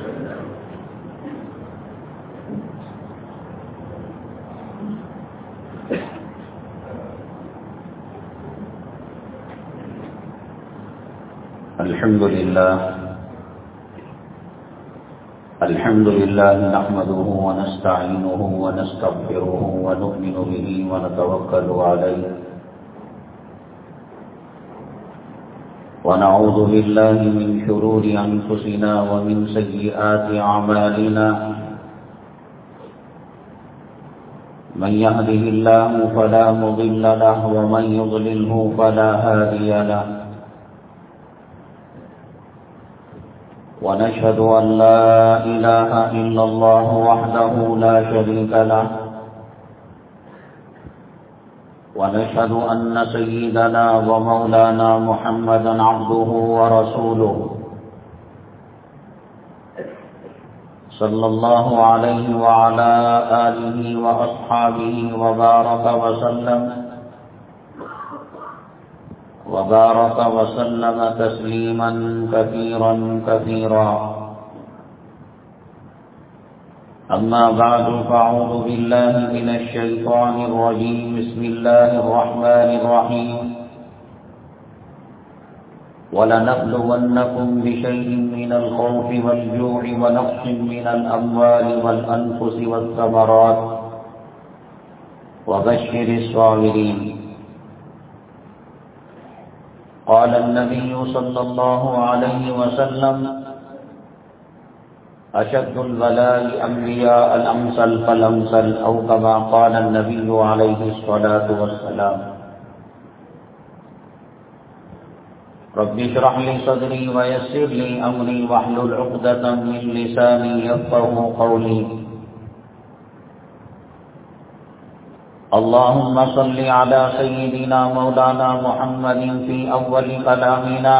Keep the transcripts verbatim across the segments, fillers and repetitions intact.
الحمد لله الحمد لله نحمده ونستعينه ونستغفره ونؤمن به ونتوكل عليه ونعوذ بالله من شرور أنفسنا ومن سيئات أعمالنا من يهده الله فلا مضل له ومن يضلله فلا هادي له ونشهد أن لا إله إلا الله وحده لا شريك له ونشهد أن سيدنا ومولانا محمدا عبده ورسوله صلى الله عليه وعلى آله وأصحابه وبارك وسلم وبارك وسلم تسليما كثيرا كثيرا أما بعد فأعوذ بالله من الشيطان الرجيم بسم الله الرحمن الرحيم ولنبلونكم بشيء من الخوف والجوع ونقص من الأموال والأنفس والثمرات وبشر الصابرين قال النبي صلى الله عليه وسلم أشد البلاء أنبياء الأمثل فالأمثل أو كما قال النبي عليه الصلاة والسلام رب اشرح لي صدري ويسر لي أمري واحلل عقدة من لساني يفقهوا قولي اللهم صل على سيدنا مولانا محمد في أول كلامنا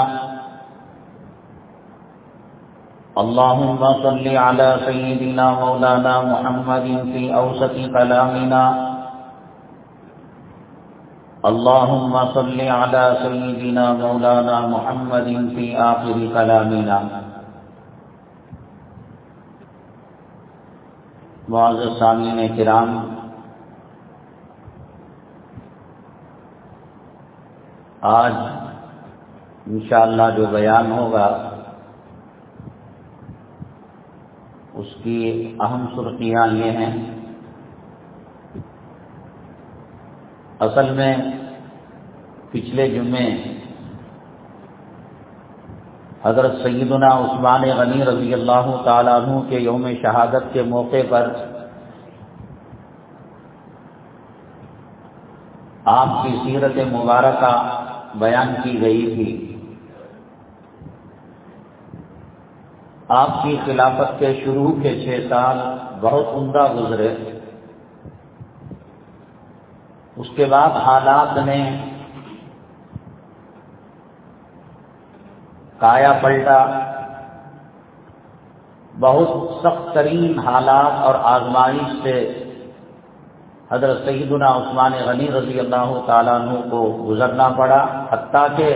اللهم صل على سيدنا مولانا محمد في أوسط كلامنا اللهم صل على سيدنا مولانا محمد في آخر كلامنا. معزز سامعین کرام، آج انشاءاللہ جو بیان ہوگا اس کی اہم سرخیاں یہ ہیں. اصل میں پچھلے جمعے حضرت سیدنا عثمان غنی رضی اللہ تعالیٰ عنہ کے یوم شہادت کے موقع پر آپ کی سیرت مبارکہ بیان کی گئی تھی. آپ کی خلافت کے شروع کے چھ سال بہت عمدہ گزرے. اس کے بعد حالات نے کایا پلٹا. بہت سخت ترین حالات اور آزمائش سے حضرت سیدنا عثمان غنی رضی اللہ تعالیٰ عنہ کو گزرنا پڑا، حتیٰ کہ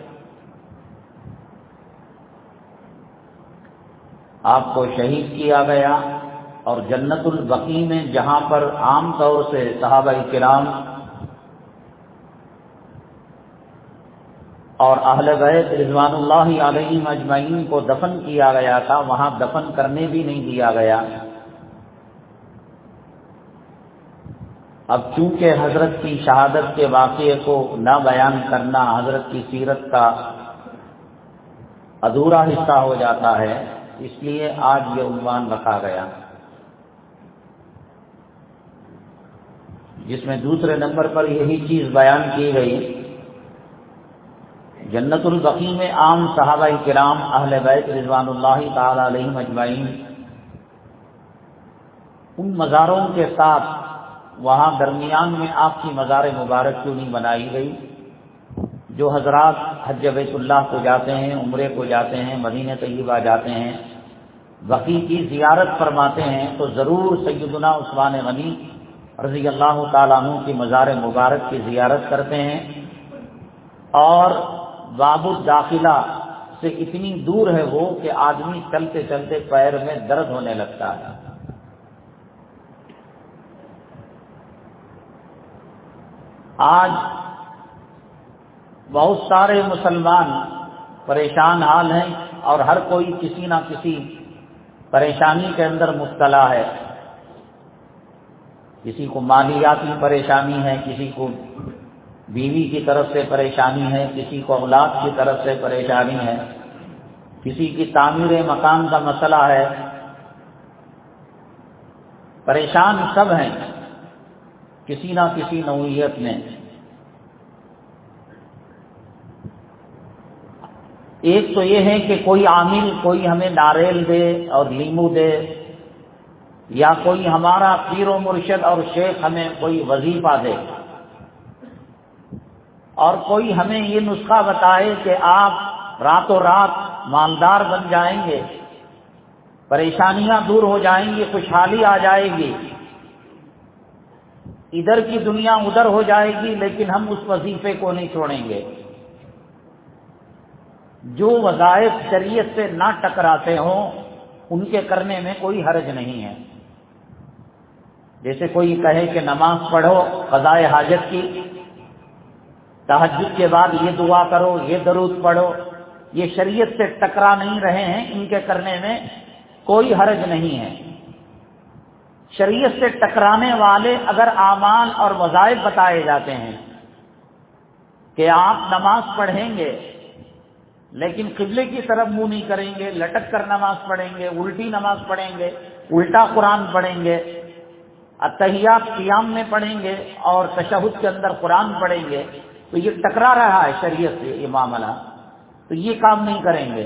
آپ کو شہید کیا گیا اور جنت البقیع میں، جہاں پر عام طور سے صحابہ کرام اور اہل بیت رضوان اللہ علیہم اجمعین کو دفن کیا گیا تھا، وہاں دفن کرنے بھی نہیں دیا گیا. اب چونکہ حضرت کی شہادت کے واقعے کو نہ بیان کرنا حضرت کی سیرت کا ادھورا حصہ ہو جاتا ہے، اس لیے آج یہ عنوان رکھا گیا، جس میں دوسرے نمبر پر یہی چیز بیان کی گئی. جنت البقیع میں عام صحابہ کرام اہل بیت رضوان اللہ تعالی علیہم اجمعین ان مزاروں کے ساتھ وہاں درمیان میں آپ کی مزار مبارک کیوں نہیں بنائی گئی؟ جو حضرات حج بیت اللہ کو جاتے ہیں، عمرے کو جاتے ہیں، مدینہ طیبہ جاتے ہیں، بقیع کی زیارت فرماتے ہیں، تو ضرور سیدنا عثمان غنی رضی اللہ تعالیٰ عنہ کی مزار مبارک کی زیارت کرتے ہیں. اور باب الداخلہ سے اتنی دور ہے وہ کہ آدمی چلتے چلتے پیر میں درد ہونے لگتا ہے۔ آج بہت سارے مسلمان پریشان حال ہیں اور ہر کوئی کسی نہ کسی پریشانی کے اندر مبتلا ہے۔ کسی کو مالیاتی پریشانی ہے، کسی کو بیوی کی طرف سے پریشانی ہے، کسی کو اولاد کی طرف سے پریشانی ہے، کسی کی تعمیر مکان کا مسئلہ ہے۔ پریشان سب ہیں کسی نہ کسی نوعیت میں۔ ایک تو یہ ہے کہ کوئی عامل کوئی ہمیں ناریل دے اور لیمو دے، یا کوئی ہمارا پیر و مرشد اور شیخ ہمیں کوئی وظیفہ دے، اور کوئی ہمیں یہ نسخہ بتائے کہ آپ راتوں رات مالدار بن جائیں گے، پریشانیاں دور ہو جائیں گی، خوشحالی آ جائے گی، ادھر کی دنیا ادھر ہو جائے گی، لیکن ہم اس وظیفے کو نہیں چھوڑیں گے۔ جو وظائف شریعت سے نہ ٹکراتے ہوں ان کے کرنے میں کوئی حرج نہیں ہے۔ جیسے کوئی کہے کہ نماز پڑھو قضائے حاجت کی، تہجد کے بعد یہ دعا کرو، یہ درود پڑھو، یہ شریعت سے ٹکرا نہیں رہے ہیں، ان کے کرنے میں کوئی حرج نہیں ہے۔ شریعت سے ٹکرانے والے اگر اعمال اور وظائف بتائے جاتے ہیں کہ آپ نماز پڑھیں گے لیکن قبلے کی طرف منہ نہیں کریں گے، لٹک کر نماز پڑھیں گے، الٹی نماز پڑھیں گے، الٹا قرآن پڑھیں گے، اتحیات قیام میں پڑھیں گے اور تشہد کے اندر قرآن پڑھیں گے، تو یہ ٹکرا رہا ہے شریعت سے یہ معاملہ، تو یہ کام نہیں کریں گے۔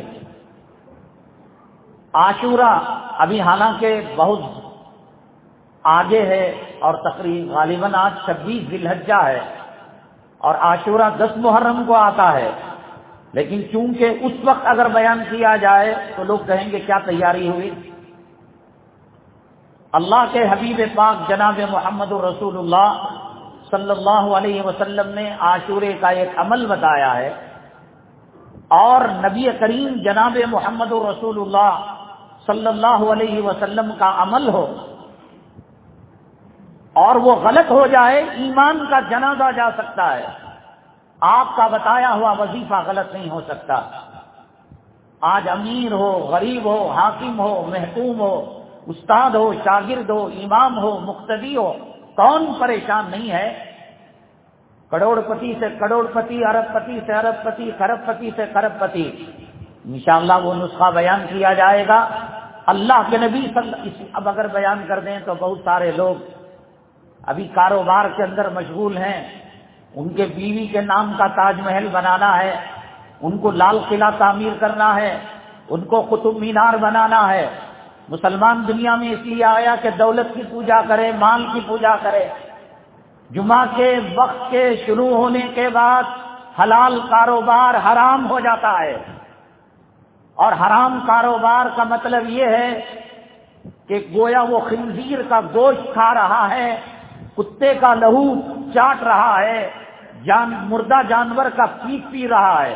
عاشورہ ابھی حالانکہ بہت آگے ہے اور تقریباً غالباً آج چھبیس ذی الحجہ ہے اور عاشورہ دس محرم کو آتا ہے، لیکن چونکہ اس وقت اگر بیان کیا جائے تو لوگ کہیں گے کیا تیاری ہوئی۔ اللہ کے حبیب پاک جناب محمد رسول اللہ صلی اللہ علیہ وسلم نے عاشورے کا ایک عمل بتایا ہے، اور نبی کریم جناب محمد رسول اللہ صلی اللہ علیہ وسلم کا عمل ہو اور وہ غلط ہو جائے، ایمان کا جنازہ جا سکتا ہے، آپ کا بتایا ہوا وظیفہ غلط نہیں ہو سکتا۔ آج امیر ہو، غریب ہو، حاکم ہو، محکوم ہو، استاد ہو، شاگرد ہو، امام ہو، مقتدی ہو، کون پریشان نہیں ہے؟ کروڑ پتی سے کروڑ پتی، ارب پتی سے ارب پتی، خرب پتی سے خرب پتی، انشاءاللہ وہ نسخہ بیان کیا جائے گا۔ اللہ کے نبی صلی اب اگر بیان کر دیں تو بہت سارے لوگ ابھی کاروبار کے اندر مشغول ہیں، ان کے بیوی کے نام کا تاج محل بنانا ہے، ان کو لال قلعہ تعمیر کرنا ہے، ان کو قطب مینار بنانا ہے۔ مسلمان دنیا میں اس لیے آیا کہ دولت کی پوجا کرے، مال کی پوجا کرے۔ جمعہ کے وقت کے شروع ہونے کے بعد حلال کاروبار حرام ہو جاتا ہے، اور حرام کاروبار کا مطلب یہ ہے کہ گویا وہ خنزیر کا گوشت کھا رہا ہے، کتے کا لہو چاٹ رہا ہے، جان مردہ جانور کا پیپ پی رہا ہے۔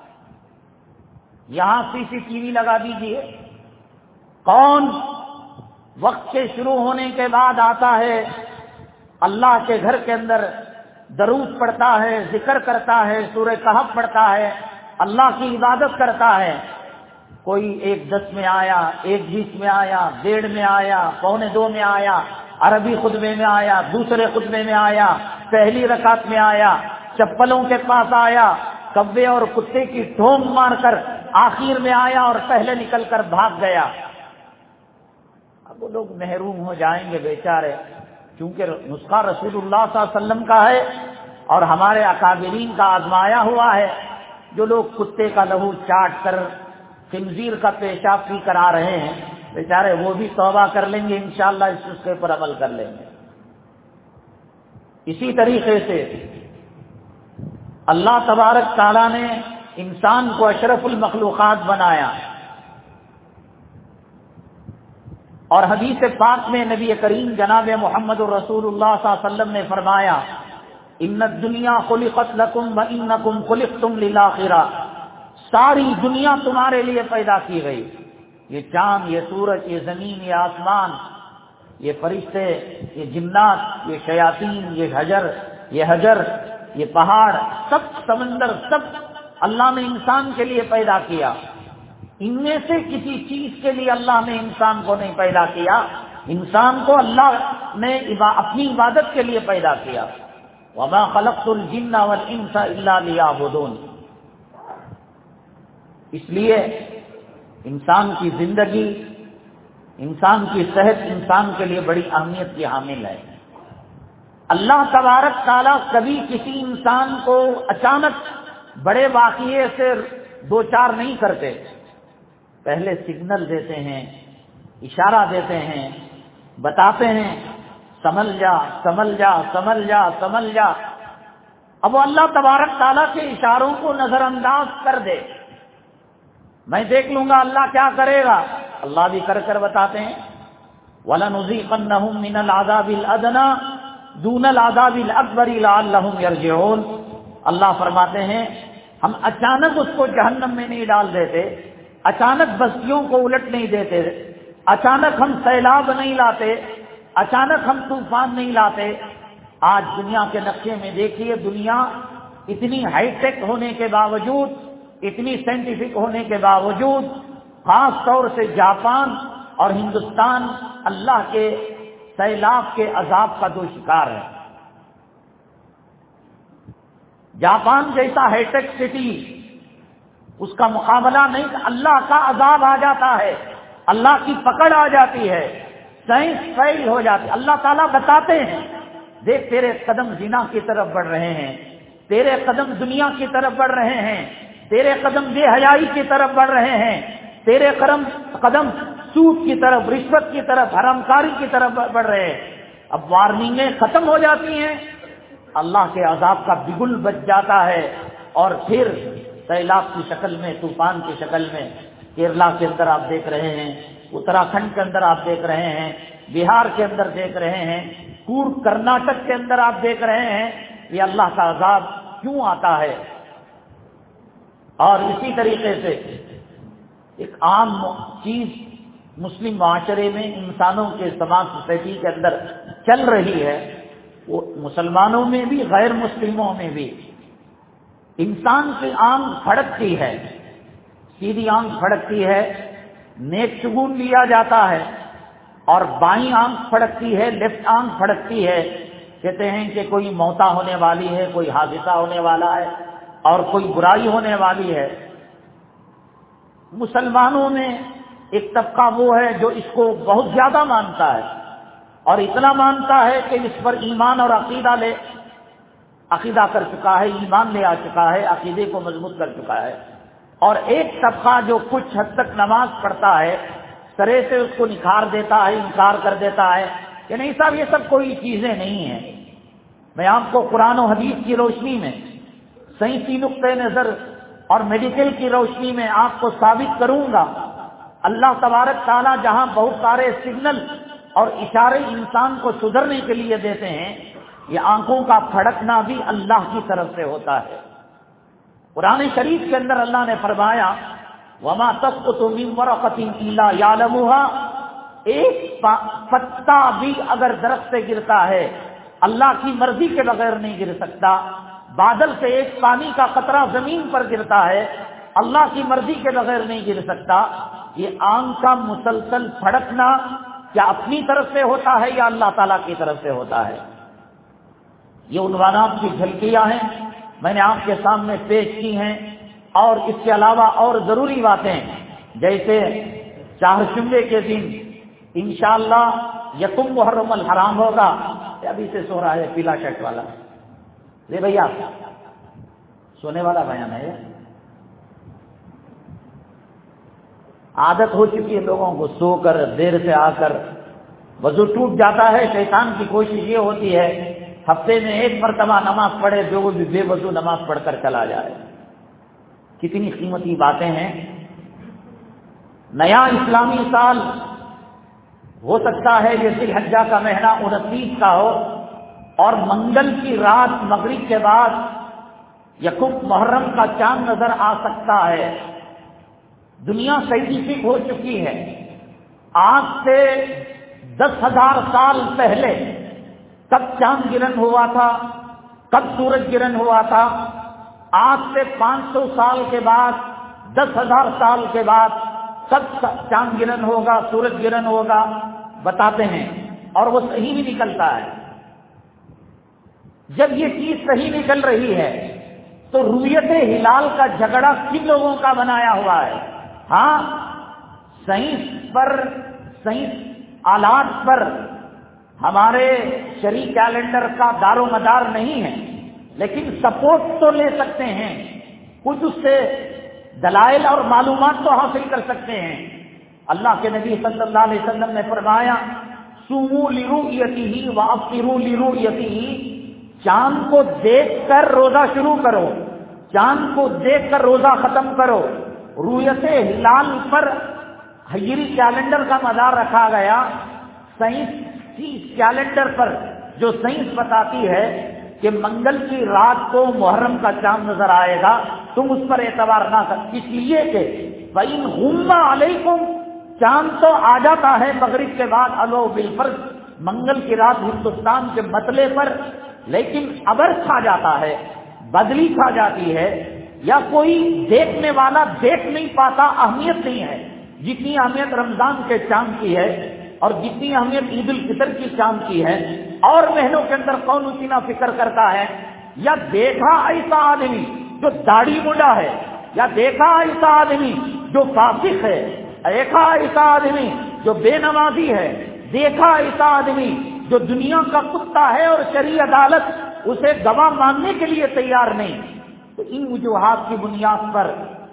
یہاں سی سی ٹی وی لگا دیجیے، کون وقت کے شروع ہونے کے بعد آتا ہے، اللہ کے گھر کے اندر درود پڑھتا ہے، ذکر کرتا ہے، سورہ کہف پڑھتا ہے، اللہ کی عبادت کرتا ہے۔ کوئی ایک دس میں آیا، ایک بیس میں آیا، ڈیڑھ میں آیا، پونے دو میں آیا، عربی خطبے میں آیا، دوسرے خطبے میں آیا، پہلی رکعت میں آیا، چپلوں کے پاس آیا، کبے اور کتے کی ٹھونگ مار کر آخر میں آیا اور پہلے نکل کر بھاگ گیا۔ اب وہ لوگ محروم ہو جائیں گے بیچارے، کیونکہ نسخہ رسول اللہ صلی اللہ علیہ وسلم کا ہے اور ہمارے اکابرین کا آزمایا ہوا ہے۔ جو لوگ کتے کا لہو چاٹ کر خنزیر کا پیشاب پی کر آ رہے ہیں بیچارے، وہ بھی توبہ کر لیں گے انشاءاللہ، اس نسخے پر عمل کر لیں گے۔ اسی طریقے سے اللہ تبارک تعالیٰ نے انسان کو اشرف المخلوقات بنایا، اور حدیث پاک میں نبی کریم جناب محمد رسول اللہ صلی اللہ علیہ وسلم نے فرمایا، ان الدنیا خلقت لکم وانکم خلقتم للآخرہ، ساری دنیا تمہارے لیے پیدا کی گئی، یہ چاند، یہ سورج، یہ زمین، یہ آسمان، یہ فرشتے، یہ جنات، یہ شیاطین، یہ حجر، یہ حجر، یہ پہاڑ، سب سمندر، سب اللہ نے انسان کے لیے پیدا کیا۔ ان میں سے کسی چیز کے لیے اللہ نے انسان کو نہیں پیدا کیا، انسان کو اللہ نے اپنی عبادت کے لیے پیدا کیا۔ وما خلقت الجن والانس الا لیعبدون۔ اس لیے انسان کی زندگی، انسان کی صحت انسان کے لیے بڑی اہمیت کی حامل ہے۔ اللہ تبارک تعالیٰ کبھی کسی انسان کو اچانک بڑے واقعے سے دو چار نہیں کرتے، پہلے سگنل دیتے ہیں، اشارہ دیتے ہیں، بتاتے ہیں سمجھ جا سمجھ جا سمجھ جا سمجھ جا۔ اب وہ اللہ تبارک تعالیٰ کے اشاروں کو نظر انداز کر دے، میں دیکھ لوں گا اللہ کیا کرے گا، اللہ بھی کر کر بتاتے ہیں وَلَنُذِيقَنَّهُم مِّنَ الْعَذَابِ الْأَدْنَىٰ دُونَ الْعَذَابِ الْأَكْبَرِ لَعَلَّهُمْ يَرْجِعُونَ۔ اللہ فرماتے ہیں ہم اچانک اس کو جہنم میں نہیں ڈال دیتے، اچانک بستیوں کو الٹ نہیں دیتے، اچانک ہم سیلاب نہیں لاتے، اچانک ہم طوفان نہیں لاتے۔ آج دنیا کے نقشے میں دیکھیے، دنیا اتنی ہائی ٹیک ہونے کے باوجود، اتنی سائنٹیفک ہونے کے باوجود، خاص طور سے جاپان اور ہندوستان اللہ کے سیلاب کے عذاب کا دو شکار ہے۔ جاپان جیسا ہائی ٹیک سٹی، اس کا مقابلہ نہیں، اللہ کا عذاب آ جاتا ہے، اللہ کی پکڑ آ جاتی ہے، سائنس فیل ہو جاتی۔ اللہ تعالیٰ بتاتے ہیں دیکھ تیرے قدم زنا کی طرف بڑھ رہے ہیں، تیرے قدم دنیا کی طرف بڑھ رہے ہیں، تیرے قدم بے حیائی کی طرف بڑھ رہے ہیں، تیرے قدم قدم سود کی طرف، رشوت کی طرف، حرام کاری کی طرف بڑھ رہے ہیں۔ اب وارننگیں ختم ہو جاتی ہیں، اللہ کے عذاب کا بگل بج جاتا ہے، اور پھر سیلاب کی شکل میں، طوفان کی شکل میں کیرلا کے اندر آپ دیکھ رہے ہیں، اتراکھنڈ کے اندر آپ دیکھ رہے ہیں، بہار کے اندر دیکھ رہے ہیں، پور کرناٹک کے اندر آپ دیکھ رہے ہیں۔ یہ اللہ کا عذاب کیوں آتا ہے؟ اور اسی طریقے سے ایک عام چیز مسلم معاشرے میں، انسانوں کے سماج سوسائٹی کے اندر چل رہی ہے، وہ مسلمانوں میں بھی غیر مسلموں میں بھی، انسان کی آنکھ پھڑکتی ہے، سیدھی آنکھ پھڑکتی ہے، نیک شگون لیا جاتا ہے، اور بائیں آنکھ پھڑکتی ہے، لیفٹ آنکھ پھڑکتی ہے، کہتے ہیں کہ کوئی موتا ہونے والی ہے، کوئی حادثہ ہونے والا ہے، اور کوئی برائی ہونے والی ہے۔ مسلمانوں میں ایک طبقہ وہ ہے جو اس کو بہت زیادہ مانتا ہے، اور اتنا مانتا ہے کہ اس پر ایمان اور عقیدہ لے عقیدہ کر چکا ہے، ایمان لے آ چکا ہے، عقیدے کو مضبوط کر چکا ہے۔ اور ایک طبقہ جو کچھ حد تک نماز پڑھتا ہے، سرے سے اس کو نکھار دیتا ہے، انکار کر دیتا ہے کہ نہیں صاحب یہ سب کوئی چیزیں نہیں ہیں۔ میں آپ کو قرآن و حدیث کی روشنی میں، سائنسی نقطۂ نظر اور میڈیکل کی روشنی میں آپ کو ثابت کروں گا، اللہ تبارک تعالیٰ جہاں بہت سارے سگنل اور اشارے انسان کو سدھرنے کے لیے دیتے ہیں، یہ آنکھوں کا پھڑکنا بھی اللہ کی طرف سے ہوتا ہے۔ قرآن شریف کے اندر اللہ نے فرمایا وَمَا تَسْقُطُ مِن وَرَقَةٍ إِلَّا يَعْلَمُهَا، ایک پتا بھی اگر درخت سے گرتا ہے اللہ کی مرضی کے بغیر نہیں گر سکتا، بادل سے ایک پانی کا قطرہ زمین پر گرتا ہے اللہ کی مرضی کے بغیر نہیں گر سکتا۔ یہ آنکھ کا مسلسل پھڑکنا کیا اپنی طرف سے ہوتا ہے یا اللہ تعالیٰ کی طرف سے ہوتا ہے؟ یہ عنوانات کی جھلکیاں ہیں، میں نے آپ کے سامنے پیش کی ہیں، اور اس کے علاوہ اور ضروری باتیں جیسے چہارشنبے کے دن انشاءاللہ یکم محرم الحرام ہوگا۔ ابھی سے سو رہا ہے پیلا شرٹ والا، لے بھیا سونے والا بیان ہے، عادت ہو چکی ہے لوگوں کو سو کر دیر سے آ کر وضو ٹوٹ جاتا ہے۔ شیطان کی کوشش یہ ہوتی ہے ہفتے میں ایک مرتبہ نماز پڑھے، جو بھی بے وضو نماز پڑھ کر چلا جائے۔ کتنی قیمتی باتیں ہیں۔ نیا اسلامی سال ہو سکتا ہے یہ ذی الحجہ کا مہینہ انتیس کا ہو، اور منگل کی رات مغرب کے بعد یکم محرم کا چاند نظر آ سکتا ہے۔ دنیا سائنٹیفک ہو چکی ہے، آج سے دس ہزار سال پہلے کب چاند گرہن ہوا تھا، کب سورج گرہن ہوا تھا، آج سے پانچ سو سال کے بعد، دس ہزار سال کے بعد کب چاند گرہن ہوگا، سورج گرہن ہوگا، بتاتے ہیں، اور وہ صحیح بھی نکلتا ہے۔ جب یہ چیز صحیح نکل رہی ہے تو رویت ہلال کا جھگڑا کن لوگوں کا بنایا ہوا ہے؟ ہاں، سائنس پر، سائنس آلات پر ہمارے شرعی کیلنڈر کا دار و مدار نہیں ہے، لیکن سپورٹ تو لے سکتے ہیں، کچھ اس سے دلائل اور معلومات تو حاصل کر سکتے ہیں۔ اللہ کے نبی صلی اللہ علیہ وسلم نے فرمایا صوموا لرؤیتہ وافطروا لرؤیتہ، چاند کو دیکھ کر روزہ شروع کرو، چاند کو دیکھ کر روزہ ختم کرو۔ رویت ہلال پر ہجری کیلنڈر کا مدار رکھا گیا، سائنس کی کیلنڈر پر جو سائنس بتاتی ہے کہ منگل کی رات کو محرم کا چاند نظر آئے گا، تم اس پر اعتبار نہ کر، اس لیے کہ فَإِنْ غُمَّ عَلَيْكُمْ، چاند تو آ جاتا ہے مغرب کے بعد الو بالفرض منگل کی رات ہندوستان کے مطلع پر، لیکن ابر چھا جاتا ہے، بدلی چھا جاتی ہے، یا کوئی دیکھنے والا دیکھ نہیں پاتا، اہمیت نہیں ہے جتنی اہمیت رمضان کے چاند کی ہے، اور جتنی اہمیت عید الفطر کی چاند کی ہے۔ اور مہینوں کے اندر کون اتنا فکر کرتا ہے؟ یا دیکھا ایسا آدمی جو داڑھی مڈا ہے، یا دیکھا ایسا آدمی جو فاسق ہے، دیکھا ایسا آدمی جو بے نمازی ہے، دیکھا ایسا آدمی جو دنیا کا کتا ہے اور شرعی عدالت اسے گواہ ماننے کے لیے تیار نہیں۔ تو ان وجوہات کی بنیاد پر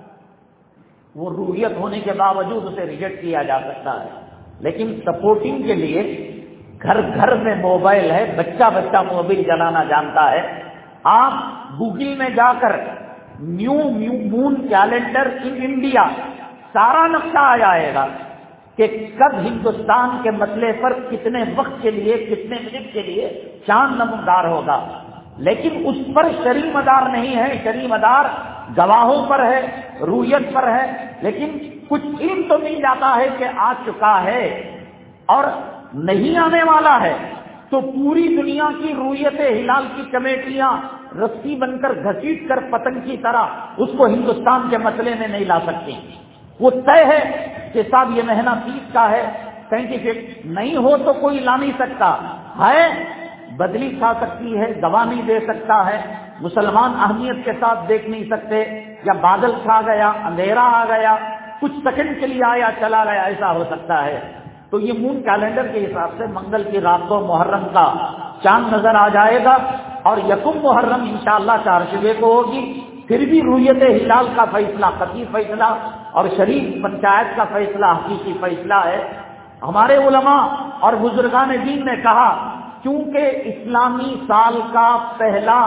وہ روحیت ہونے کے باوجود اسے ریجیکٹ کیا جا سکتا ہے، لیکن سپورٹنگ کے لیے گھر گھر میں موبائل ہے، بچہ بچہ موبائل چلانا جانتا ہے۔ آپ گوگل میں جا کر new moon calendar in India, سارا نقشہ آ جائے گا کہ کب ہندوستان کے مسئلے پر کتنے وقت کے لیے، کتنے منٹ کے لیے چاند نمودار ہوگا، لیکن اس پر شرعی مدار نہیں ہے۔ شرعی مدار گواہوں پر ہے، رویت پر ہے، لیکن کچھ علم تو مل جاتا ہے کہ آ چکا ہے اور نہیں آنے والا ہے، تو پوری دنیا کی رویت ہلال کی کمیٹیاں رسی بن کر گھسیٹ کر پتنگ کی طرح اس کو ہندوستان کے مسئلے میں نہیں لا سکتی۔ وہ طے ہے کہ صاحب یہ مہینہ تیس کا ہے، سائنٹیفک نہیں ہو تو کوئی لا نہیں سکتا ہے، بدلی کھا سکتی ہے، گواہ نہیں دے سکتا ہے، مسلمان اہمیت کے ساتھ دیکھ نہیں سکتے، یا بادل چھا گیا، اندھیرا آ گیا، کچھ سیکنڈ کے لیے آیا چلا گیا، ایسا ہو سکتا ہے۔ تو یہ مون کیلنڈر کے حساب سے منگل کی رات کو محرم کا چاند نظر آ جائے گا، اور یکم محرم انشاءاللہ چار شبے کو ہوگی۔ پھر بھی رویت ہلال کا فیصلہ قطعی فیصلہ اور شریف پنچایت کا فیصلہ حقیقی فیصلہ ہے۔ ہمارے علماء اور بزرگان دین نے کہا کیونکہ اسلامی سال کا پہلا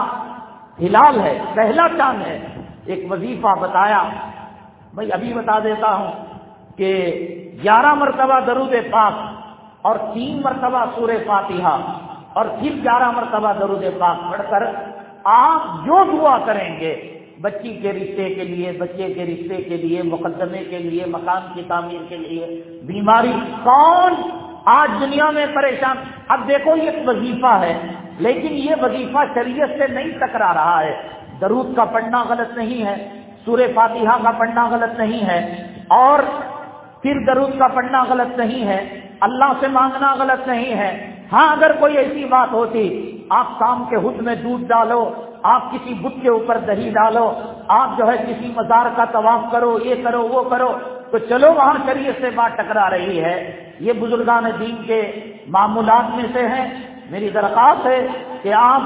ہلال ہے، پہلا چاند ہے، ایک وظیفہ بتایا، میں ابھی بتا دیتا ہوں کہ گیارہ مرتبہ درود پاک اور تین مرتبہ سورہ فاتحہ اور پھر گیارہ مرتبہ درود پاک پڑھ کر آپ جو دعا کریں گے، بچی کے رشتے کے لیے، بچے کے رشتے کے لیے، مقدمے کے لیے، مکان کی تعمیر کے لیے، بیماری، کون آج دنیا میں پریشان؟ اب دیکھو یہ ایک وظیفہ ہے، لیکن یہ وظیفہ شریعت سے نہیں ٹکرا رہا ہے۔ درود کا پڑھنا غلط نہیں ہے، سورہ فاتحہ کا پڑھنا غلط نہیں ہے، اور پھر درود کا پڑھنا غلط نہیں ہے، اللہ سے مانگنا غلط نہیں ہے۔ ہاں اگر کوئی ایسی بات ہوتی، آپ شام کے خود میں دودھ ڈالو، آپ کسی بت کے اوپر دہی ڈالو، آپ جو ہے کسی مزار کا طواف کرو، یہ کرو وہ کرو، تو چلو وہاں شریعت سے بات ٹکرا رہی ہے۔ یہ بزرگان دین کے معمولات میں سے ہیں۔ میری درخواست ہے کہ آپ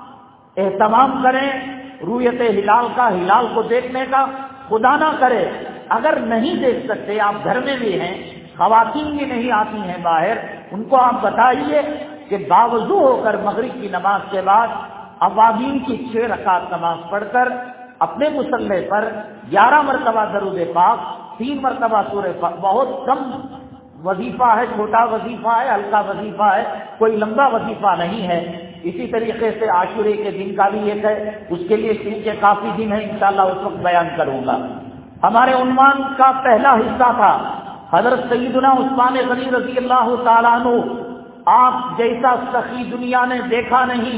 اہتمام کریں رویت ہلال کا، ہلال کو دیکھنے کا۔ خدا نہ کرے اگر نہیں دیکھ سکتے، آپ گھر میں بھی ہیں، خواتین بھی نہیں آتی ہیں باہر، ان کو آپ بتائیے کہ باوضو ہو کر مغرب کی نماز کے بعد اوابین کی چھ رکعت نماز پڑھ کر اپنے مصلی پر گیارہ مرتبہ درود پاک، تین مرتبہ سورہ پاک، بہت کم وظیفہ ہے، چھوٹا وظیفہ ہے، ہلکا وظیفہ ہے، کوئی لمبا وظیفہ نہیں ہے، اسی طریقے سے عاشورے کے دن کا بھی ایک ہے، اس کے لیے چونکہ کافی دن ہے انشاءاللہ اس وقت بیان کروں گا۔ ہمارے عنوان کا پہلا حصہ تھا حضرت سیدنا عثمان غنی رضی اللہ تعالیٰ عنہ، آپ جیسا سخی دنیا نے دیکھا نہیں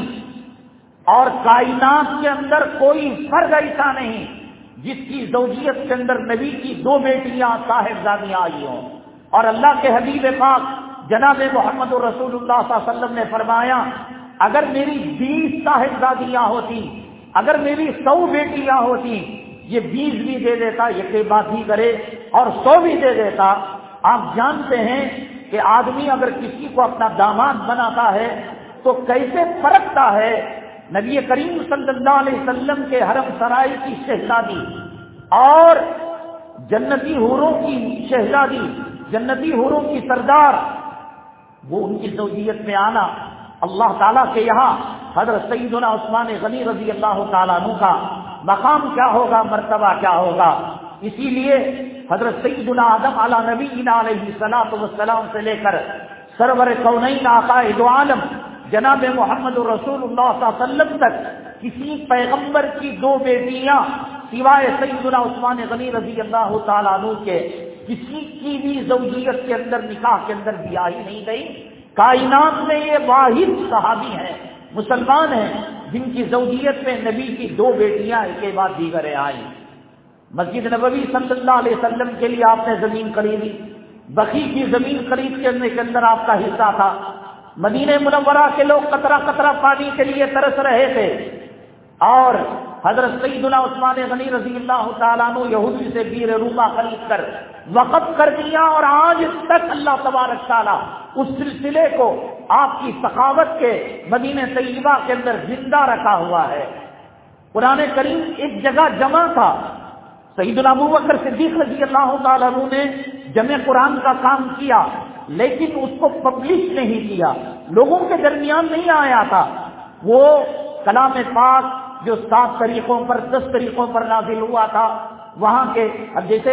اور کائنات کے اندر کوئی فرد ایسا نہیں جس کی زوجیت کے اندر نبی کی دو بیٹیاں صاحبزادیاں آئی ہوں، اور اللہ کے حبیب پاک جناب محمد رسول اللہ صلی اللہ علیہ وسلم نے فرمایا اگر میری بیس صاحبزادیاں ہوتی، اگر میری سو بیٹیاں ہوتی، یہ بیس بھی دے دیتا، یہ بات ہی کرے، اور سو بھی دے دیتا۔ آپ جانتے ہیں کہ آدمی اگر کسی کو اپنا داماد بناتا ہے تو کیسے پرکھتا ہے۔ نبی کریم صلی اللہ علیہ وسلم کے حرم سرائی کی شہزادی اور جنتی حوروں کی شہزادی، جنتی حوروں کی سردار، وہ ان کی زوجیت میں آنا اللہ تعالیٰ کے یہاں حضرت سیدنا عثمان غنی رضی اللہ تعالیٰ عنہ کا مقام کیا ہوگا، مرتبہ کیا ہوگا۔ اسی لیے حضرت سیدنا آدم علی نبینا علیہ الصلوۃ والسلام سے لے کر سرور کونین آقا دو عالم جناب محمد رسول اللہ صلی اللہ علیہ وسلم تک کسی پیغمبر کی دو بیٹیاں سوائے سیدنا عثمان غنی رضی اللہ تعالیٰ عنہ کے کسی کی بھی زوجیت کے اندر، نکاح کے اندر بیاہی نہیں گئی۔ کائنات میں یہ واحد صحابی ہیں، مسلمان ہیں، جن کی زوجیت میں نبی کی دو بیٹیاں ایک کے بعد دیگر آئیں۔ مسجد نبوی صلی اللہ علیہ وسلم کے لیے آپ نے زمین خریدی، بقی کی زمین خرید کرنے کے اندر آپ کا حصہ تھا۔ مدینہ منورہ کے لوگ قطرہ قطرہ پانی کے لیے ترس رہے تھے، اور حضرت سیدنا عثمان غنی رضی اللہ تعالیٰ عنہ یہودی سے بیر روما خرید کر وقف کر دیا، اور آج تک اللہ تبارک تعالیٰ اس سلسلے کو آپ کی سخاوت کے مدینہ طیبہ کے اندر زندہ رکھا ہوا ہے۔ قرآن کریم ایک جگہ جمع تھا، سیدنا ابو بکر صدیق رضی اللہ تعالیٰ عنہ نے جمع قرآن کا کام کیا، لیکن اس کو پبلش نہیں کیا، لوگوں کے درمیان نہیں آیا تھا۔ وہ کلام پاک جو سات طریقوں پر، دس طریقوں پر نازل ہوا تھا، وہاں کے، اب جیسے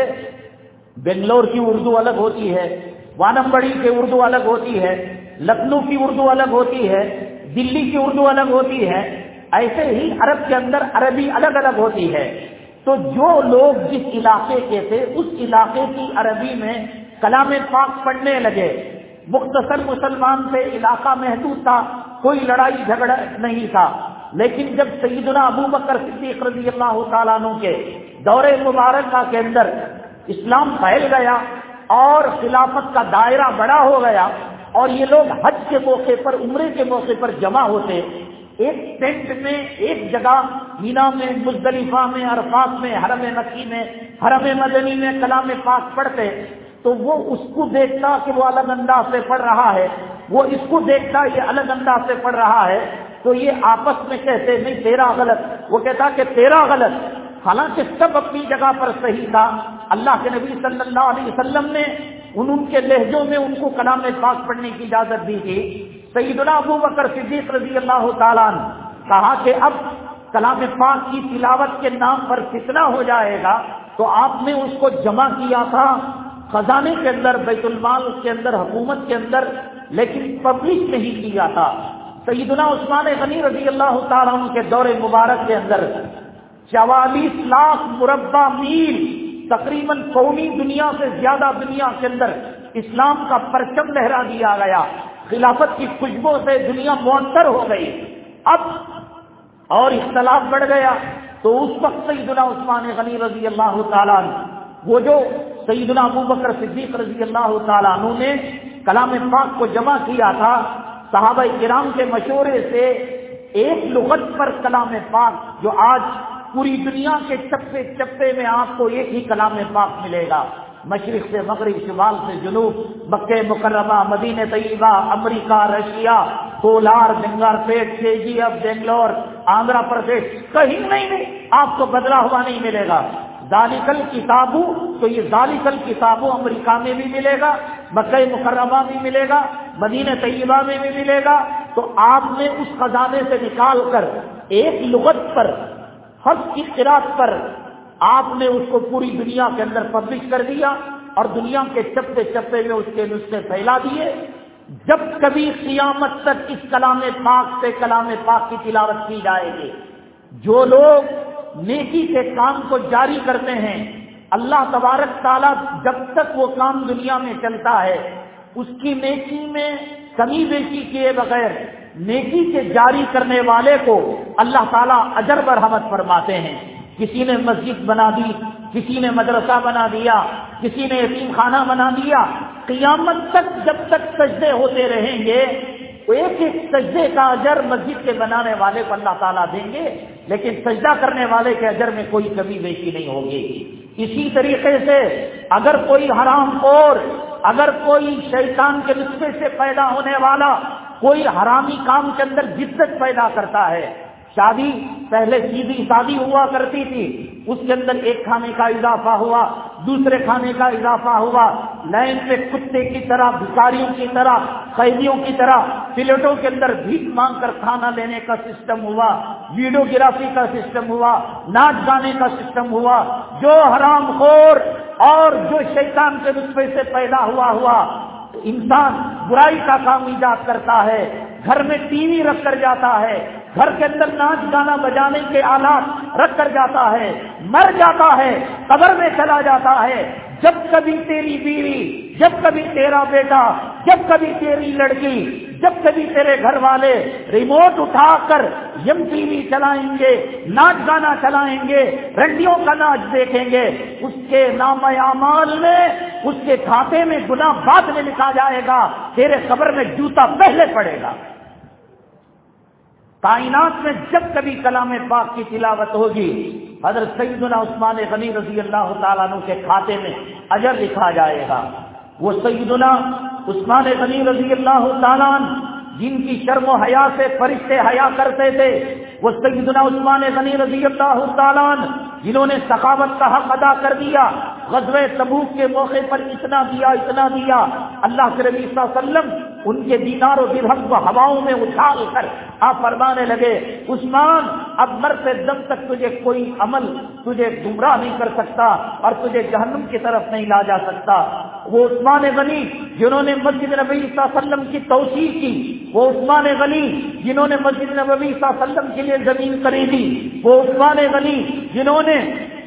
بنگلور کی اردو الگ ہوتی ہے، وانمبڑی کی اردو الگ ہوتی ہے، لکھنؤ کی اردو الگ ہوتی ہے، دلی کی اردو الگ ہوتی ہے، ایسے ہی عرب کے اندر عربی الگ الگ ہوتی ہے۔ تو جو لوگ جس علاقے کے تھے اس علاقے کی عربی میں کلام پاک پڑھنے لگے۔ مختصر مسلمان سے علاقہ محدود تھا، کوئی لڑائی جھگڑا نہیں تھا، لیکن جب سیدنا ابو بکر صدیق رضی اللہ تعالیٰ عنہ کے دور مبارکہ کے اندر اسلام پھیل گیا اور خلافت کا دائرہ بڑا ہو گیا، اور یہ لوگ حج کے موقع پر، عمرے کے موقع پر جمع ہوتے، ایک ٹینٹ میں، ایک جگہ مینا میں، مزدلفہ میں، عرفات میں، حرم مکی میں، حرم مدنی میں کلام پاک پڑھتے، تو وہ اس کو دیکھتا کہ وہ الگ انداز سے پڑھ رہا ہے، وہ اس کو دیکھتا یہ الگ انداز سے پڑھ رہا ہے، تو یہ آپس میں کہتے نہیں تیرا غلط، وہ کہتا کہ تیرا غلط، حالانکہ سب اپنی جگہ پر صحیح تھا۔ اللہ کے نبی صلی اللہ علیہ وسلم نے ان ان کے لہجوں میں ان کو کلام پاک پڑھنے کی اجازت دی تھی۔ سیدنا ابو بکر صدیق رضی اللہ تعالیٰ عنہ کہا کہ اب کلام پاک کی تلاوت کے نام پر فتنہ ہو جائے گا، تو آپ نے اس کو جمع کیا تھا خزانے کے اندر، بیت المال کے اندر، حکومت کے اندر، لیکن پبلش نہیں کیا تھا۔ سیدنا عثمان غنی رضی اللہ تعالیٰ عنہ کے دور مبارک کے اندر چوالیس لاکھ مربع میل، تقریباً قومی دنیا سے زیادہ دنیا کے اندر اسلام کا پرچم لہرا دیا گیا، خلافت کی خوشبو سے دنیا معطر ہو گئی۔ اب اور اختلاف بڑھ گیا، تو اس وقت سیدنا عثمان غنی رضی اللہ تعالیٰ عنہ، وہ جو سیدنا ابو بکر صدیق رضی اللہ تعالیٰ عنہ نے کلام پاک کو جمع کیا تھا، صحابہ کرام کے مشورے سے ایک لغت پر کلام پاک، جو آج پوری دنیا کے چپے چپے میں آپ کو ایک ہی کلام پاک ملے گا، مشرق سے مغرب، شمال سے جنوب، مکہ مکرمہ، مدینہ طیبہ، امریکہ، Russia, Kolar, Bangarpet, K G F, Bangalore, Andhra Pradesh, کہیں نہیں نہیں آپ کو بدلا ہوا نہیں ملے گا۔ ذالکل کتابو، تو یہ ذالکل کتابو امریکہ میں بھی ملے گا، مکہ مکرمہ بھی ملے گا، مدینہ طیبہ میں بھی ملے گا۔ تو آپ نے اس خزانے سے نکال کر ایک لغت پر، حق کی قرات پر آپ نے اس کو پوری دنیا کے اندر پبلش کر دیا، اور دنیا کے چپے چپے میں اس کے نسخے پھیلا دیے۔ جب کبھی قیامت تک اس کلام پاک سے کلام پاک کی تلاوت کی جائے گی، جو لوگ نیکی کے کام کو جاری کرتے ہیں، اللہ تبارک تعالیٰ جب تک وہ کام دنیا میں چلتا ہے اس کی نیکی میں کمی بیشی کیے بغیر نیکی کے جاری کرنے والے کو اللہ تعالیٰ اجر برحمت فرماتے ہیں۔ کسی نے مسجد بنا دی، کسی نے مدرسہ بنا دیا، کسی نے یتیم خانہ بنا دیا، قیامت تک جب تک سجدے ہوتے رہیں گے ایک ایک سجدے کا اجر مسجد کے بنانے والے کو اللہ تعالیٰ دیں گے، لیکن سجدہ کرنے والے کے اجر میں کوئی کمی بیشی نہیں ہوگی۔ اسی طریقے سے اگر کوئی حرام خور، اگر کوئی شیطان کے نسخے سے پیدا ہونے والا کوئی حرامی کام کے اندر جدت پیدا کرتا ہے، شادی پہلے سیدھی شادی ہوا کرتی تھی، اس کے اندر ایک کھانے کا اضافہ ہوا، دوسرے کھانے کا اضافہ ہوا، لائن پہ کتے کی طرح، بھکاریوں کی طرح، قیدیوں کی طرح پلیٹوں کے اندر بھیک مانگ کر کھانا لینے کا سسٹم ہوا، ویڈیوگرافی کا سسٹم ہوا، ناچ گانے کا سسٹم ہوا۔ جو حرام خور اور جو شیطان کے نسخے سے پیدا ہوا ہوا انسان برائی کا کام ایجاد کرتا ہے، گھر میں ٹی وی رکھ کر جاتا ہے، گھر کے اندر ناچ گانا بجانے کے آلات رکھ کر جاتا ہے، مر جاتا ہے، قبر میں چلا جاتا ہے۔ جب کبھی تیری بیوی، جب کبھی تیرا بیٹا، جب کبھی تیری لڑکی، جب کبھی تیرے گھر والے ریموٹ اٹھا کر یم ٹی وی چلائیں گے، ناچ گانا چلائیں گے، رنڈیوں کا ناچ دیکھیں گے، اس کے نام اعمال میں، اس کے کھاتے میں گناہ بعد میں لکھا جائے گا، تیرے قبر میں جوتا پہلے پڑے گا۔ کائنات میں جب کبھی کلام پاک کی تلاوت ہوگی، حضرت سیدنا عثمان غنی رضی اللہ تعالیٰ عنہ کے کھاتے میں اجر لکھا جائے گا۔ وہ سیدنا عثمان غنی رضی اللہ تعالیٰ عنہ جن کی شرم و حیا سے فرشتے حیا کرتے تھے، وہ سیدنا عثمان غنی رضی اللہ تعالیٰ عنہ جنہوں نے سخاوت کا حق ادا کر دیا، غزوہ تبوک کے موقع پر اتنا دیا اتنا دیا، اللہ کے نبی صلی اللہ علیہ وسلم ان کے دینار و درہم کو ہواؤں میں اچھال کر آپ فرمانے لگے، عثمان اب مرتے دم تک تجھے کوئی عمل تجھے گمراہ نہیں کر سکتا اور تجھے جہنم کی طرف نہیں لا جا سکتا۔ وہ عثمان غنی جنہوں نے مسجد نبوی صلی اللہ علیہ وسلم کی توسیع کی، وہ عثمان غنی جنہوں نے مسجد نبوی صلی اللہ علیہ وسلم کے لیے زمین خریدی، وہ عثمان غنی جنہوں نے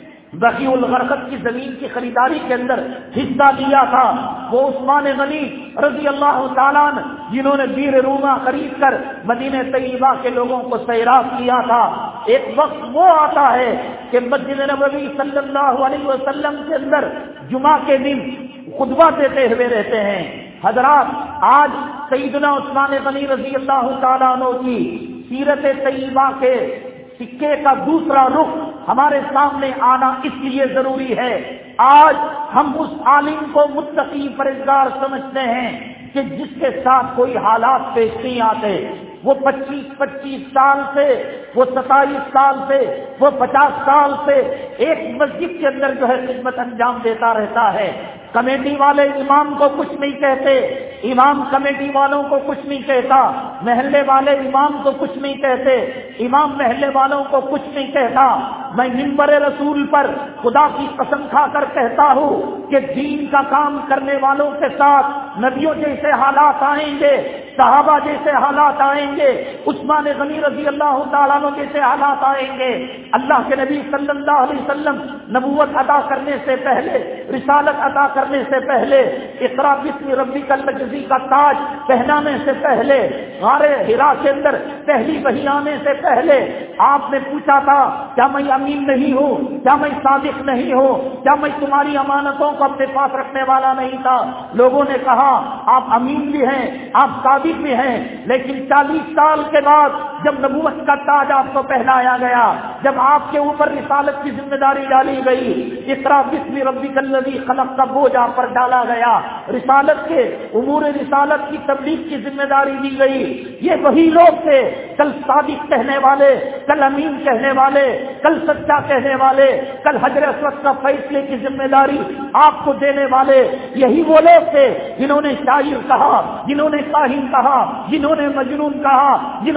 بقیع الغرقد کی زمین کی خریداری کے اندر حصہ لیا تھا، وہ عثمان غنی رضی اللہ تعالیٰ عنہ جنہوں نے بیر روما خرید کر مدینہ طیبہ کے لوگوں کو سیراب کیا تھا۔ ایک وقت وہ آتا ہے کہ مسجد نبوی صلی اللہ علیہ وسلم کے اندر جمعہ کے دن خطبہ دیتے ہوئے رہتے ہیں۔ حضرات، آج سیدنا عثمان غنی رضی اللہ تعالیٰ عنہ کی سیرت طیبہ کے سکے کا دوسرا رخ ہمارے سامنے آنا اس لیے ضروری ہے۔ آج ہم اس عالم کو متقی پرہیزگار سمجھتے ہیں کہ جس کے ساتھ کوئی حالات پیش نہیں آتے، وہ پچیس پچیس سال سے، وہ ستائیس سال سے، وہ پچاس سال سے ایک مسجد کے اندر جو ہے خدمت انجام دیتا رہتا ہے۔ کمیٹی والے امام کو کچھ نہیں کہتے، امام کمیٹی والوں کو کچھ نہیں کہتا، محلے والے امام کو کچھ نہیں کہتے، امام محلے والوں کو کچھ نہیں کہتا۔ میں منبر رسول پر خدا کی قسم کھا کر کہتا ہوں کہ دین کا کام کرنے والوں کے ساتھ نبیوں جیسے حالات آئیں گے، صحابہ جیسے حالات آئیں گے، عثمان غنی رضی اللہ تعالیٰ عنہ جیسے حالات آئیں گے۔ اللہ کے نبی صلی اللہ علیہ وسلم نبوت ادا کرنے سے پہلے، رسالت ادا کرنے سے پہلے، اقرا باسم ربک الذی کا تاج پہنانے سے پہلے، غار حرا کے اندر پہلی وحی آنے سے پہلے آپ نے پوچھا تھا، کیا میں امین نہیں ہوں؟ کیا میں صادق نہیں ہوں؟ کیا میں تمہاری امانتوں کو اپنے پاس رکھنے والا نہیں تھا؟ لوگوں نے کہا آپ امین بھی ہیں، آپ صادق بھی ہیں، لیکن چالیس سال کے بعد جب نبوت کا تاج آپ کو پہنایا گیا، جب آپ کے اوپر رسالت کی ذمہ داری ڈالی گئی، اقرا باسم ربک الذی خلق کا بوجھ آپ پر ڈالا گیا، رسالت کے امور رسالت کی تبلیغ کی ذمہ داری دی گئی، یہ وہی لوگ تھے کل صادق کہنے والے، کل امین کہنے والے، کل سچا کہنے والے، کل حجر اسود کا فیصلے کی ذمہ داری آپ کو دینے والے، یہی وہ لوگ تھے جنہوں نے شاعر کہا، جنہوں نے کاہن کہا، جنہوں نے مجنون کہا، جنہوں نے اونٹ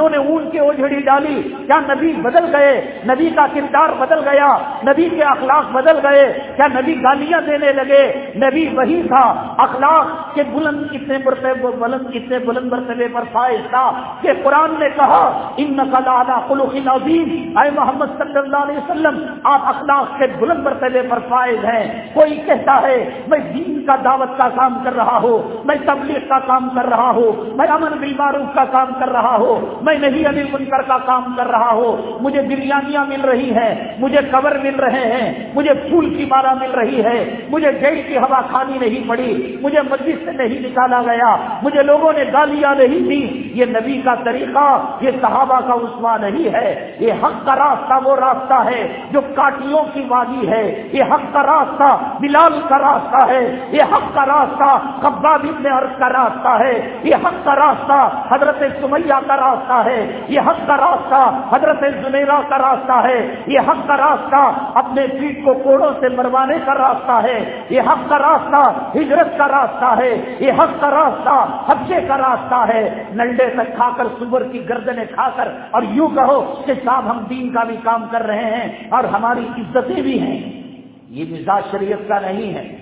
کی اوجھڑی ڈالی؟ کیا نبی بدل گئے؟ نبی کا کردار بدل گیا؟ نبی کے اخلاق بدل گئے؟ کیا نبی گالیاں دینے لگے؟ نبی وہی تھا، اخلاق کے بلند کتنے مرتبے بلند کتنے بلند مرتبے پر فائز تھا کہ قرآن نے کہا انک لعلی خلق عظیم، اے محمد صلی اللہ علیہ وسلم آپ اخلاق کے بلند مرتبے پر فائز ہیں۔ کوئی کہتا ہے میں دین کا دعوت کا کام کر رہا ہوں، میں تبلیغ کا کام کر رہا ہوں، میں امر بالمعروف کا کام کر رہا ہوں، میں نہی عن المنکر کا کام کر رہا ہوں، مجھے بریانیاں مل رہی ہیں، مجھے کور مل رہے ہیں، مجھے پھول کی مالا مل رہی ہے، مجھے جیل کی ہوا کھانی نہیں پڑی، مجھے مسجد سے نہیں نکالا گیا، مجھے لوگوں نے گالیاں نہیں دی۔ یہ نبی کا طریقہ، یہ صحابہ کا اسوہ نہیں ہے۔ یہ حق کا راستہ وہ راستہ ہے جو کاٹیوں کی وادی ہے، یہ حق کا راستہ بلال کا راستہ ہے، یہ حق کا راستہ خباب بن ارد کا راستہ ہے، یہ حق کا راستہ حضرت سمیہ کا راستہ ہے، یہ حق کا راستہ حضرت زنیرہ کا راستہ ہے، یہ حق کا راستہ اپنے پیٹ کو کوڑوں سے مروانے کا راستہ ہے، یہ حق کا راستہ ہجرت کا راستہ ہے، یہ حق کا راستہ حبشے کا راستہ ہے۔ ننڈے تک کھا کر سور کی گردنیں کھا کر اور یوں کہو کہ صاحب ہم دین کا بھی کام کر رہے ہیں اور ہماری عزتیں بھی ہیں، یہ مزاج شریعت کا نہیں ہے۔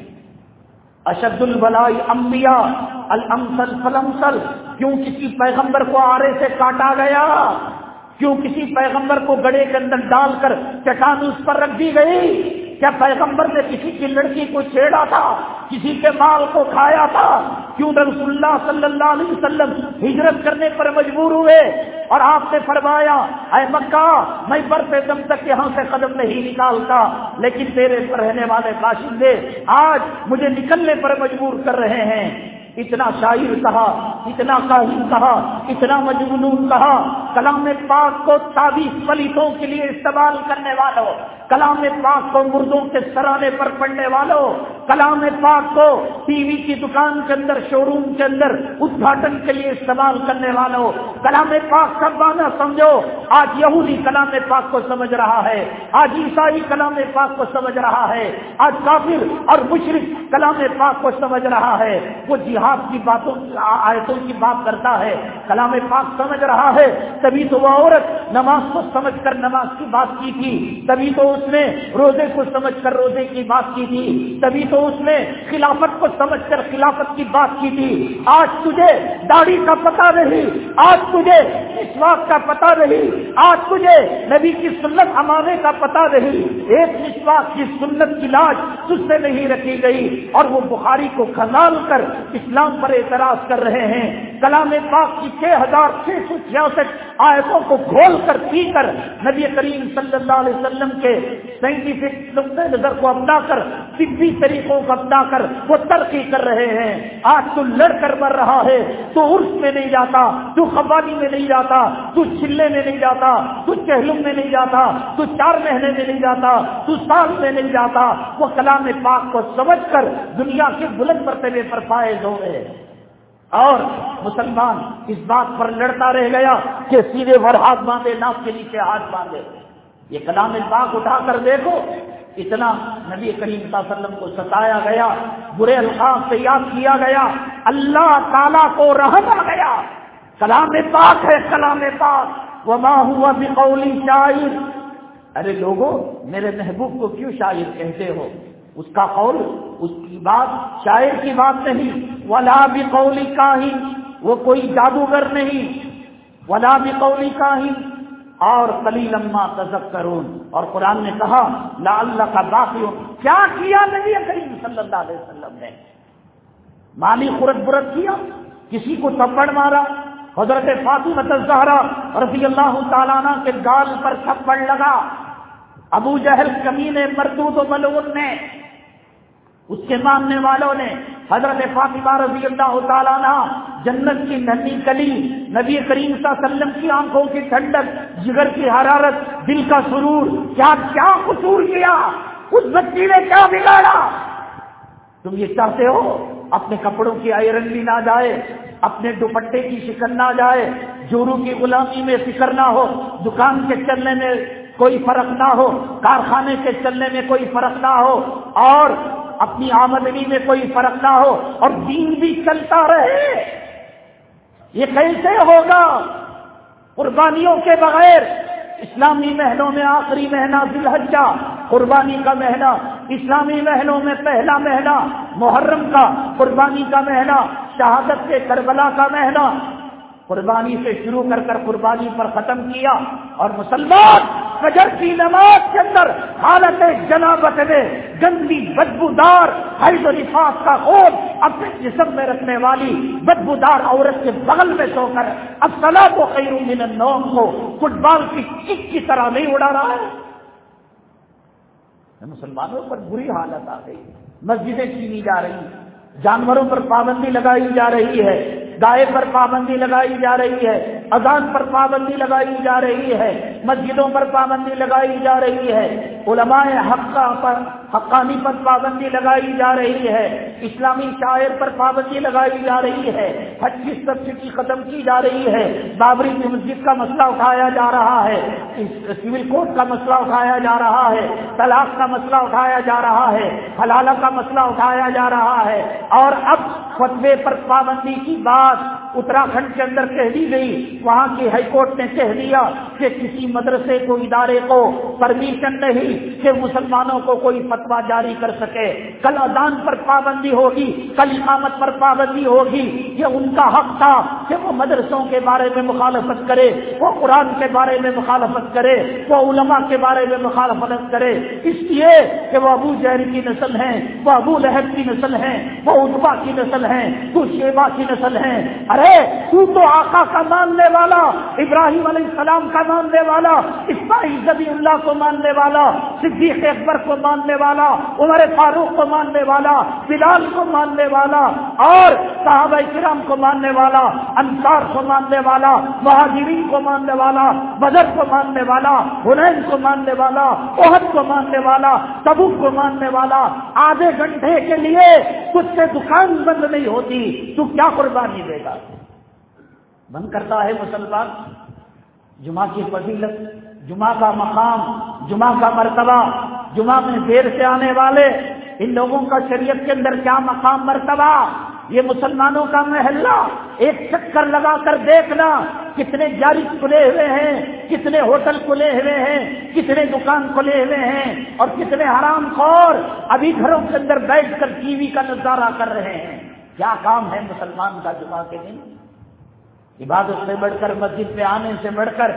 اشد البلاء انبیاء الامثل فالامثل، کیوں کسی پیغمبر کو آرے سے کاٹا گیا؟ کیوں کسی پیغمبر کو گڑھے کے اندر ڈال کر چٹان اس پر رکھ دی گئی؟ کیا پیغمبر نے کسی کی لڑکی کو چھیڑا تھا؟ کسی کے مال کو کھایا تھا؟ کیوں رسول اللہ صلی اللہ علیہ وسلم ہجرت کرنے پر مجبور ہوئے اور آپ نے فرمایا اے مکہ میں برتے دم تک یہاں سے قدم نہیں نکالتا، لیکن تیرے پر رہنے والے باشندے آج مجھے نکلنے پر مجبور کر رہے ہیں۔ اتنا شاعر کہا، اتنا کاہن کہا، اتنا مجنون کہا، کلام پاک کو تعویذ پلیتوں کے لیے استعمال کرنے والوں، کلام پاک کو مردوں کے سرانے پر پڑھنے والوں، کلام پاک کو ٹی وی کی دکان کے اندر، شو روم کے اندر ادگھاٹن کے لیے استعمال کرنے والوں، کلام پاک کا معنی سمجھو۔ آج یہودی کلام پاک کو سمجھ رہا ہے، آج عیسائی کلام پاک کو سمجھ رہا ہے، آج کافر اور مشرک کلام پاک کو سمجھ رہا ہے۔ وہ جہاد کی باتوں آیتوں کی بات کرتا ہے، کلام پاک سمجھ رہا ہے، تبھی تو وہ عورت نماز کو سمجھ کر نماز کی بات کی تھی، تبھی تو اس نے روزے کو سمجھ کر روزے کی بات کی تھی، تبھی تو اس نے خلافت کو سمجھ کر خلافت کی بات کی تھی۔ آج تجھے داڑھی کا پتہ نہیں، آج تجھے مسواک کا پتہ نہیں، آج تجھے نبی کی سنت امانے کا پتہ نہیں۔ ایک مسواک کی سنت کی لاج تجھ سے نہیں رکھی گئی اور وہ بخاری کو کھنگال کر اسلام پر اعتراض کر رہے ہیں۔ کلام پاک کی چھ ہزار چھ سو چھیاسٹھ آیتوں کو گھول کر پی کر نبی کریم صلی اللہ علیہ وسلم کے سائنٹیفک نقطۂ نظر کو اپنا کر، طبی طریقوں کو اپنا کر وہ ترقی کر رہے ہیں۔ آج تو لڑ کر مر رہا ہے، تو عرس میں نہیں جاتا، تو قوالی میں نہیں جاتا، تو چلے میں نہیں جاتا، تو چہلم میں نہیں جاتا، تو چار مہینے میں نہیں جاتا، تو سال میں نہیں جاتا۔ وہ کلام پاک کو سمجھ کر دنیا کے بلند مرتبے پر فائز ہو گئے، اور مسلمان اس بات پر لڑتا رہ گیا کہ سیدھے ور ہاتھ باندھے، ناک کے نیچے ہاتھ باندھے۔ یہ کلام پاک اٹھا کر دیکھو، اتنا نبی کریم صلی اللہ علیہ وسلم کو ستایا گیا، برے الفاظ سے یاد کیا گیا، اللہ تعالیٰ کو رحم آ گیا۔ کلام پاک ہے، کلام پاک، وما ہوا بقول شاعر۔ ارے لوگوں، میرے محبوب کو کیوں شاعر کہتے ہو؟ اس کا قول، اس کی بات شاعر کی بات نہیں۔ ولا بقول کاہن، وہ کوئی جادوگر نہیں۔ ولا بقول کاہن، اور قلیلا ما تذکرون، اور قرآن نے کہا لعلک باقی، کیا کیا نبی کریم صلی اللہ علیہ وسلم نے؟ مالی خورد برد کیا، کسی کو تھپڑ مارا، حضرت فاطمہ الزہرا رضی اللہ تعالیٰ عنہ کے گال پر تھپڑ لگا، ابو جہل کمینے مردود و ملعون نے، اس کے ماننے والوں نے حضرت فاطمہ رضی اللہ تعالیٰ عنہ، جنت کی ننھی کلی، نبی کریم صلی اللہ علیہ وسلم کی آنکھوں کی ٹھنڈک، جگر کی حرارت، دل کا سرور، کیا کیا قصور کیا؟ اس بچی نے کیا بگاڑا؟ تم یہ چاہتے ہو اپنے کپڑوں کی آئرن بھی نہ جائے، اپنے دوپٹے کی شکن نہ جائے، جورو کی غلامی میں فکر نہ ہو، دکان کے چلنے میں کوئی فرق نہ ہو، کارخانے کے چلنے میں کوئی فرق نہ ہو، اور اپنی آمدنی میں کوئی فرق نہ ہو، اور دین بھی چلتا رہے؟ یہ کیسے ہوگا؟ قربانیوں کے بغیر اسلامی مہینوں میں آخری مہینہ ذی الحجہ قربانی کا مہینہ، اسلامی مہینوں میں پہلا مہینہ محرم کا قربانی کا مہینہ، شہادت کے کربلا کا مہینہ، قربانی سے شروع کر کر قربانی پر ختم کیا. اور مسلمان فجر کی نماز کے اندر حالت جنابت میں گندی بدبودار حیض و نفاس کا خون اپنے جسم میں رکھنے والی بدبودار عورت کے بغل میں سو کر الصلاۃ خیر من النوم کو فٹ بال کی کک کی طرح نہیں اڑا رہا ہے. مسلمانوں پر بری حالت آ گئی. مسجدیں چھینی جا رہی ہیں، جانوروں پر پابندی لگائی جا رہی ہے، گائے پر پابندی لگائی جا رہی ہے، اذان پر پابندی لگائی جا رہی ہے، مسجدوں پر پابندی لگائی جا رہی ہے، علماء حق پر حقانی پر پابندی لگائی جا رہی ہے، اسلامی شاعر پر پابندی لگائی جا رہی ہے، حج کی سبسڈی ختم کی جا رہی ہے، بابری کی مسجد کا مسئلہ اٹھایا جا رہا ہے، سول کوڈ کا مسئلہ اٹھایا جا رہا ہے، طلاق کا مسئلہ اٹھایا جا رہا ہے، حلالہ کا مسئلہ اٹھایا جا رہا ہے. اور اب فتوے پر پابندی کی بات اتراکھنڈ کے اندر کہہ دی گئی. وہاں کی ہائی کورٹ نے کہہ دیا کہ کسی مدرسے کو ادارے کو پرمیشن نہیں کہ مسلمانوں کو کوئی فتویٰ جاری کر سکے. کل اذان پر پابندی ہوگی، کل اقامت پر پابندی ہوگی. یہ ان کا حق تھا کہ وہ مدرسوں کے بارے میں مخالفت کرے، وہ قرآن کے بارے میں مخالفت کرے، وہ علماء کے بارے میں مخالفت کرے، اس لیے کہ وہ ابو جہل کی نسل ہیں، وہ ابو لہب کی نسل ہیں، وہ عتبہ کی نسل ہیں، تو شیبہ کی نسل ہیں. ارے تو تو آقا کا ماننے والا، ابراہیم علیہ السلام کا ماننے والا، اسماعیل ذبیح اللہ کو ماننے والا، صدیق اکبر کو ماننے والا، عمر فاروق کو ماننے والا، بلال کو ماننے والا، اور صحابہ کرام کو ماننے والا، انصار کو ماننے والا، مہاجرین کو ماننے والا، بدر کو ماننے والا، حنین کو ماننے والا، احد کو ماننے والا، تبوک کو ماننے والا. آدھے گھنٹے کے لیے کچھ سے دکان بند نہیں ہوتی، تو کیا قربانی دے گا؟ بند کرتا ہے مسلمان. جمعہ کی فضیلت، جمعہ کا مقام، جمعہ کا مرتبہ، جمعہ میں دیر سے آنے والے ان لوگوں کا شریعت کے اندر کیا مقام مرتبہ. یہ مسلمانوں کا محلہ ایک چکر لگا کر دیکھنا کتنے جاری کھلے ہوئے ہیں، کتنے ہوٹل کھلے ہوئے ہیں، کتنے دکان کھلے ہوئے ہیں، اور کتنے حرام خور ابھی گھروں کے اندر بیٹھ کر ٹی وی کا نظارہ کر رہے ہیں. کیا کام ہے مسلمان کا جمعہ کے دن؟ عبادت سے بڑھ کر، مسجد میں آنے سے بڑھ کر،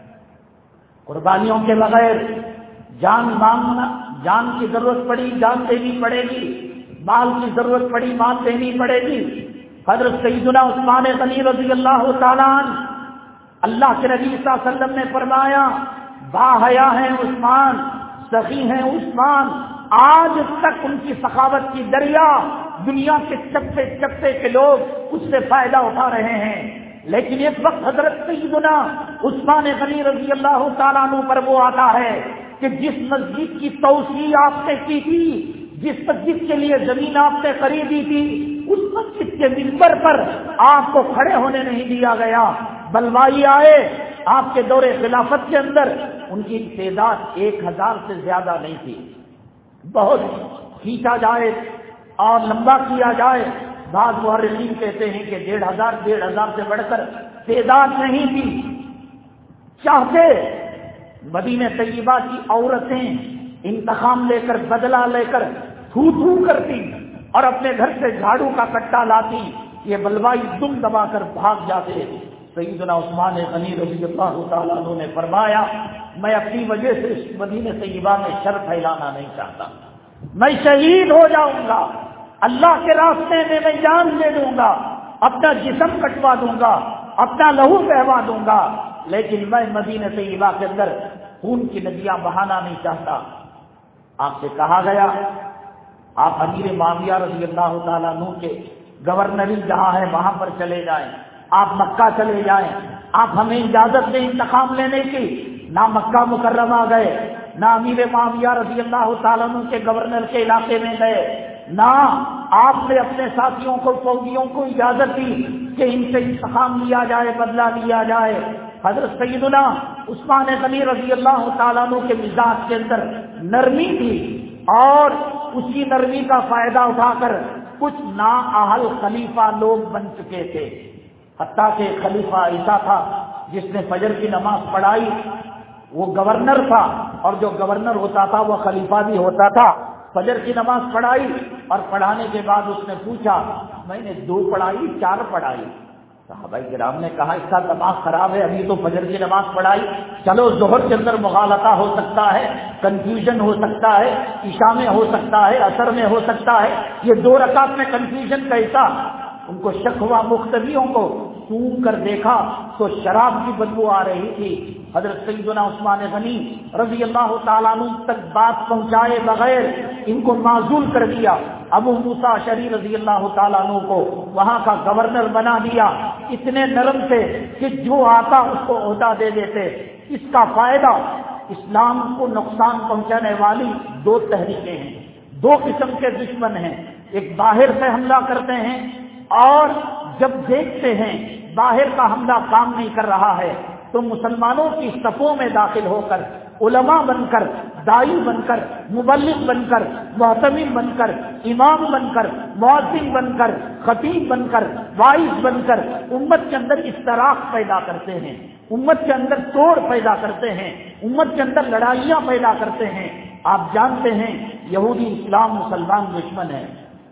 قربانیوں کے بغیر جان مانگنا، جان کی ضرورت پڑی جان دینی پڑے گی، مال کی ضرورت پڑی مال دینی پڑے گی. حضرت سیدنا عثمان غنی رضی اللہ تعالیٰ عنہ، اللہ کے نبی صلی اللہ علیہ وسلم نے فرمایا با حیا ہیں عثمان، سخی ہیں عثمان. آج تک ان کی سخاوت کی دریا دنیا کے چپے چپے کے لوگ اس سے فائدہ اٹھا رہے ہیں. لیکن ایک وقت حضرت سیدنا عثمان غنی رضی اللہ تعالیٰ عنہ پر وہ آتا ہے کہ جس مسجد کی توسیع آپ نے کی تھی، جس مسجد کے لیے زمین آپ نے خریدی تھی، اس مسجد کے منبر پر آپ کو کھڑے ہونے نہیں دیا گیا. بلوائی آئے آپ کے دور خلافت کے اندر، ان کی تعداد ایک ہزار سے زیادہ نہیں تھی. بہت کھینچا جائے اور لمبا کیا جائے، بعض مورخین کہتے ہیں کہ ڈیڑھ ہزار ڈیڑھ ہزار سے بڑھ کر تعداد نہیں تھی. چاہتے مدینہ طیبہ کی عورتیں انتقام لے کر، بدلہ لے کر تھو تھو کرتی اور اپنے گھر سے جھاڑو کا کٹا لاتی، یہ بلوائی دم دبا کر بھاگ جاتے. سیدنا عثمان غنی رضی اللہ تعالیٰ عنہ نے فرمایا میں اپنی وجہ سے اس مدینہ طیبہ میں شر پھیلانا نہیں چاہتا، میں شہید ہو جاؤں گا، اللہ کے راستے میں میں جان دے دوں گا، اپنا جسم کٹوا دوں گا، اپنا لہو بہوا دوں گا، لیکن میں مدینہ طیبہ کے اندر خون کی ندیاں بہانا نہیں چاہتا. آپ سے کہا گیا آپ امیر معاویہ رضی اللہ تعالیٰ عنہ کے گورنری جہاں ہے وہاں پر چلے جائیں، آپ مکہ چلے جائیں، آپ ہمیں اجازت دیں انتقام لینے کی. نہ مکہ مکرمہ گئے، نہ امیر معاویہ رضی اللہ تعالیٰ عنہ کے گورنر کے علاقے میں گئے، نہ آپ نے اپنے ساتھیوں کو فوجیوں کو اجازت دی کہ ان سے انتقام لیا جائے، بدلہ لیا جائے. حضرت سیدنا عثمان غنی رضی اللہ تعالیٰ عنہ کے مزاج کے اندر نرمی تھی، اور اسی نرمی کا فائدہ اٹھا کر کچھ نااہل خلیفہ لوگ بن چکے تھے. حتیٰ کہ خلیفہ ایسا تھا جس نے فجر کی نماز پڑھائی وہ گورنر تھا، اور جو گورنر ہوتا تھا وہ خلیفہ بھی ہوتا تھا. فجر کی نماز پڑھائی اور پڑھانے کے بعد اس نے پوچھا میں نے دو پڑھائی چار پڑھائی؟ صحابہ کرام نے کہا اس کا دماغ خراب ہے، ابھی تو فجر کی نماز پڑھائی، چلو ظہر کے اندر مغالطہ ہو سکتا ہے، کنفیوژن ہو سکتا ہے، عشاء میں ہو سکتا ہے، عصر میں ہو سکتا ہے، یہ دو رکعت میں کنفیوژن کیسا؟ ان کو شک ہوا. مقتدیوں کو سونگ کر دیکھا تو شراب کی بدبو آ رہی تھی. حضرت سیدنا عثمان غنی رضی اللہ تعالیٰ عنہ تک بات پہنچائے بغیر ان کو معزول کر دیا. ابو موسیٰ اشعری رضی اللہ تعالیٰ عنہ کو وہاں کا گورنر بنا دیا. اتنے نرم تھے کہ جو آتا اس کو عہدہ دے دیتے. اس کا فائدہ اسلام کو نقصان پہنچانے والی دو تحریکیں ہیں. دو قسم کے دشمن ہیں، ایک باہر سے حملہ کرتے ہیں اور جب دیکھتے ہیں باہر کا حملہ کام نہیں کر رہا ہے تو مسلمانوں کی صفوں میں داخل ہو کر علماء بن کر، دائی بن کر، مبلغ بن کر، محتمم بن کر، امام بن کر، مؤذن بن کر، خطیب بن کر، واعظ بن کر امت کے اندر افتراق پیدا کرتے ہیں، امت کے اندر توڑ پیدا کرتے ہیں، امت کے اندر لڑائیاں پیدا کرتے ہیں. آپ جانتے ہیں یہودی اسلام مسلمان دشمن ہے،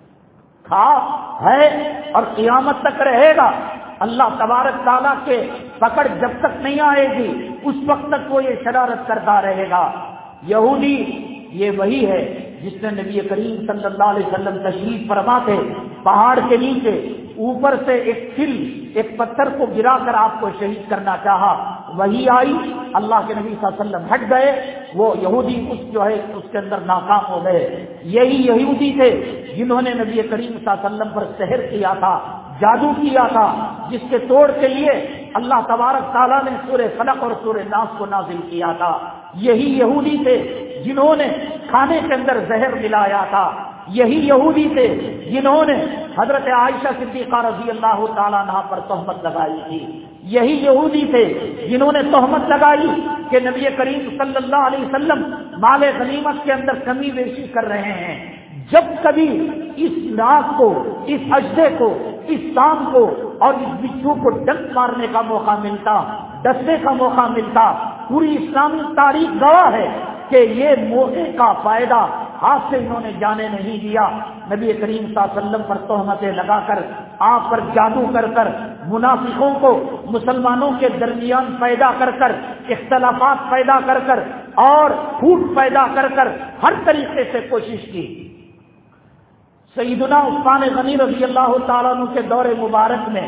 تھا، ہے اور قیامت تک رہے گا. اللہ تبارک تعالیٰ کے پکڑ جب تک نہیں آئے گی اس وقت تک وہ یہ شرارت کرتا رہے گا. یہودی یہ وہی ہے جس نے نبی کریم صلی اللہ علیہ وسلم تشریف فرما تھے، پہاڑ کے نیچے اوپر سے ایک سل ایک پتھر کو گرا کر آپ کو شہید کرنا چاہا. وہی آئی، اللہ کے نبی صلی اللہ علیہ وسلم ہٹ گئے، وہ یہودی اس جو ہے اس کے اندر ناکام ہو گئے. یہی یہودی تھے جنہوں نے نبی کریم صلی اللہ علیہ وسلم پر سحر کیا تھا، جادو کیا تھا، جس کے توڑ کے لیے اللہ تبارک تعالیٰ نے سورہ فلق اور سورہ ناس کو نازل کیا تھا. یہی یہودی تھے جنہوں نے کھانے کے اندر زہر ملایا تھا. یہی یہودی تھے جنہوں نے حضرت عائشہ صدیقہ رضی اللہ تعالیٰ عنہا پر تہمت لگائی تھی. یہی یہودی تھے جنہوں نے تہمت لگائی کہ نبی کریم صلی اللہ علیہ وسلم مال غنیمت کے اندر کمی بیشی کر رہے ہیں. جب کبھی اس ناک کو، اس اجدے کو، اس سام کو اور اس بچھو کو ڈنک مارنے کا موقع ملتا، ڈسنے کا موقع ملتا، پوری اسلامی تاریخ گواہ ہے کہ یہ موقع کا فائدہ ہاتھ سے انہوں نے جانے نہیں دیا. نبی کریم صلی اللہ علیہ وسلم پر تہمتیں لگا کر، آپ پر جادو کر کر، منافقوں کو مسلمانوں کے درمیان پیدا کر کر، اختلافات پیدا کر کر اور پھوٹ پیدا کر کر ہر طریقے سے کوشش کی. سیدنا عثمان غنی رضی اللہ تعالیٰ عنہ کے دور مبارک میں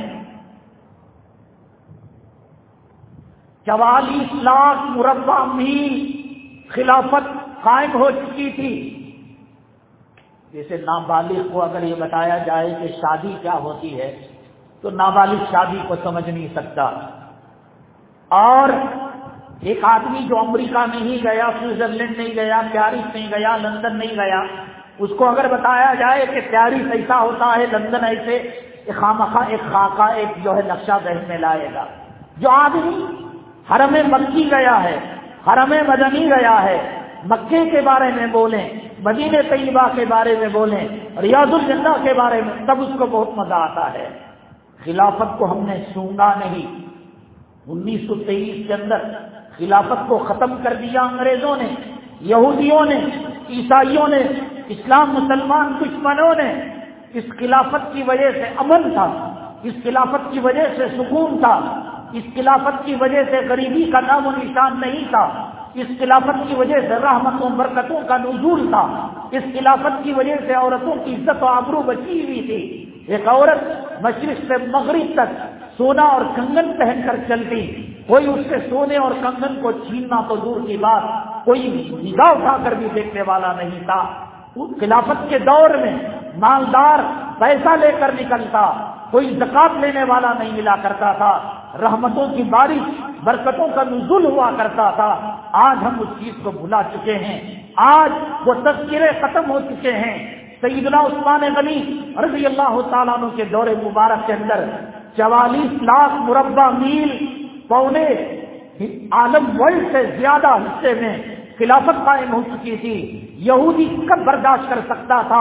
چوالیس لاکھ مربع میل خلافت قائم ہو چکی تھی. جیسے نابالغ کو اگر یہ بتایا جائے کہ شادی کیا ہوتی ہے تو نابالغ شادی کو سمجھ نہیں سکتا. اور ایک آدمی جو امریکہ نہیں گیا، سوئٹزرلینڈ نہیں گیا، پیرس نہیں گیا، لندن نہیں گیا، اس کو اگر بتایا جائے کہ پیرس ایسا ہوتا ہے، لندن ایسے، خامخواہ ایک خاکہ ایک جو ہے نقشہ ذہن میں لائے گا. جو آدمی حرم مکی گیا ہے، حرم مدنی گیا ہے، مکے کے بارے میں بولیں، مدینہ طیبہ کے بارے میں بولیں، ریاض الجنہ کے بارے میں، تب اس کو بہت مزہ آتا ہے. خلافت کو ہم نے سونگا نہیں. انیس سو تیئیس کے اندر خلافت کو ختم کر دیا انگریزوں نے، یہودیوں نے، عیسائیوں نے، اسلام مسلمان دشمنوں نے. اس خلافت کی وجہ سے امن تھا، اس خلافت کی وجہ سے سکون تھا، اس خلافت کی وجہ سے غریبی کا نام و نشان نہیں تھا، اس خلافت کی وجہ سے رحمتوں برکتوں کا نزول تھا، اس خلافت کی وجہ سے عورتوں کی عزت و آبرو بچی ہوئی تھی. ایک عورت مشرق سے مغرب تک سونا اور کنگن پہن کر چلتی، کوئی اس سے سونے اور کنگن کو چھیننا تو دور کی بات، کوئی نگاہ اٹھا کر بھی دیکھنے والا نہیں تھا. خلافت کے دور میں مالدار پیسہ لے کر نکلتا، کوئی زکات لینے والا نہیں ملا کرتا تھا، رحمتوں کی بارش، برکتوں کا نزول ہوا کرتا تھا. آج ہم اس چیز کو بھلا چکے ہیں، آج وہ تذکرے ختم ہو چکے ہیں. سیدنا عثمان غنی رضی اللہ تعالیٰ عنہ کے دور مبارک کے اندر چوالیس لاکھ مربع میل، پونے عالم ورلڈ سے زیادہ حصے میں خلافت قائم ہو چکی تھی. یہودی کب برداشت کر سکتا تھا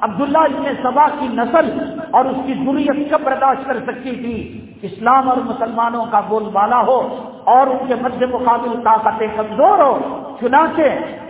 عبداللہ ابن سبا کی نسل اور اس کی ذریت کب برداشت کر سکتی تھی اسلام اور مسلمانوں کا بول بالا ہو اور ان کے مد مقابل طاقتیں کمزور ہو؟ چنانچہ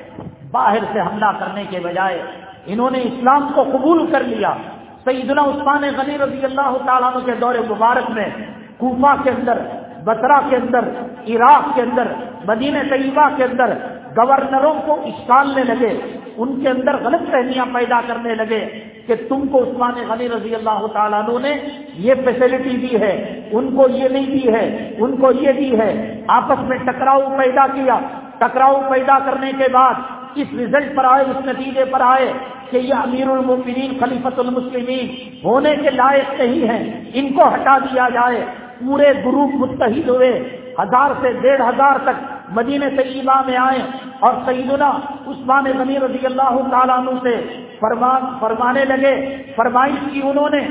باہر سے حملہ کرنے کے بجائے انہوں نے اسلام کو قبول کر لیا۔ سیدنا عثمان غنی رضی اللہ تعالیٰ عنہ کے دور مبارک میں کوفہ کے اندر، بصرہ کے اندر، عراق کے اندر، مدینہ طیبہ کے اندر گورنروں کو اشکالنے لگے، ان کے اندر غلط فہمیاں پیدا کرنے لگے کہ تم کو عثمان غنی رضی اللہ تعالیٰ عنہ نے یہ فیسلٹی دی ہے، ان کو یہ نہیں دی ہے، ان کو یہ دی ہے۔ آپس میں ٹکراؤ پیدا کیا۔ ٹکراؤ پیدا کرنے کے بعد اس رزلٹ پر آئے، اس نتیجے پر آئے کہ یہ امیر المؤمنین خلیفۃ المسلمین ہونے کے لائق نہیں ہیں، ان کو ہٹا دیا جائے۔ پورے گروپ متحد ہوئے، ہزار سے ڈیڑھ ہزار تک مدینہ طیبہ میں آئے اور سیدنا عثمان غنی رضی اللہ تعالیٰ عنہ سے فرمان فرمانے لگے، فرمائش کی انہوں نے،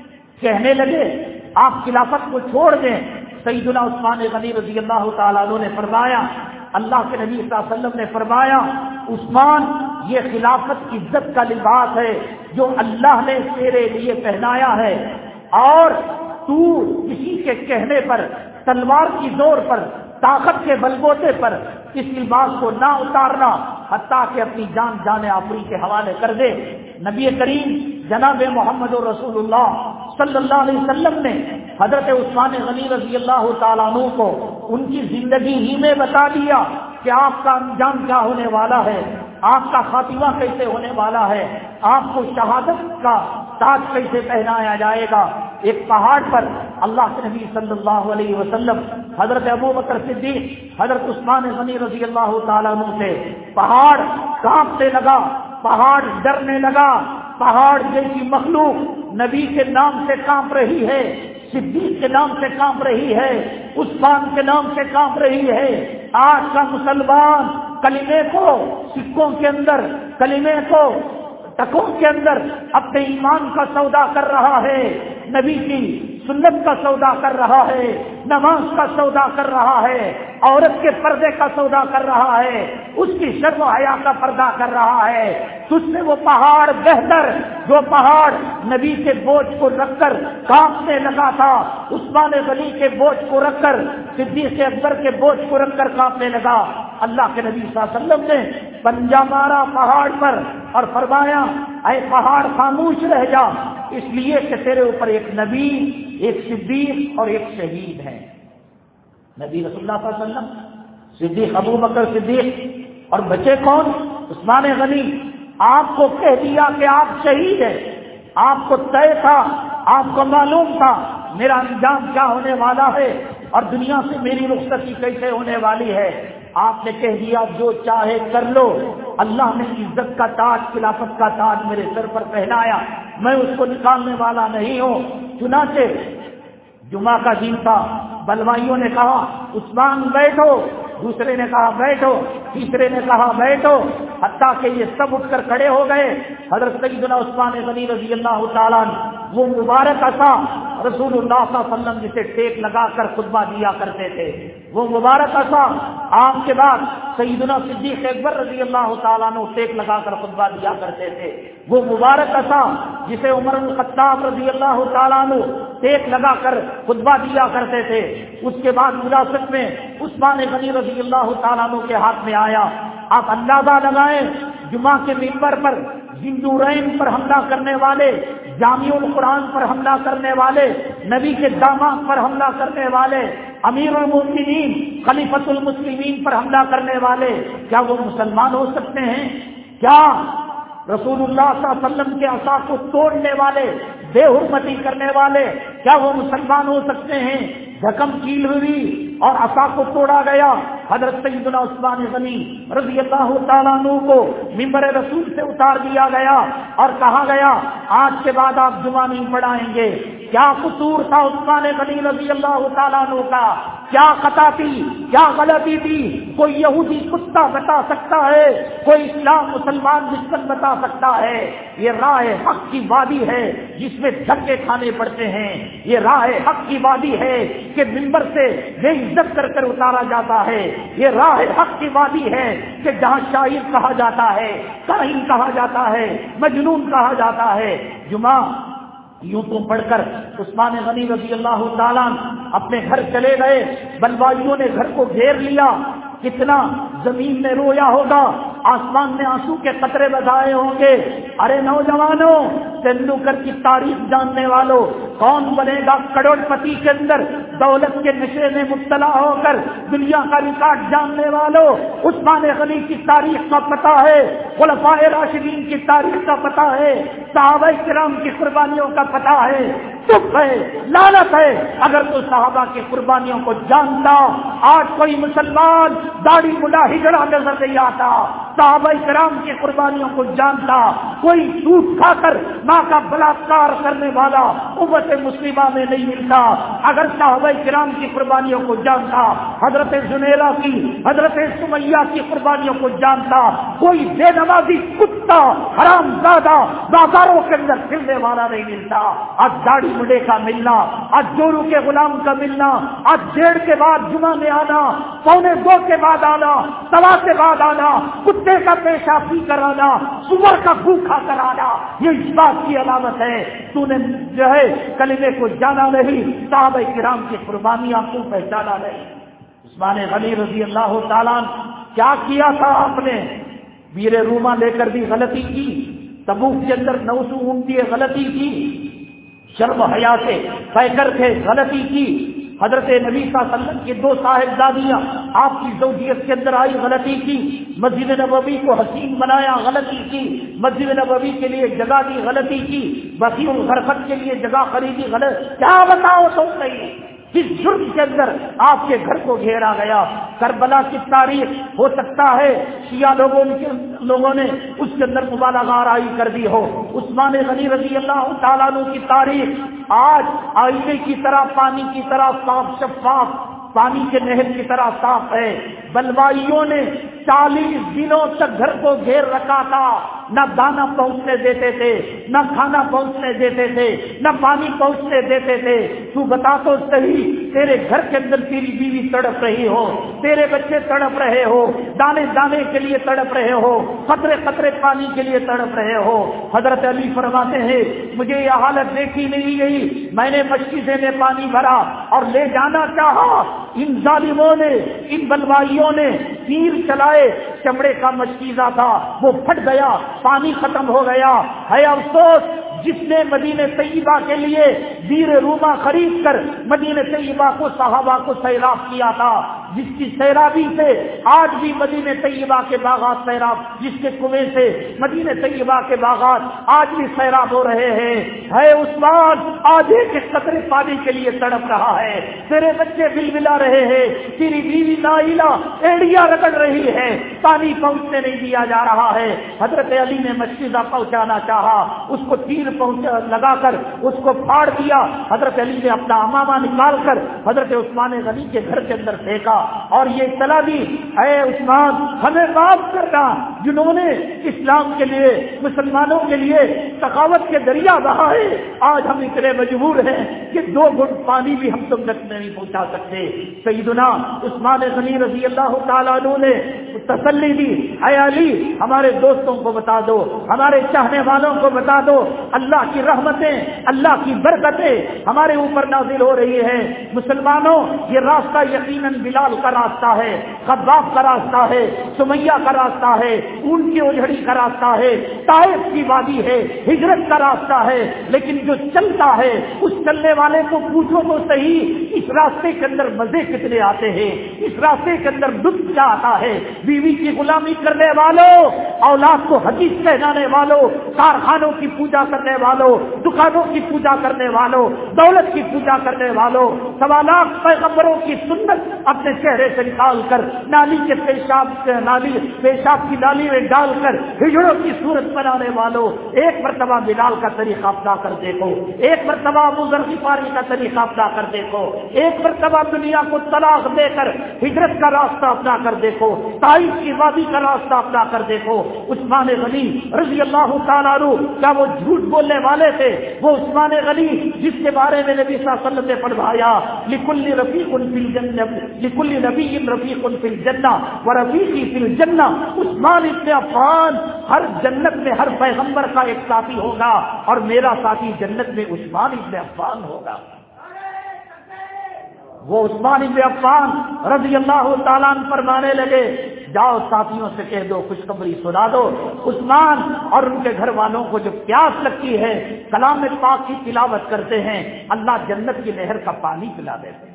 کہنے لگے آپ خلافت کو چھوڑ دیں۔ سیدنا عثمان غنی رضی اللہ تعالیٰ عنہ نے فرمایا، اللہ کے نبی صلی اللہ علیہ وسلم نے فرمایا، عثمان یہ خلافت عزت کا لباس ہے جو اللہ نے تیرے لیے پہنایا ہے، اور تو کسی کے کہنے پر، تلوار کی زور پر، طاقت کے بلبوتے پر اس لباس کو نہ اتارنا حتیٰ کہ اپنی جان جان آفری کے حوالے کر دے۔ نبی کریم جناب محمد رسول اللہ صلی اللہ علیہ وسلم نے حضرت عثمان غنی رضی اللہ تعالیٰ عنہ کو ان کی زندگی ہی میں بتا دیا کہ آپ کا انجام کیا ہونے والا ہے، آپ کا خاتمہ کیسے ہونے والا ہے، آپ کو شہادت کا تاج کیسے پہنایا جائے گا۔ ایک پہاڑ پر اللہ کے نبی صلی اللہ علیہ وسلم حضرت ابو بکر صدیق، حضرت عثمان غنی رضی اللہ تعالیٰ عنہ سے پہاڑ کانپنے لگا، پہاڑ ڈرنے لگا، پہاڑ جیسی مخلوق نبی کے نام سے کانپ رہی ہے، صدیق کے نام سے کانپ رہی ہے، عثمان کے نام سے کانپ رہی ہے۔ آج کا مسلمان کلمے کو سکوں کے اندر، کلمے کو ٹکوں کے اندر اپنے ایمان کا سودا کر رہا ہے، نبی کی سنت کا سودا کر رہا ہے، نماز کا سودا کر رہا ہے، عورت کے پردے کا سودا کر رہا ہے، اس کی شرم و حیا کا پردہ کر رہا ہے۔ تجھ سے وہ پہاڑ بہتر جو پہاڑ نبی کے بوجھ کو رکھ کر کانپنے لگا تھا، عثمان غنی کے بوجھ کو رکھ کر، صدیق اکبر کے بوجھ کو رکھ کر کانپنے لگا۔ اللہ کے نبی صلی اللہ علیہ وسلم نے پنجہ مارا پہاڑ پر اور فرمایا، اے پہاڑ خاموش رہ جا، اس لیے کہ تیرے اوپر ایک نبی، ایک صدیق اور ایک شہید ہے۔ نبی رسول اللہ صلی اللہ علیہ وسلم، صدیق ابو بکر صدیق، اور بچے کون؟ عثمان غنی۔ آپ کو کہہ دیا کہ آپ شہید ہیں، آپ کو طے تھا، آپ کو معلوم تھا میرا انجام کیا ہونے والا ہے اور دنیا سے میری رخصتی کیسے ہونے والی ہے۔ آپ نے کہہ دیا جو چاہے کر لو، اللہ نے عزت کا تاج، خلافت کا تاج میرے سر پر پہنایا، میں اس کو نکالنے والا نہیں ہوں۔ چنانچہ جمعہ کا دن تھا، بلوائیوں نے کہا عثمان بیٹھو، دوسرے نے کہا بیٹھو، تیسرے نے کہا بیٹھو، حتیٰ کہ یہ سب اٹھ کر کھڑے ہو گئے۔ حضرت سیدنا عثمان غنی رضی اللہ تعالیٰ عنہ وہ مبارک عصا رسول اللہ صلی اللہ علیہ وسلم جسے ٹیک لگا کر خطبہ دیا کرتے تھے، وہ مبارک عصا آپ کے بعد سیدنا صدیق اکبر رضی اللہ تعالیٰ عنہ ٹیک لگا کر خطبہ دیا کرتے تھے، وہ مبارک عصا جسے عمر بن الخطاب رضی اللہ تعالیٰ عنہ ٹیک لگا کر خطبہ دیا کرتے تھے، اس کے بعد وراثت میں عثمان غنی رضی اللہ تعالیٰ عنہ کے ہاتھ میں آیا۔ آپ اندازہ لگائیں، جمعہ کے منبر پر زندورین پر حملہ کرنے والے، جامع القرآن پر حملہ کرنے والے، نبی کے داماد پر حملہ کرنے والے، امیر المؤمنین خلیفۃ المسلمین پر حملہ کرنے والے، کیا وہ مسلمان ہو سکتے ہیں؟ کیا رسول اللہ صلی اللہ علیہ وسلم کے عصا کو توڑنے والے، بے حرمتی کرنے والے، کیا وہ مسلمان ہو سکتے ہیں؟ دھکم کیل ہوئی اور عصا کو توڑا گیا۔ حضرت سیدنا عثمان غنی رضی اللہ تعالیٰ عنہ کو منبر رسول سے اتار دیا گیا اور کہا گیا آج کے بعد آپ جمعہ نہیں پڑھائیں گے۔ کیا قصور تھا عثمان غنی رضی اللہ تعالیٰ عنہ کا؟ کیا خطا تھی، کیا غلطی تھی؟ کوئی یہودی کتا بتا سکتا ہے، کوئی اسلام مسلمان مسلم بتا سکتا ہے؟ یہ راہ حق کی وادی ہے جس میں دھکے کھانے پڑتے ہیں، یہ راہ حق کی وادی ہے کہ منبر سے بے عزت کر کر اتارا جاتا ہے، یہ راہ حق کی وادی ہے کہ جہاں شاعر کہا جاتا ہے، کاہن کہا جاتا ہے، مجنون کہا جاتا ہے۔ جمعہ یوں تو پڑھ کر عثمان غنی رضی اللہ تعالیٰ اپنے گھر چلے گئے، بلوائیوں نے گھر کو گھیر لیا، کتنا زمین نے رویا ہوگا، آسمان میں آنسو کے قطرے بجائے ہوں گے۔ ارے نوجوانوں، تندولکر کی تاریخ جاننے والوں، کون بنے گا کروڑ پتی کے اندر دولت کے نشے میں مبتلا ہو کر دنیا کا ریکارڈ جاننے والوں، عثمان غنی کی تاریخ کا پتہ ہے، خلفائے راشدین کی تاریخ کا پتہ ہے، صحابہ کرام کی قربانیوں کا پتہ ہے۔ چپ ہے، لعنت ہے اگر تو صحابہ کی قربانیوں کو جانتا۔ آج کوئی مسلمان داڑھی مڈا ہجڑا نظر نہیں آتا، صحابہ کرام کی قربانیوں کو جانتا۔ کوئی سود کھا کر ماں کا بلاತ್ಕಾರ کرنے والا امت مسلمہ میں نہیں ملتا اگر صحابہ کرام کی قربانیوں کو جانتا، حضرت زنیرہ کی، حضرت سمیہ کی قربانیوں کو جانتا۔ کوئی بے نمازی کتا حرام زادہ بازاروں کے اندر پھرنے والا نہیں ملتا۔ آج داڑھی مڈے کا ملنا، آج جورو کے غلام کا ملنا، آج ڈیڑھ کے بعد جمعہ میں آنا، پونے دو کے بعد آنا، سوا کے بعد آنا، کتے کا پیشاب پی کر آنا، سور کا گو کھا کر آنا، یہ اس بات کی علامت ہے تو نے جو ہے کلمے کو جانا نہیں، صحابہ کرام کی قربانیاں کو پہچانا نہیں۔ عثمان غنی رضی اللہ تعالیٰ کیا کیا تھا آپ نے؟ بیر روما لے کر بھی غلطی کی، تبوک کے اندر نو سو اونٹی غلطی کی، شرم حیا سے پیکر تھے غلطی کی، حضرت نبی صلی اللہ علیہ وسلم کی دو صاحبزادیاں آپ کی زوجیت کے اندر آئی غلطی کی، مسجد نبوی کو حسین بنایا غلطی کی، مسجد نبوی کے لیے جگہ دی غلطی کی، بقیع الغرفت کے لیے جگہ خریدی غلط، کیا بتاؤ تو صحیح کس جرم کے اندر آپ کے گھر کو گھیرا گیا؟ کربلا کی تاریخ ہو سکتا ہے شیعہ لوگوں نے لوگوں نے اس کے اندر مبالغہ آرائی کر دی ہو۔ عثمان غنی رضی اللہ تعالیٰ عنہ کی تاریخ آج آئینے کی طرح، پانی کی طرح صاف شفاف، پانی کے نہر کی طرح صاف ہے۔ بلوائیوں نے چالیس دنوں تک گھر کو گھیر رکھا تھا، نہ دانا پہنچنے دیتے تھے، نہ کھانا پہنچنے دیتے تھے، نہ پانی پہنچنے دیتے تھے۔ تو بتا تو صحیح، تیرے گھر کے اندر تیری بیوی تڑپ رہی ہو، تیرے بچے تڑپ رہے ہو، دانے دانے کے لیے تڑپ رہے ہو، قطرے قطرے پانی کے لیے تڑپ رہے ہو۔ حضرت علی فرماتے ہیں مجھے یہ حالت دیکھی نہیں گئی، میں نے مشکیزے میں پانی بھرا اور لے جانا چاہا، ان ظالموں نے، ان بلوائیوں نے تیر چلائے، چمڑے کا مشکیزہ تھا وہ پھٹ گیا، پانی ختم ہو گیا۔ ہے افسوس جس نے مدینہ طیبہ کے لیے بیر روما خرید کر مدینہ طیبہ کو، صحابہ کو سیراب کیا تھا، جس کی سیرابی سے آج بھی مدینہ طیبہ کے باغات سیراب، جس کے کنویں سے مدینہ طیبہ کے باغات آج بھی سیراب ہو رہے ہیں۔ ہے عثمان آج ایک قطرے پانی کے لیے تڑپ رہا ہے، تیرے بچے بلبلا رہے ہیں، تیری بیوی نائلہ ایڑیاں رگڑ رہی ہے، پانی پہنچنے نہیں دیا جا رہا ہے۔ حضرت علی نے مشکیزہ پہنچانا چاہا، اس کو تیر پہنچا لگا کر اس کو پھاڑ دیا۔ حضرت علی نے اپنا امامہ نکال کر حضرت عثمان غنی کے گھر کے اندر پھینکا اور یہ اطلاع دی اے عثمان ہمیں معاف کرنا، جنہوں نے اسلام کے لیے، مسلمانوں کے لیے سخاوت کے دریا بہائے، آج ہم اتنے مجبور ہیں کہ دو گھٹ پانی بھی ہم تم تک نہیں پہنچا سکتے۔ سیدنا عثمان غنی رضی اللہ تعالیٰ عنہ نے تسلی دی اے علی ہمارے دوستوں کو بتا دو، ہمارے چاہنے والوں کو بتا دو، اللہ کی رحمتیں، اللہ کی برکتیں ہمارے اوپر نازل ہو رہی ہیں۔ مسلمانوں یہ راستہ یقیناً بلال کا راستہ ہے، خباب کا راستہ ہے، سمیہ کا راستہ ہے، اون کی اجڑی کا راستہ ہے، طائف کی وادی ہے، ہجرت کا راستہ ہے، لیکن جو چلتا ہے اس چلنے والے کو پوچھو تو صحیح اس راستے کے اندر مزے کتنے آتے ہیں، اس راستے کے اندر لطف کیا آتا ہے۔ بیوی کی غلامی کرنے والوں، اولاد کو حدیث پہنانے والوں، کارخانوں کی پوجا کرنے والوں، دکانوں کی پوجا کرنے والوں، دولت کی پوجا کرنے والوں، سوا لاکھ پیغمبروں کی سنت اپنے چہرے سے نکال کر نالی کے پیشاب سے نالی پیشاب کی نالی میں ڈال کر ہجڑوں کی صورت بنانے والوں، ایک مرتبہ بلال کا طریقہ اپنا کر دیکھو، ایک مرتبہ ابو ذر غفاری کا طریقہ اپنا کر دیکھو، ایک مرتبہ دنیا کو طلاق دے کر ہجرت کا راستہ اپنا کر دیکھو، طائف کی وادی کا راستہ اپنا کر دیکھو۔ عثمان غنی رضی اللہ تعالیٰ عنہ، کیا وہ جھوٹ بولنے والے تھے؟ وہ عثمان غنی جس کے بارے میں نبی صلی اللہ علیہ وسلم نے فرمایا لکل رفیق فی الجنہ لکل نبی رفیق فی الجنہ ورفیقی فی الجنہ، عثمان ابن عفان ہر جنت میں ہر پیغمبر کا ایک ساتھی ہوگا اور میرا ساتھی جنت میں عثمان ابن عفان ہوگا۔ وہ عثمان ابن عفان رضی اللہ تعالیٰ عنہ فرمانے لگے جاؤ ساتھیوں سے کہہ دو، خوشخبری سنا دو، عثمان اور ان کے گھر والوں کو جو پیاس لگتی ہے کلام پاک کی تلاوت کرتے ہیں، اللہ جنت کی نہر کا پانی پلا دیتے ہیں۔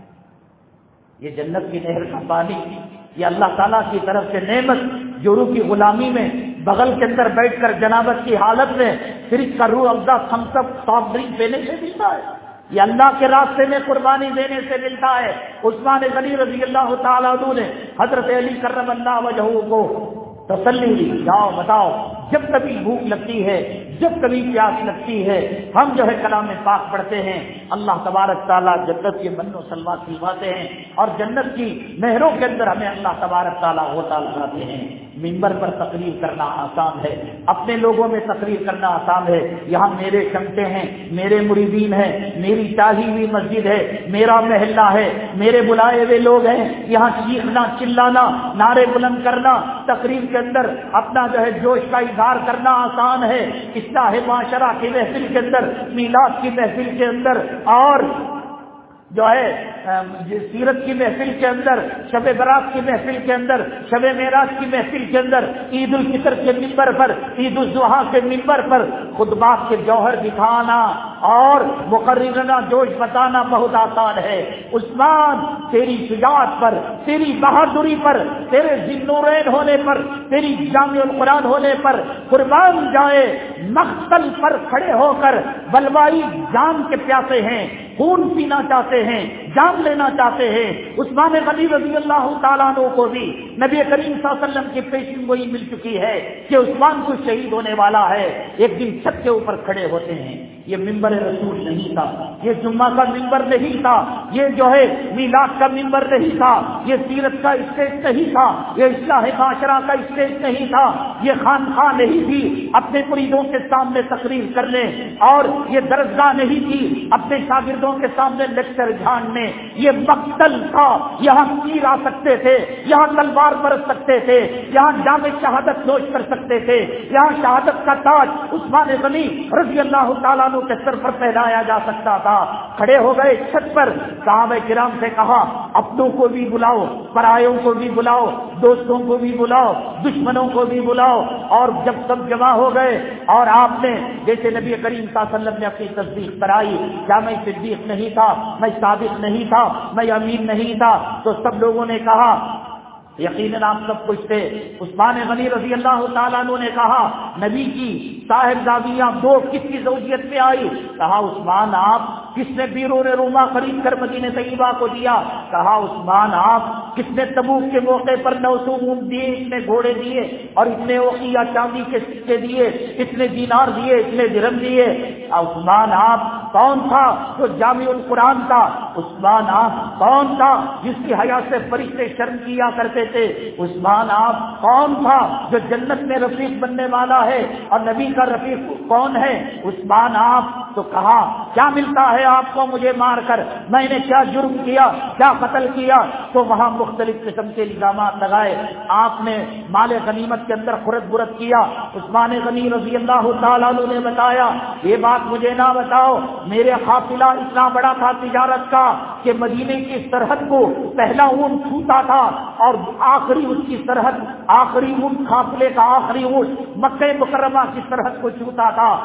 یہ جنت کی نہر کا پانی یہ اللہ تعالیٰ کی طرف سے نعمت، جو روح کی غلامی میں بغل کے اندر بیٹھ کر جنابت کی حالت میں فریج کا روح افزا تھمس اپ سافٹ ڈرنک پینے سے ملتا ہے، یہ اللہ کے راستے میں قربانی دینے سے ملتا ہے۔ عثمان غنی رضی اللہ تعالیٰ عنہ نے حضرت علی کرم اللہ وجہہ کو تسلی دی، جاؤ بتاؤ جب کبھی بھوک لگتی ہے، جب کبھی پیاس لگتی ہے، ہم جو ہے کلام پاک پڑھتے ہیں، اللہ تبارک تعالیٰ جنت کے من و سلوا کھلواتے ہیں اور جنت کی نہروں کے اندر ہمیں اللہ تبارک تعالیٰ غوطہ لگاتے ہیں۔ منبر پر تقریر کرنا آسان ہے، اپنے لوگوں میں تقریر کرنا آسان ہے، یہاں میرے چمچے ہیں، میرے مریدین ہیں، میری چاہی ہوئی مسجد ہے، میرا محلہ ہے، میرے بلائے ہوئے لوگ ہیں، یہاں چیخنا چلانا نعرے بلند کرنا تقریر کے اندر اپنا جو ہے جوش کا اظہار کرنا آسان ہے، اصلاح معاشرہ کی محفل کے اندر، میلاد کی محفل کے اندر اور جو ہے سیرت کی محفل کے اندر، شب برات کی محفل کے اندر، شب معراج کی محفل کے اندر، عید الفطر کے ممبر پر، عید الاضحیٰ کے ممبر پر خطبات کے جوہر دکھانا اور مقررانہ جوش بتانا بہت آسان ہے۔ عثمان تیری شجاعت پر، تیری بہادری پر، تیرے ذی-النورین ہونے پر، تیری جامع القرآن ہونے پر قربان جائے، مقتل پر کھڑے ہو کر بلوائی جان کے پیاسے ہیں، خون پینا چاہتے ہیں، جان لینا چاہتے ہیں۔ عثمان غنی رضی اللہ تعالیٰ عنہ کو بھی نبی کریم صلی اللہ علیہ وسلم کی پیشن گوئی مل چکی ہے کہ عثمان کو شہید ہونے والا ہے۔ ایک دن چھت کے اوپر کھڑے ہوتے ہیں، یہ ممبر رسول نہیں تھا، یہ جمعہ کا ممبر نہیں تھا، یہ جو ہے میلاد کا ممبر نہیں تھا، یہ سیرت کا اسٹیج نہیں تھا، یہ اصلاح معاشرہ کا اسٹیج نہیں تھا، یہ خانقاہ نہیں تھی اپنے مریدوں کے سامنے تقریر کرنے، اور یہ درسگاہ نہیں تھی اپنے شاگردوں کے سامنے لیکچر جھاڑنے، یہ مقتل تھا، یہاں تیر آ سکتے تھے، یہاں تلوار برس سکتے تھے، یہاں جام شہادت نوش کر سکتے تھے، یہاں شہادت کا تاج عثمان غنی رضی اللہ تعالیٰ عنہ کے سر پر پہنایا جا سکتا تھا۔ کھڑے ہو گئے چھت پر، صحابہ کرام سے کہا اپنوں کو بھی بلاؤ، پرایوں کو بھی بلاؤ، دوستوں کو بھی بلاؤ، دشمنوں کو بھی بلاؤ، اور جب سب جمع ہو گئے اور آپ نے جیسے نبی کریم صلی اللہ علیہ وسلم نے اپنی تصدیق کرائی، کیا میں صدیق نہیں تھا، میں صادق نہیں تھا، میں امین نہیں تھا، تو سب لوگوں نے کہا یقیناً آپ سب کچھ تھے۔ عثمان غنی رضی اللہ تعالیٰ عنہ نے کہا نبی کی صاحبزادیاں دو کس کی زوجیت میں آئی؟ کہا عثمان آپ کس نے بیرون روما خرید کر مدینہ طیبہ کو دیا؟ کہا عثمان آپ کس نے تبوک کے موقع پر نو سو اونٹ دیے، اتنے گھوڑے دیے اور اتنے اوقیہ چاندی کے سکے دیے، اتنے دینار دیے، اتنے درہم دیے؟ عثمان آپ کون تھا جو جامع القرآن تھا؟ عثمان آپ کون تھا جس کی حیا سے فرشتے شرم کیا کرتے تھے؟ عثمان آپ کون تھا جو جنت میں رفیق بننے والا ہے اور نبی کا رفیق کون ہے؟ عثمان آپ تو کہا کیا ملتا ہے آپ کو مجھے مار کر؟ میں نے کیا جرم کیا، کیا قتل کیا؟ تو وہاں مختلف قسم کے الزامات لگائے۔ آپ نے مال غنیمت کے اندر خرد برد کیا۔ عثمان غنی رضی اللہ تعالیٰ عنہ نے بتایا یہ بات مجھے نہ بتاؤ، میرے قافلہ اتنا بڑا تھا تجارت کا کہ مدینے کی سرحد کو پہلا اونٹ چھوتا تھا اور آخری اس کی سرحد، آخری اونٹ قافلے کا آخری اونٹ مکہ مکرمہ کی سرحد کو چھوتا تھا۔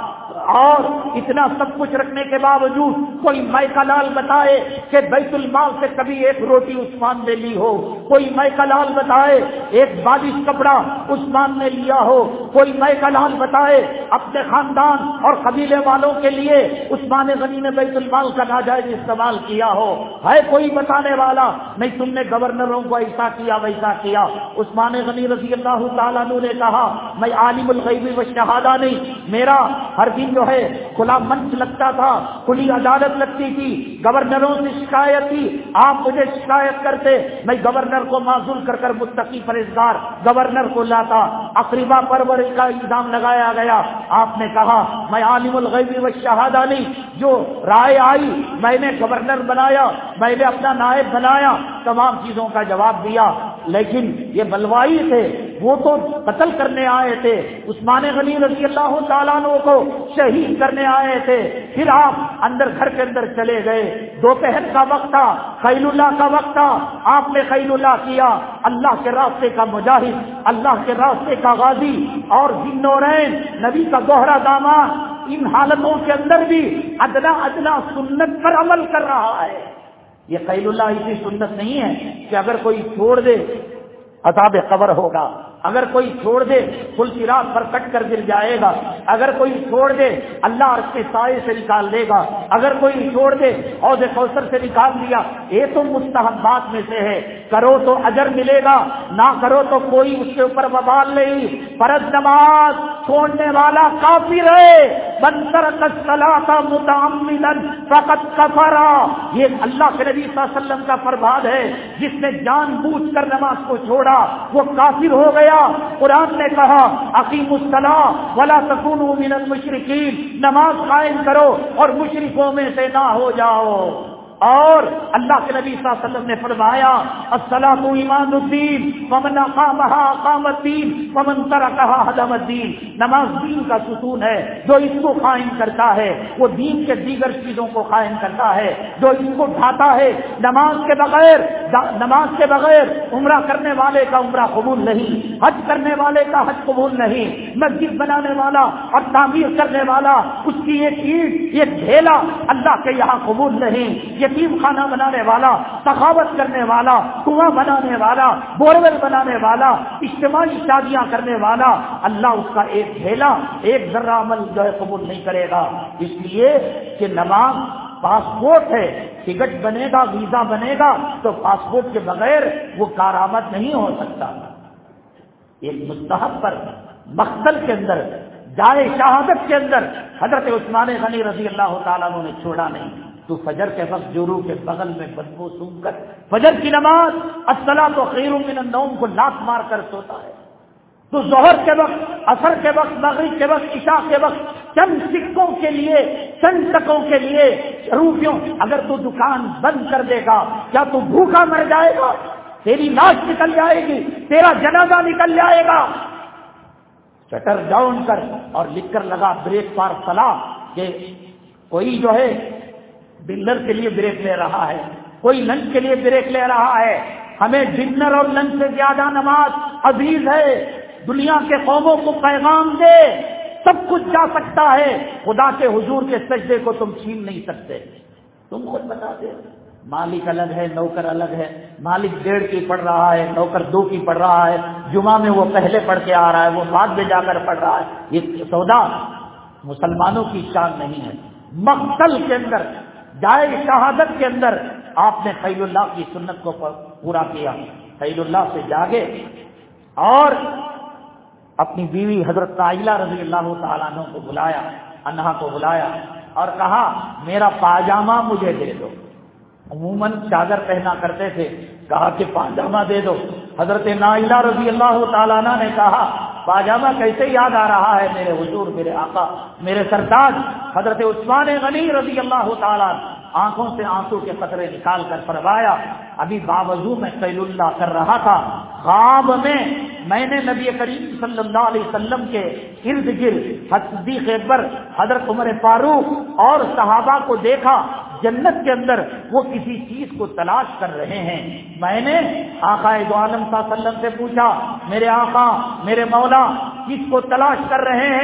اور اتنا سب کچھ رکھنے کے باوجود کوئی مائی کا لال بتائے کہ بیت المال سے کبھی ایک روٹی عثمان نے لی ہو، کوئی مائی کا لال بتائے ایک بارش کپڑا عثمان نے لیا ہو، کوئی مائی کا لال بتائے اپنے خاندان اور قبیلے والوں کے لیے عثمان غنی نے بیت المال کا ناجائز استعمال کیا ہو؟ ہے کوئی بتانے والا؟ نہیں، تم نے گورنروں کو ایسا کیا ویسا کیا۔ عثمان غنی رضی اللہ تعالیٰ عنہ نے کہا میں عالم الغیب و شہادہ نہیں، میرا ہر دن جو ہے کھلا منچ لگتا تھا، کھلی عدالت لگتی تھی، گورنروں سے شکایت تھی، آپ مجھے شکایت کرتے، میں گورنر کو معزول کر کر متقی پرہیزگار گورنر کو لاتا، اقربا پروری کا الزام لگایا گیا۔ آپ نے کہا میں عالم الغیب و شہادہ نہیں، جو رائے آئی میں نے گورنر بنایا، میں نے اپنا نائب بنایا، تمام چیزوں کا جواب دیا۔ لیکن یہ بلوائی تھے، وہ تو قتل کرنے آئے تھے، عثمان غنی رضی اللہ تعالیٰ عنہ کو شہید کرنے آئے تھے۔ پھر آپ اندر گھر کے اندر چلے گئے، دوپہر کا وقت تھا، خیل اللہ کا وقت تھا، آپ نے خیل اللہ کیا، اللہ کے راستے کا مجاہد، اللہ کے راستے کا غازی اور ذی-النورین نبی کا دوہرا داماد ان حالتوں کے اندر بھی ادنا ادنا سنت پر عمل کر رہا ہے۔ یہ خیل اللہ ایسی سنت نہیں ہے کہ اگر کوئی چھوڑ دے عذاب قبر ہوگا، اگر کوئی چھوڑ دے پل صراط پر کٹ کر گر جائے گا، اگر کوئی چھوڑ دے اللہ عرش کے سائے سے نکال دے گا، اگر کوئی چھوڑ دے حوض کوثر سے نکال دیا، یہ تو مستحبات میں سے ہے، کرو تو اجر ملے گا، نہ کرو تو کوئی اس کے اوپر وبال نہیں۔ فرض نماز چھوڑنے والا کافر ہے، من ترک الصلاۃ متعمدا فقد کفر، یہ اللہ کے نبی صلی اللہ علیہ وسلم کا فرمان ہے، جس نے جان بوجھ کر نماز کو چھوڑا وہ کافر ہو گیا۔ قرآن نے کہا اقیموا الصلاۃ ولا تکونوا من المشرکین، نماز قائم کرو اور مشرکوں میں سے نہ ہو جاؤ۔ اور اللہ کے نبی صلی اللہ علیہ وسلم نے فرمایا الصلاۃ ایمان الدین فمن اقامها اقام الدین ومن ترکها هدم الدین، نماز دین کا ستون ہے، جو اس کو قائم کرتا ہے وہ دین کے دیگر چیزوں کو قائم کرتا ہے، جو اس کو ڈھاتا ہے نماز کے بغیر نماز کے بغیر عمرہ کرنے والے کا عمرہ قبول نہیں، حج کرنے والے کا حج قبول نہیں، مسجد بنانے والا اور تعمیر کرنے والا اس کی ایک اینٹ ایک ڈھیلا اللہ کے یہاں قبول نہیں، یتیم خانہ بنانے والا، سخاوت کرنے والا، کنواں بنانے والا، بورول بنانے والا، اجتماعی شادیاں کرنے والا، اللہ اس کا ایک ڈھیلا ایک ذرہ عمل جو ہے قبول نہیں کرے گا۔ اس لیے کہ نماز پاسپورٹ ہے، ٹکٹ بنے گا، ویزا بنے گا، تو پاسپورٹ کے بغیر وہ کارآمد نہیں ہو سکتا۔ ایک مستحب پر مقتل کے اندر جائے شہادت کے اندر حضرت عثمان غنی رضی اللہ تعالیٰ عنہ نے چھوڑا نہیں۔ تو فجر کے وقت جورو کے بغل میں بدبو سونگ کر فجر کی نماز الصلاۃ خیر من النوم کو لات مار کر سوتا ہے، تو ظہر کے وقت، عصر کے وقت، مغرب کے وقت، عشاء کے وقت چند سکوں کے لیے، چند ٹکوں کے لیے، روپیوں، اگر تو دکان بند کر دے گا کیا تو بھوکا مر جائے گا؟ تیری لاش نکل جائے گی، تیرا جنازہ نکل جائے گا۔ شٹر ڈاؤن کر اور لکھ کر لگا بریک فار صلاح، کہ کوئی جو ہے ڈنر کے لیے بریک لے رہا ہے، کوئی لنچ کے لیے بریک لے رہا ہے، ہمیں ڈنر اور لنچ سے زیادہ نماز عزیز ہے۔ دنیا کے قوموں کو پیغام دے، سب کچھ جا سکتا ہے، خدا کے حضور کے سجدے کو تم چھین نہیں سکتے۔ تم خود بتا دے، مالک الگ ہے، نوکر الگ ہے، مالک ڈیڑھ کی پڑھ رہا ہے، نوکر دو کی پڑھ رہا ہے، جمعہ میں وہ پہلے پڑھ کے آ رہا ہے، وہ بعد میں جا کر پڑھ رہا ہے۔ یہ سودا مسلمانوں کی شان نہیں ہے۔ مقتل کے اندر، جائے شہادت کے اندر آپ نے خیل اللہ کی سنت کو پورا کیا، خیل اللہ سے جاگے اور اپنی بیوی حضرت عائلہ رضی اللہ تعالیٰ عنہ کو بلایا، انہا کو بلایا اور کہا میرا پاجامہ مجھے دے دو۔ عموماً چادر پہنا کرتے تھے، کہا کہ پاجامہ دے دو۔ حضرت عائلہ رضی اللہ تعالیٰ عنہ نے کہا پاجامہ کیسے یاد آ رہا ہے میرے حضور، میرے آقا، میرے سرتاج حضرت عثمان غنی رضی اللہ تعالیٰ، آنکھوں سے آنسو کے قطرے نکال کر فرمایا ابھی باوضو میں قیل اللہ کر رہا تھا، خواب میں میں نے نبی کریم صلی اللہ علیہ وسلم کے ارد گرد صدیق اکبر، حضرت عمر فاروق اور صحابہ کو دیکھا، جنت کے اندر وہ کسی چیز کو تلاش کر رہے ہیں۔ میں نے آقا دو عالم صلی اللہ علیہ وسلم سے پوچھا میرے آقا، میرے مولا، کس کو تلاش کر رہے ہیں؟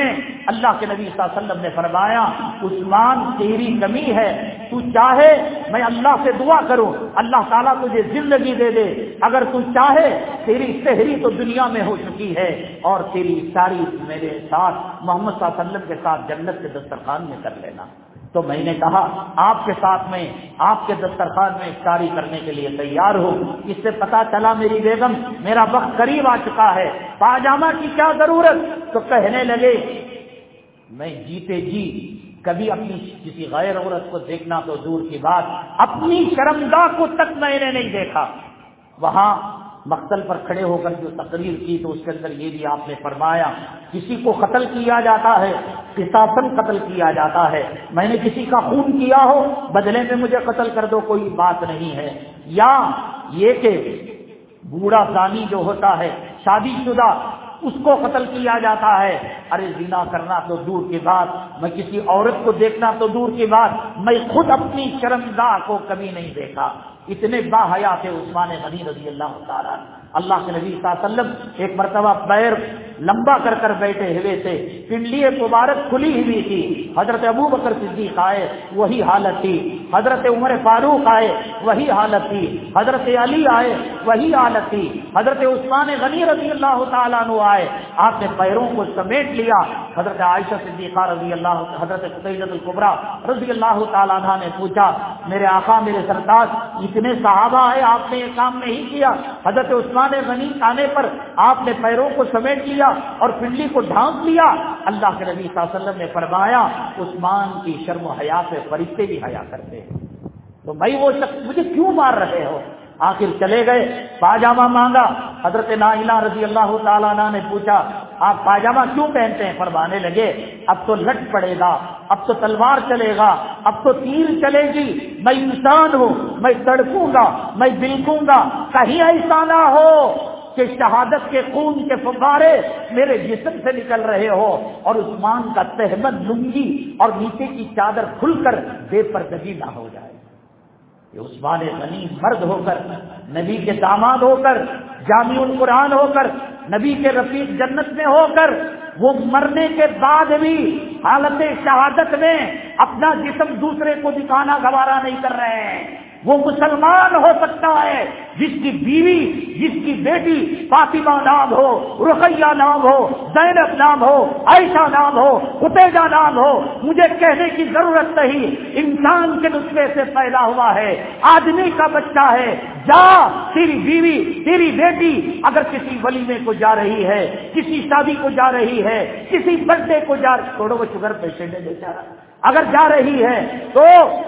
اللہ کے نبی صلی اللہ علیہ وسلم نے فرمایا عثمان تیری کمی ہے، تو چاہے میں اللہ سے دعا کروں اللہ تعالیٰ تجھے زندگی دے دے، اگر تو چاہے تیری سحری تو دنیا میں ہو چکی ہے اور تیری ساری میرے ساتھ محمد صلی اللہ علیہ وسلم کے ساتھ جنت کے دسترخوان میں کر لینا۔ تو میں نے کہا آپ کے ساتھ میں آپ کے دسترخوان میں افطاری کرنے کے لیے تیار ہوں۔ اس سے پتا چلا میری بیگم میرا وقت قریب آ چکا ہے، پاجامہ کی کیا ضرورت؟ تو کہنے لگے میں جیتے جی کبھی اپنی کسی غیر عورت کو دیکھنا تو دور کی بات، اپنی شرمگاہ کو تک میں نے نہیں دیکھا۔ وہاں مقتل پر کھڑے ہو کر جو تقریر کی تو اس کے اندر یہ بھی آپ نے فرمایا کسی کو قتل کیا جاتا ہے قصاصاً قتل کیا جاتا ہے، میں نے کسی کا خون کیا ہو بدلے میں مجھے قتل کر دو کوئی بات نہیں ہے، یا یہ کہ بوڑھا زانی جو ہوتا ہے شادی شدہ اس کو قتل کیا جاتا ہے، ارے زنا کرنا تو دور کی بات، میں کسی عورت کو دیکھنا تو دور کی بات، میں خود اپنی شرمگاہ کو کبھی نہیں دیکھا۔ اتنے با حیا تھے عثمان غنی رضی اللہ تعالیٰ۔ اللہ کے نبی صلی اللہ علیہ وسلم ایک مرتبہ پیر لمبا کر کر بیٹھے ہوئے تھے، پنڈلی مبارک کھلی ہوئی تھی، حضرت ابو بکر صدیق آئے وہی حالت تھی، حضرت عمر فاروق آئے وہی حالت تھی، حضرت علی آئے وہی حالت تھی، حضرت عثمان غنی رضی اللہ تعالیٰ عنہ آئے، آپ نے پیروں کو سمیٹ لیا۔ حضرت عائشہ صدیقہ رضی اللہ حضرت خدیجہ الکبریٰ رضی اللہ تعالیٰ عنہ نے پوچھا میرے آقا میرے سرتاج اتنے صحابہ آئے آپ نے یہ کام نہیں کیا؟ حضرت عثمان غنی آنے پر آپ نے پیروں کو سمیٹ لیا اور پنڈلی کو ڈھانپ لیا۔ اللہ کے نبی صلی اللہ علیہ وسلم نے فرمایا عثمان کی شرم و حیا سے فرشتے بھی حیا کرتے ہیں، تو میں وہ شخص مجھے کیوں مار رہے ہو؟ آخر چلے گئے، پاجامہ مانگا، حضرت نائلہ رضی اللہ تعالیٰ عنہ نے پوچھا آپ پاجامہ کیوں پہنتے ہیں؟ فرمانے لگے اب تو لٹ پڑے گا، اب تو تلوار چلے گا، اب تو تیر چلے گی، میں انسان ہوں، میں تڑپوں گا، میں بلکوں گا، کہیں ایسا نہ ہو کہ شہادت کے خون کے فوارے میرے جسم سے نکل رہے ہو اور عثمان کا تہمت لنگی اور نیچے کی چادر کھل کر بے پردگی نہ ہو جائے۔ یہ عثمان غنی مرد ہو کر، نبی کے داماد ہو کر، جامع القرآن ہو کر، نبی کے رفیق جنت میں ہو کر، وہ مرنے کے بعد بھی حالت شہادت میں اپنا جسم دوسرے کو دکھانا گوارا نہیں کر رہے ہیں۔ وہ مسلمان ہو سکتا ہے جس کی بیوی جس کی بیٹی فاطمہ نام ہو، رقیہ نام ہو، زینب نام ہو، عائشہ نام ہو، خدیجہ نام ہو، مجھے کہنے کی ضرورت نہیں، انسان کے نطفے سے پیدا ہوا ہے، آدمی کا بچہ ہے۔ جا تیری بیوی تیری بیٹی اگر کسی ولیمے کو جا رہی ہے، کسی شادی کو جا رہی ہے، کسی برتھ ڈے کو جا رہی، چھوڑو وہ شوگر پیشنٹ ہے بیچارہ، اگر جا رہی ہے تو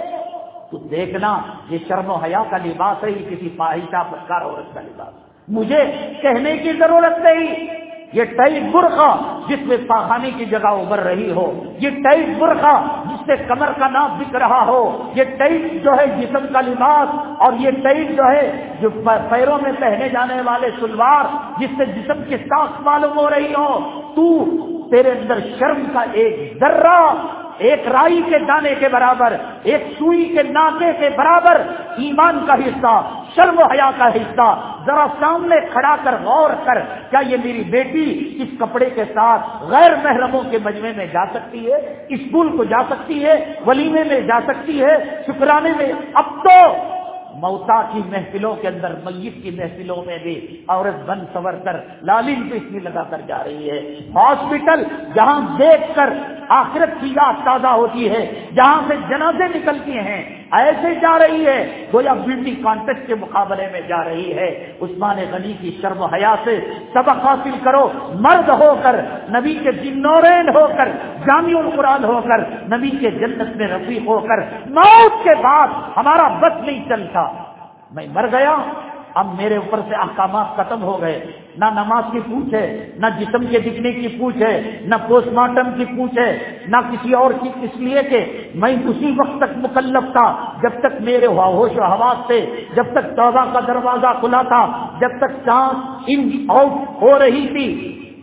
تو دیکھنا یہ شرم و حیا کا لباس ہے، یہ کسی فاحشہ بدکار عورت کا لباس، مجھے کہنے کی ضرورت نہیں۔ یہ ٹائٹ برقع جس میں پاخانے کی جگہ ابھر رہی ہو، یہ ٹائٹ برقع جس سے کمر کا نام دکھ رہا ہو، یہ ٹائٹ جو ہے جسم کا لباس، اور یہ ٹائٹ جو ہے جو پیروں میں پہنے جانے والے سلوار جس سے جسم کی ساخت معلوم ہو رہی ہو، تو تیرے اندر شرم کا ایک ذرہ، ایک رائی کے دانے کے برابر، ایک سوئی کے ناکے کے برابر ایمان کا حصہ، شرم و حیا کا حصہ ذرا سامنے کھڑا کر غور کر، کیا یہ میری بیٹی اس کپڑے کے ساتھ غیر محرموں کے مجمع میں جا سکتی ہے؟ اسکول کو جا سکتی ہے؟ ولیمے میں جا سکتی ہے؟ شکرانے میں؟ اب تو موتا کی محفلوں کے اندر، میت کی محفلوں میں بھی عورت بن سور کر لالین پہ اس میں لگا کر جا رہی ہے۔ ہاسپٹل جہاں دیکھ کر آخرت کی یاد تازہ ہوتی ہے، جہاں سے جنازے نکلتی ہیں، ایسے جا رہی ہے گویا بیوٹی کانٹیسٹ کے مقابلے میں جا رہی ہے۔ عثمان غنی کی شرم و حیا سے سبق حاصل کرو، مرد ہو کر، نبی کے ذی-النورین ہو کر، جامع القرآن ہو کر، نبی کے جنت میں رفیق ہو کر، موت کے بعد ہمارا بس نہیں چلتا، میں مر گیا اب میرے اوپر سے احکامات ختم ہو گئے، نہ نماز کی پوچھ ہے، نہ جسم کے دکھنے کی پوچھ ہے، نہ پوسٹ مارٹم کی پوچھ ہے، نہ کسی اور کی، اس لیے کہ میں اسی وقت تک مکلف تھا جب تک میرے ہوش و حواس تھے، جب تک توبہ کا دروازہ کھلا تھا، جب تک چاند ان آؤٹ ہو رہی تھی،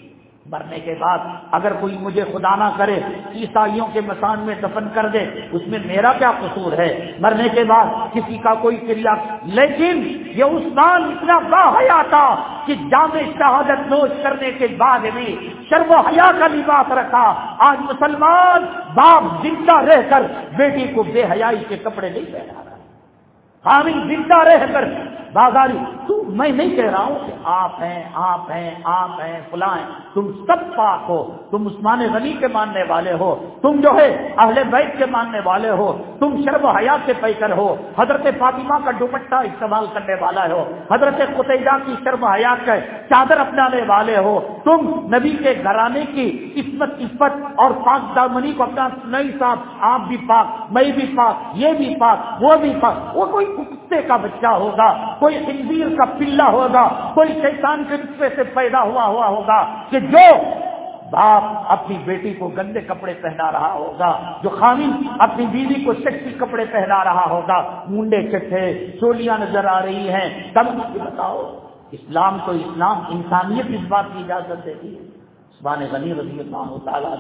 مرنے کے بعد اگر کوئی مجھے خدا نہ کرے عیسائیوں کے مکان میں دفن کر دے، اس میں میرا کیا قصور ہے؟ مرنے کے بعد کسی کا کوئی کریا، لیکن یہ عثمان اتنا باحیا تھا کہ جام شہادت نوش کرنے کے بعد بھی شرم و حیا کا لباس رکھا۔ آج مسلمان باپ زندہ رہ کر بیٹی کو بے حیائی کے کپڑے نہیں پہنا رہا، خامی زندہ رہ کر بازاری۔ تو میں نہیں کہہ رہا ہوں کہ آپ ہیں آپ ہیں آپ ہیں فلاں ہیں، تم سب پاک ہو، تم عثمان غنی کے ماننے والے ہو، تم جو ہے اہل بیت کے ماننے والے ہو، تم شرم و حیا کے پیکر ہو، حضرت فاطمہ کا دوپٹہ استعمال کرنے والا ہو، حضرت قتیبہ کی شرم و حیا کا چادر اپنانے والے ہو، تم نبی کے گھرانے کی عصمت عفت اور پاک دامنی کو اپنا نہیں صاحب، آپ بھی پاک، میں بھی پاک، یہ بھی پاک، وہ بھی پاک۔ وہ کوئی کتے کا بچہ ہوگا، کوئی خنزیر کا پلہ ہوگا، کوئی شیطان کے نطفے سے پیدا ہوا ہوا ہوگا کہ جو باپ اپنی بیٹی کو گندے کپڑے پہنا رہا ہوگا، جو خامن اپنی بیوی کو سیکسی کپڑے پہنا رہا ہوگا، منڈے چٹھے چولیاں نظر آ رہی ہیں، تب بتاؤ اسلام تو اسلام انسانیت اس بات کی اجازت دیتی ہے۔ عثمان غنی رضی اللہ تعالیٰ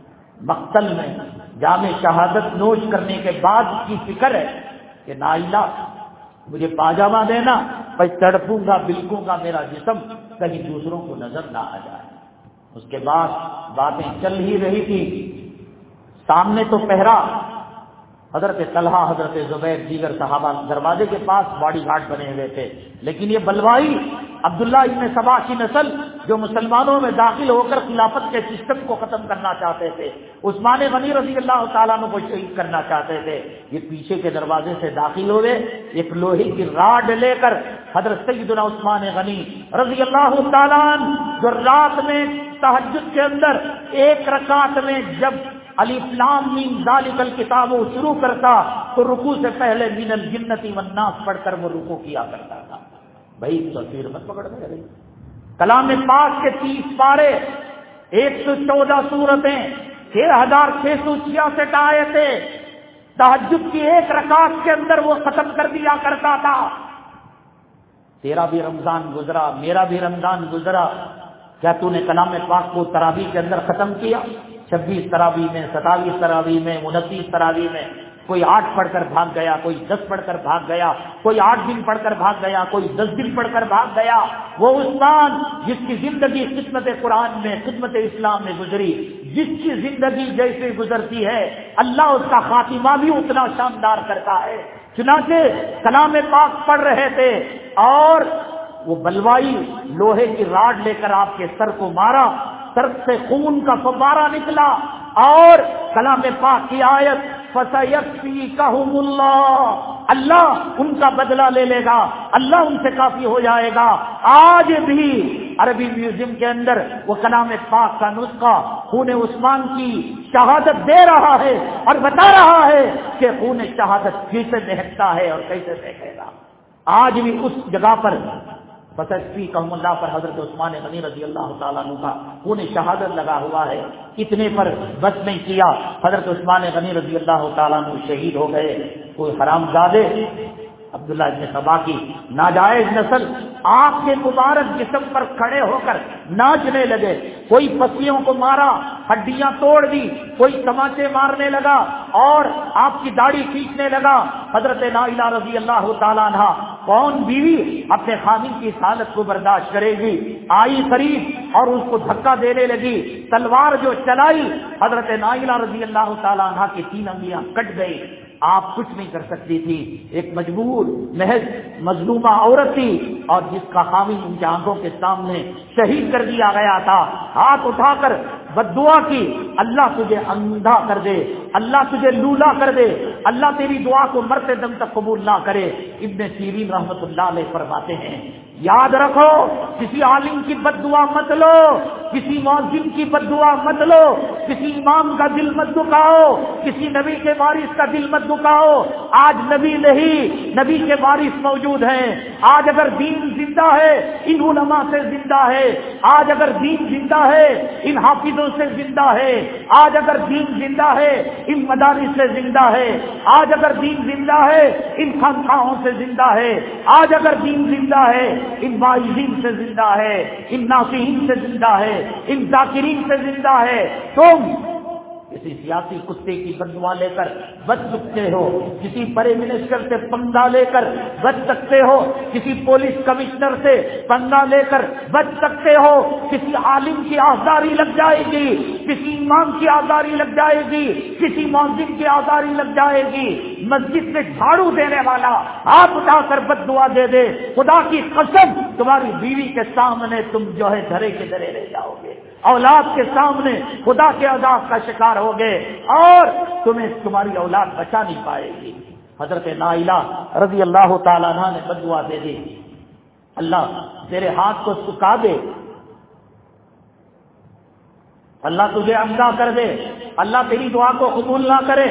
مقتل میں جام شہادت نوش کرنے کے بعد کی فکر ہے کہ نائلہ مجھے پاجامہ دینا، میں تڑپوں گا بلکوں گا میرا جسم کہیں دوسروں کو نظر نہ آ جائے۔ اس کے بعد باتیں چل ہی رہی تھی، سامنے تو پہرا حضرت طلحہ حضرت زبیر دیگر صحابہ دروازے کے پاس باڈی گارڈ بنے ہوئے تھے، لیکن یہ بلوائی عبداللہ ابن سبا کی نسل جو مسلمانوں میں داخل ہو کر خلافت کے سسٹم کو ختم کرنا چاہتے تھے، عثمان غنی رضی اللہ تعالیٰ عنہ کو شہید کرنا چاہتے تھے، یہ پیچھے کے دروازے سے داخل ہوئے، ایک لوہے کی راڈ لے کر حضرت سیدنا عثمان غنی رضی اللہ تعالیٰ عنہ جو رات میں تہجد کے اندر ایک رکعت میں جب الف لام میم ذالک الکتاب شروع کرتا تو رکوع سے پہلے من الجنتی والناس پڑھ کر وہ رکوع کیا کرتا تھا۔ بھائی تصویر مت پکڑ میں رہی، کلام پاک کے تیس پارے، ایک سو چودہ سورتیں، چھ ہزار چھ سو چھیاسٹھ آیتیں، تہجد کی ایک رکعت کے اندر وہ ختم کر دیا کرتا تھا۔ تیرا بھی رمضان گزرا، میرا بھی رمضان گزرا، کیا تو نے کلام پاک کو تراویح کے اندر ختم کیا؟ چھبیس تراویح میں، ستاویس تراویح میں، انتیس تراویح میں، کوئی آٹھ پڑھ کر بھاگ گیا، کوئی دس پڑھ کر بھاگ گیا، کوئی آٹھ دن پڑھ کر بھاگ گیا، کوئی دس دن پڑھ کر بھاگ گیا۔ وہ عثمان جس کی زندگی خدمت قرآن میں، خدمت اسلام میں گزری، جس کی زندگی جیسے گزرتی ہے اللہ اس کا خاتمہ بھی اتنا شاندار کرتا ہے۔ چنانچہ کلام پاک پڑھ رہے تھے اور وہ بلوائی لوہے کی راڈ لے کر آپ کے سر کو مارا، سر سے خون کا فوارہ نکلا اور کلام پاک کی آیت فَسَيَكْفِيكَهُمُ اللَّهُ، اللہ ان کا بدلہ لے لے گا، اللہ ان سے کافی ہو جائے گا۔ آج بھی عربی میوزیم کے اندر وہ کلام پاک کا نسخہ خون عثمان کی شہادت دے رہا ہے اور بتا رہا ہے کہ خون شہادت کیسے بہتا ہے اور کیسے بہے گا۔ آج بھی اس جگہ پر فسفی کہم اللہ پر حضرت عثمان غنی رضی اللہ تعالیٰ عنہ کا خون شہادت لگا ہوا ہے۔ اتنے پر بس نہیں کیا، حضرت عثمان غنی رضی اللہ تعالیٰ عنہ شہید ہو گئے۔ کوئی حرامزادے عبداللہ ابن سبا کی ناجائز نسل آپ کے مبارک جسم پر کھڑے ہو کر ناچنے لگے، کوئی پسلیوں کو مارا، ہڈیاں توڑ دی، کوئی تماچے مارنے لگا اور آپ کی داڑھی کھینچنے لگا۔ حضرت نائلہ رضی اللہ تعالیٰ عنہ، کون بیوی اپنے خامن کی حالت کو برداشت کرے گی، آئی قریب اور اس کو دھکا دینے لگی، تلوار جو چلائی حضرت نائلہ رضی اللہ تعالیٰ عنہ کی تین انگلیاں کٹ گئی۔ آپ کچھ نہیں کر سکتی تھی، ایک مجبور محض مظلومہ عورت تھی اور جس کا خامن ان کی آنکھوں کے سامنے شہید کر دیا گیا تھا۔ ہاتھ اٹھا کر بد دعا کی، اللہ تجھے اندھا کر دے، اللہ تجھے لولا کر دے، اللہ تیری دعا کو مرتے دم تک قبول نہ کرے۔ ابن سیرین رحمت اللہ علیہ فرماتے ہیں، یاد رکھو کسی عالم کی بد دعا مت لو، کسی مؤذن کی بد دعا مت لو، کسی امام کا دل مت دکھاؤ، کسی نبی کے وارث کا دل مت دکھاؤ۔ آج نبی نہیں، نبی کے وارث موجود ہیں۔ آج اگر دین زندہ ہے ان علماء سے زندہ ہے، آج اگر دین زندہ ہے ان حافظوں سے زندہ ہے، آج اگر دین زندہ ہے ان مدارس سے زندہ ہے، آج اگر دین زندہ ہے ان خانقاہوں سے زندہ ہے، آج اگر دین زندہ ہے ان واعظین سے زندہ ہے، ان ناصحین سے زندہ ہے، ان ذاکرین سے زندہ ہے۔ تم کسی سیاسی کتے کی بددعا لے کر بچ سکتے ہو، کسی پرائم منسٹر سے پنگا لے کر بچ سکتے ہو، کسی پولیس کمشنر سے پنگا لے کر بچ سکتے ہو، کسی عالم کی آزاری لگ جائے گی، کسی امام کی آزاری لگ جائے گی، کسی مؤذن کی آزاری لگ جائے گی، مسجد میں جھاڑو دینے والا ہاتھ اٹھا کر بددعا دے دے، خدا کی قسم تمہاری بیوی کے سامنے تم جو ہے دھرے کے دھرے رہ جاؤ گے، اولاد کے سامنے خدا کے عذاب کا شکار ہو گئے اور تمہیں تمہاری اولاد بچا نہیں پائے گی۔ حضرت نائلہ رضی اللہ تعالیٰ عنہ نے بددعا دے دی، اللہ تیرے ہاتھ کو سکھا دے، اللہ تجھے اندھا کر دے، اللہ تیری دعا کو قبول نہ کرے۔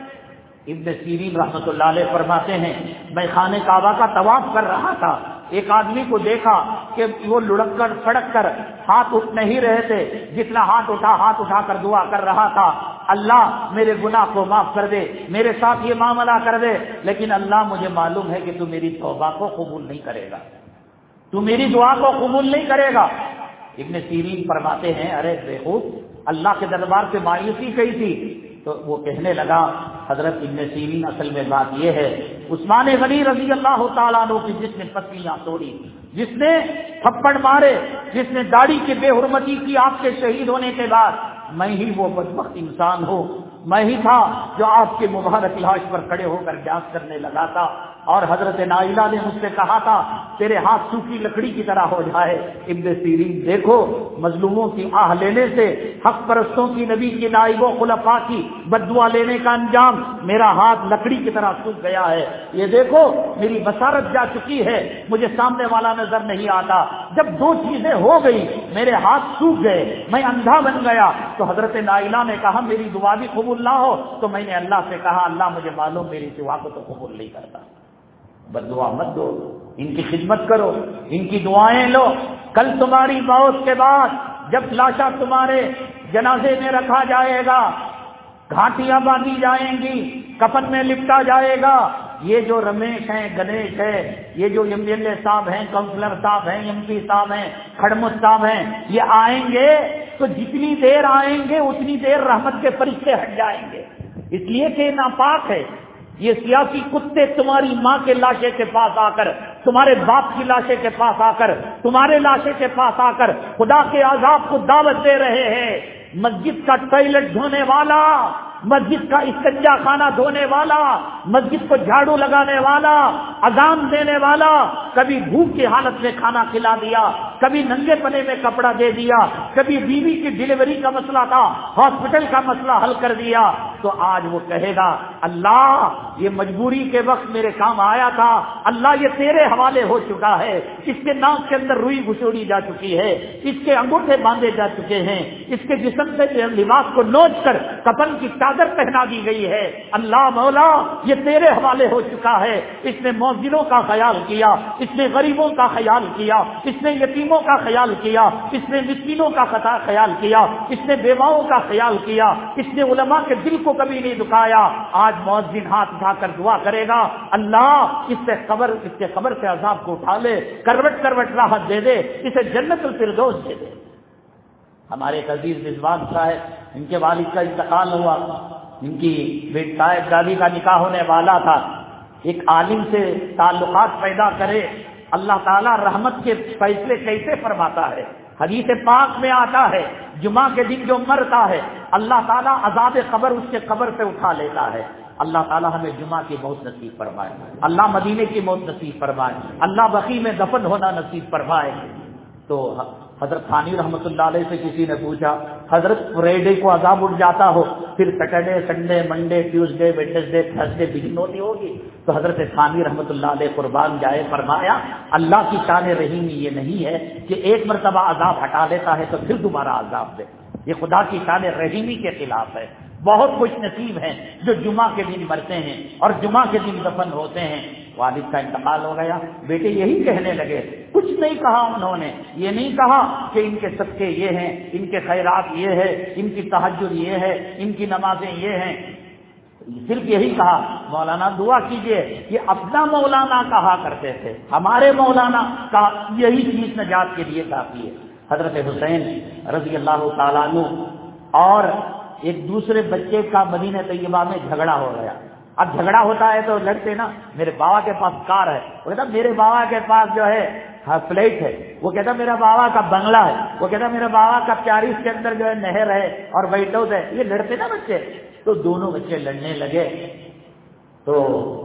ابن سیرین رحمۃ اللہ علیہ فرماتے ہیں میں خانہ کعبہ کا طواف کر رہا تھا، ایک آدمی کو دیکھا کہ وہ لڑک کر سڑک کر ہاتھ اٹھ نہیں رہے تھے، جتنا ہاتھ اٹھا ہاتھ اٹھا کر دعا کر رہا تھا، اللہ میرے گناہ کو معاف کر دے، میرے ساتھ یہ معاملہ کر دے، لیکن اللہ مجھے معلوم ہے کہ تو میری توبہ کو قبول نہیں کرے گا، تو میری دعا کو قبول نہیں کرے گا۔ ابن سیرین فرماتے ہیں ارے دیکھو اللہ کے دربار سے مایوسی کہی تھی، تو وہ کہنے لگا حضرت ابن سیرین اصل میں بات یہ ہے عثمان غنی رضی اللہ تعالیٰ عنہ کی جس نے پتلیاں توڑی، جس نے تھپڑ مارے، جس نے داڑھی کی بے حرمتی کی آپ کے شہید ہونے کے بعد، میں ہی وہ بدبخت انسان ہوں، میں ہی تھا جو آپ کے مبارک لاش پر کھڑے ہو کر ڈانس کرنے لگا تھا، اور حضرت نائلہ نے مجھ سے کہا تھا تیرے ہاتھ سوکھی لکڑی کی طرح ہو جائے۔ ابن سیرین دیکھو مظلوموں کی آہ لینے سے، حق پرستوں کی، نبی کی نائب و خلفاء کی بددعا لینے کا انجام میرا ہاتھ لکڑی کی طرح سوکھ گیا ہے، یہ دیکھو میری بصارت جا چکی ہے، مجھے سامنے والا نظر نہیں آتا۔ جب دو چیزیں ہو گئی، میرے ہاتھ سوکھ گئے، میں اندھا بن گیا، تو حضرت نائلہ نے کہا میری دعا بھی قبول نہ ہو، تو میں نے اللہ سے کہا اللہ مجھے معلوم میری دعا کو تو قبول نہیں کرتا، بددعا مت دو، ان کی خدمت کرو، ان کی دعائیں لو، کل تمہاری موت کے بعد جب لاشا تمہارے جنازے میں رکھا جائے گا، گھاٹیاں باندھی جائیں گی، کفن میں لپٹا جائے گا، یہ جو رمیش ہیں، گنیش ہے، یہ جو ایم ایل اے صاحب ہیں، کاؤنسلر صاحب ہیں، ایم پی صاحب ہیں، کھڑمت صاحب ہیں، یہ آئیں گے تو جتنی دیر آئیں گے اتنی دیر رحمت کے فرشتے ہٹ جائیں گے، اس لیے کہ ناپاک ہے۔ یہ سیاسی کتے تمہاری ماں کے لاشے کے پاس آ کر، تمہارے باپ کی لاشے کے پاس آ کر، تمہارے لاشے کے پاس آ کر خدا کے عذاب کو دعوت دے رہے ہیں۔ مسجد کا ٹوائلٹ دھونے والا، مسجد کا استنجا خانہ دھونے والا، مسجد کو جھاڑو لگانے والا، اذان دینے والا، کبھی بھوک کی حالت میں کھانا کھلا دیا، کبھی ننگے پنے میں کپڑا دے دیا، کبھی بیوی کی ڈلیوری کا مسئلہ تھا ہاسپٹل کا مسئلہ حل کر دیا، تو آج وہ کہے گا اللہ یہ مجبوری کے وقت میرے کام آیا تھا، اللہ یہ تیرے حوالے ہو چکا ہے، اس کے ناک کے اندر روئی گھسوڑی جا چکی ہے، اس کے انگوٹھے باندھے جا چکے ہیں، اس کے جسم سے لباس کو نوچ کر کفن کی چادر پہنا دی گئی ہے، اللہ مولا یہ تیرے حوالے ہو چکا ہے۔ اس نے مؤذنوں کا خیال کیا، اس نے غریبوں کا خیال کیا، اس نے یتیموں کا خیال کیا، اس نے مسکینوں کا خیال کیا، اس نے بیواؤں کا خیال کیا، اس نے علماء کے دل کو کبھی نہیں دکھایا۔ آج مؤذن ہاتھ اٹھا کر دعا کرے گا اللہ اس سے قبر اس کے قبر سے عذاب کو اٹھا لے، کروٹ کروٹ راحت دے دے، اسے جنت الفردوس دے دے۔ ہمارے ایک عزیز رضوان صاحب، ان کے والد کا انتقال ہوا، ان کی صاحب دادی کا نکاح ہونے والا تھا، ایک عالم سے تعلقات پیدا کرے، اللہ تعالیٰ رحمت کے فیصلے کیسے فرماتا ہے۔ حدیث پاک میں آتا ہے جمعہ کے دن جو مرتا ہے اللہ تعالیٰ عذاب قبر اس کے قبر سے اٹھا لیتا ہے۔ اللہ تعالیٰ ہمیں جمعہ کی موت نصیب فرمائے، اللہ مدینے کی موت نصیب فرمائے، اللہ بقیع میں دفن ہونا نصیب فرمائے۔ تو حضرت ثانی رحمۃ اللہ علیہ سے کسی نے پوچھا حضرت فرائیڈے کو عذاب اٹھ جاتا ہو، پھر Saturday Sunday Monday Tuesday Wednesday Thursday بگن ہوتی ہوگی؟ تو حضرت ثانی رحمۃ اللہ علیہ قربان جائے فرمایا اللہ کی شان رحیمی یہ نہیں ہے کہ ایک مرتبہ عذاب ہٹا لیتا ہے تو پھر دوبارہ عذاب دے، یہ خدا کی شان رحیمی کے خلاف ہے۔ بہت خوش نصیب ہیں جو جمعہ کے دن مرتے ہیں اور جمعہ کے دن دفن ہوتے ہیں۔ والد کا انتقال ہو گیا، بیٹے یہی کہنے لگے، کچھ نہیں کہا انہوں نے، یہ نہیں کہا کہ ان کے صدقے یہ ہیں، ان کے خیرات یہ ہے، ان کی تہجد یہ ہے، ان کی نمازیں یہ ہیں، صرف یہی کہا مولانا دعا کیجئے، یہ اپنا مولانا کہا کرتے تھے، ہمارے مولانا کا یہی چیز نجات کے لیے کافی ہے۔ حضرت حسین رضی اللہ تعالیٰ عنہ اور ایک دوسرے بچے کا مدینہ طیبہ میں جھگڑا ہو گیا۔ اب جھگڑا ہوتا ہے تو لڑتے نا، میرے بابا کے پاس کار ہے، وہ کہتا میرے بابا کے پاس جو ہے فلیٹ ہے، وہ کہتا میرا بابا کا بنگلہ ہے، وہ کہتا میرا بابا کا پیارس کے اندر جو ہے نہر ہے اور وائٹ ہاؤس ہے۔ یہ لڑتے نا بچے، تو دونوں بچے لڑنے لگے تو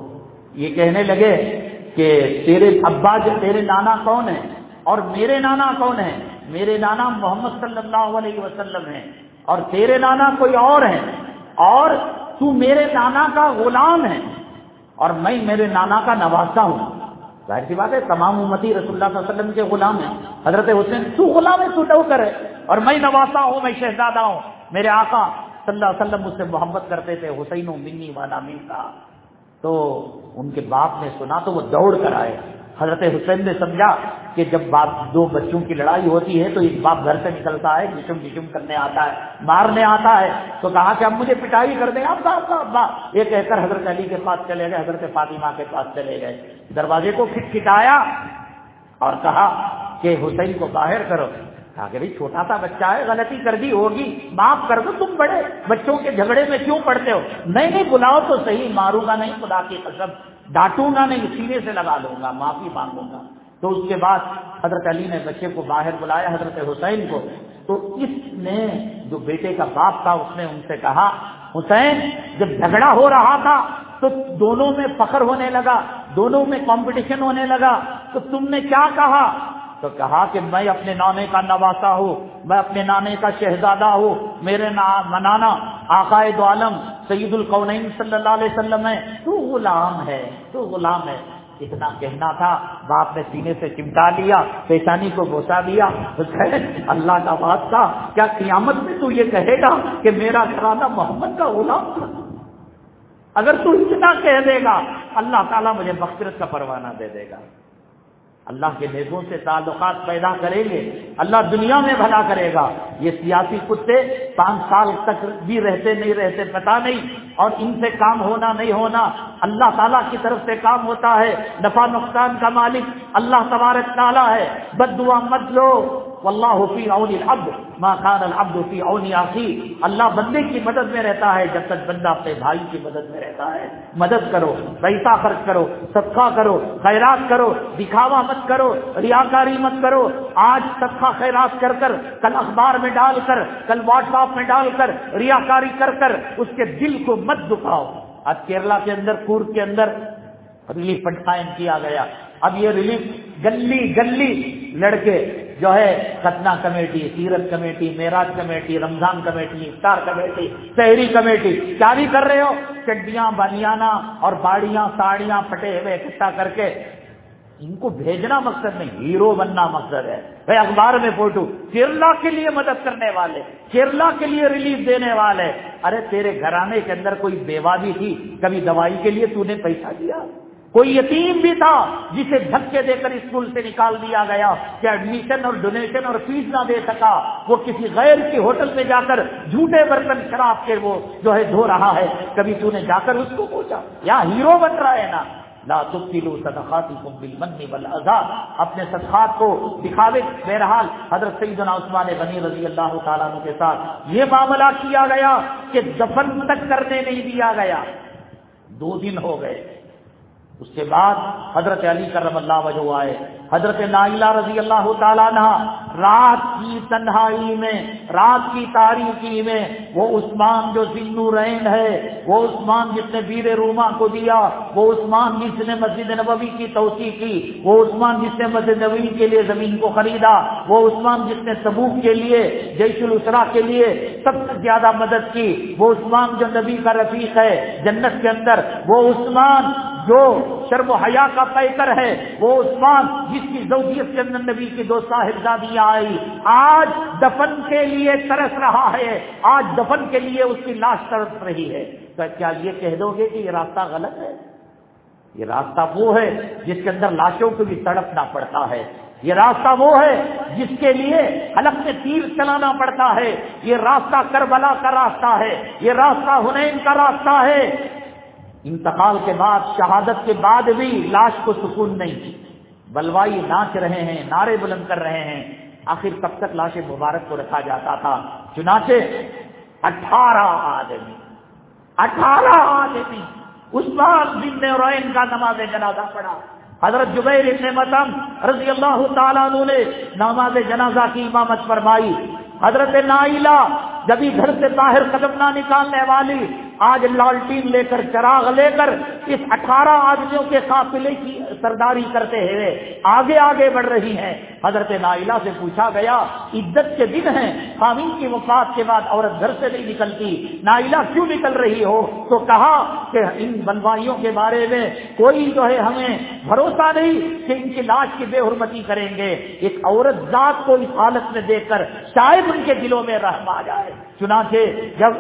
یہ کہنے لگے کہ تیرے ابا جو تیرے نانا کون ہے اور میرے نانا کون ہے؟ میرے نانا محمد صلی اللہ علیہ وسلم ہیں اور تیرے نانا کوئی اور ہے، اور تو میرے نانا کا غلام ہے اور میں میرے نانا کا نواسا ہوں۔ ظاہر سی بات ہے تمام امتی رسول اللہ صلی اللہ علیہ وسلم کے غلام ہیں۔ حضرت حسین تو غلام ہے، تو ڈوکر ہے، اور میں نواسا ہوں، میں شہزادہ ہوں۔ میرے آقا صلی اللہ علیہ وسلم مجھ سے محبت کرتے تھے، حسین منی وانا منکا۔ تو ان کے باپ نے سنا تو وہ دوڑ کر آئے۔ حضرت حسین نے سمجھا کہ جب باپ دو بچوں کی لڑائی ہوتی ہے تو ایک باپ گھر سے نکلتا ہے، جسم جسم کرنے آتا ہے، مارنے آتا ہے، تو کہا کہ اب مجھے پٹائی کر دیں، ابا ابا ابا، یہ کہہ کر حضرت علی کے پاس چلے گئے، حضرت فاطمہ کے پاس چلے گئے، دروازے کو کھٹکھٹایا اور کہا کہ حسین کو باہر کرو۔ کہا کہ بھائی چھوٹا سا بچہ ہے، غلطی کر دی ہوگی، معاف کر دو، تم بڑے بچوں کے جھگڑے میں کیوں پڑتے ہو؟ نہیں نہیں بلاؤ تو صحیح، ماروں گا نہیں، خدا کی قسم ڈانٹوں گا نہیں، سینے سے لگا لوں گا، معافی مانگوں گا۔ تو اس کے بعد حضرت علی نے بچے کو باہر بلایا، حضرت حسین کو، تو اس نے جو بیٹے کا باپ تھا اس نے ان سے کہا حسین جب جھگڑا ہو رہا تھا تو دونوں میں فخر ہونے لگا، دونوں میں کمپٹیشن ہونے لگا، تو تم نے کیا کہا؟ تو کہا کہ میں اپنے نانے کا نواسا ہوں، میں اپنے نانے کا شہزادہ ہوں، میرے نانا آقائے دو عالم سید القونین صلی اللہ علیہ وسلم ہے، تو غلام ہے، تو غلام ہے۔ اتنا کہنا تھا، باپ نے سینے سے چمٹا لیا، پیشانی کو بوسا دیا۔ اللہ کا واسطہ کیا قیامت میں تو یہ کہے گا کہ میرا گھرانہ محمد کا غلام تھا؟ اگر تو اتنا کہہ دے گا اللہ تعالیٰ مجھے مغفرت کا پروانہ دے دے گا۔ اللہ کے نیکوں سے تعلقات پیدا کریں گے، اللہ دنیا میں بھلا کرے گا۔ یہ سیاسی کتے پانچ سال تک بھی رہتے نہیں رہتے پتہ نہیں، اور ان سے کام ہونا نہیں ہونا اللہ تعالیٰ کی طرف سے کام ہوتا ہے۔ نفع نقصان کا مالک اللہ تبارک تعالیٰ ہے۔ بد دعا مت لو، واللہ فی عون العبد ما کان العبد فی عون اخیہ۔ اللہ بندے کی مدد میں رہتا ہے جب تک بندہ اپنے بھائی کی مدد میں رہتا ہے۔ مدد کرو، پیسہ خرچ کرو، صدقہ کرو، خیرات کرو، دکھاوا مت کرو، ریاکاری مت کرو۔ آج صدقہ خیرات کر کر، کل اخبار میں ڈال کر، کل واٹس ایپ میں ڈال کر، ریاکاری کر کر اس کے دل کو مت دکھاؤ۔ آج کیرلا کے اندر کورگ کے اندر ریلیف فنڈ قائم کیا گیا۔ اب یہ ریلیف گلی گلی لڑکے جو ہے ختنہ کمیٹی، سیرت کمیٹی، معراج کمیٹی، رمضان کمیٹی، افطار کمیٹی، سحری کمیٹی، کیا بھی کر رہے ہو؟ چڈیاں بنیانا اور باڑیاں ساڑیاں پھٹے ہوئے اکٹھا کر کے ان کو بھیجنا مقصد نہیں، ہیرو بننا مقصد ہے۔ بھائی اخبار میں فوٹو، کیرلا کے لیے مدد کرنے والے، کیرلا کے لیے ریلیف دینے والے۔ ارے تیرے گھرانے کے اندر کوئی بیوہ بھی تھی، کبھی دوائی کے لیے تو نے پیسہ دیا؟ کوئی یتیم بھی تھا جسے دھکے دے کر اسکول سے نکال دیا گیا کہ ایڈمیشن اور ڈونیشن اور فیس نہ دے سکا، وہ کسی غیر کے ہوٹل میں جا کر جھوٹے برتن شراب کے وہ جو ہے دھو رہا ہے، کبھی تو نے جا کر اس کو پوچھا؟ یا ہیرو بن رہا ہے نا۔ لا تبطلوا صدقاتکم بالمن والاذى، اپنے صدقات کو دکھاوے۔ بہرحال حضرت سیدنا عثمان غنی رضی اللہ تعالیٰ عنہ کے ساتھ یہ معاملہ کیا گیا کہ دفن تک کرنے نہیں دیا گیا۔ دو دن ہو گئے، اس کے بعد حضرت علی کرم اللہ وجہہ آئے، حضرت نائلہ رضی اللہ تعالیٰ عنہ رات کی تنہائی میں، رات کی تاریکی میں، وہ عثمان جو ذی النورین ہے، وہ عثمان جس نے بیر روما کو دیا، وہ عثمان جس نے مسجد نبوی کی توسیع کی، وہ عثمان جس نے مسجد نبوی کے لیے زمین کو خریدا، وہ عثمان جس نے تبوک کے لیے، جیش الاسرا کے لیے سب سے زیادہ مدد کی، وہ عثمان جو نبی کا رفیق ہے جنت کے اندر، وہ عثمان جو شرم و حیا کا پیکر ہے، وہ عثمان جس کی زوجیت کے اندر نبی کی دو صاحبزادیاں آئی، آج دفن کے لیے ترس رہا ہے، آج دفن کے لیے اس کی لاش تڑپ رہی ہے۔ تو کیا یہ کہہ دو گے کہ یہ راستہ غلط ہے؟ یہ راستہ وہ ہے جس کے اندر لاشوں کو بھی تڑپنا پڑتا ہے۔ یہ راستہ وہ ہے جس کے لیے حلق میں تیر چلانا پڑتا ہے، یہ راستہ کربلا کا راستہ ہے، یہ راستہ حنین کا راستہ ہے۔ انتقال کے بعد، شہادت کے بعد بھی لاش کو سکون نہیں، بلوائی ناچ رہے ہیں، نعرے بلند کر رہے ہیں۔ آخر کب تک لاش مبارک کو رکھا جاتا تھا؟ چنانچہ اٹھارہ آدمی اٹھارہ آدمی عثمان بن نورین کا نماز جنازہ پڑھا۔ حضرت جبیر بن مطعم رضی اللہ تعالیٰ عنہ نے نماز جنازہ کی امامت فرمائی۔ حضرت نائلہ جبھی گھر سے باہر قدم نہ نکالنے والی، آج لالٹین لے کر، چراغ لے کر اس اٹھارہ آدمیوں کے قافلے کی سرداری کرتے ہوئے آگے آگے بڑھ رہی ہیں۔ حضرت نائلہ سے پوچھا گیا، عدت کے دن ہیں، خاوند کی وفات کے بعد عورت گھر سے نہیں نکلتی، نائلہ کیوں نکل رہی ہو؟ تو کہا کہ ان بلوائیوں کے بارے میں کوئی جو ہے ہمیں بھروسہ نہیں کہ ان کی لاش کی بے حرمتی کریں گے۔ ایک عورت ذات کو اس حالت میں دیکھ کر شاید ان کے دلوں میں رحم آ جائے۔ چنانچہ جب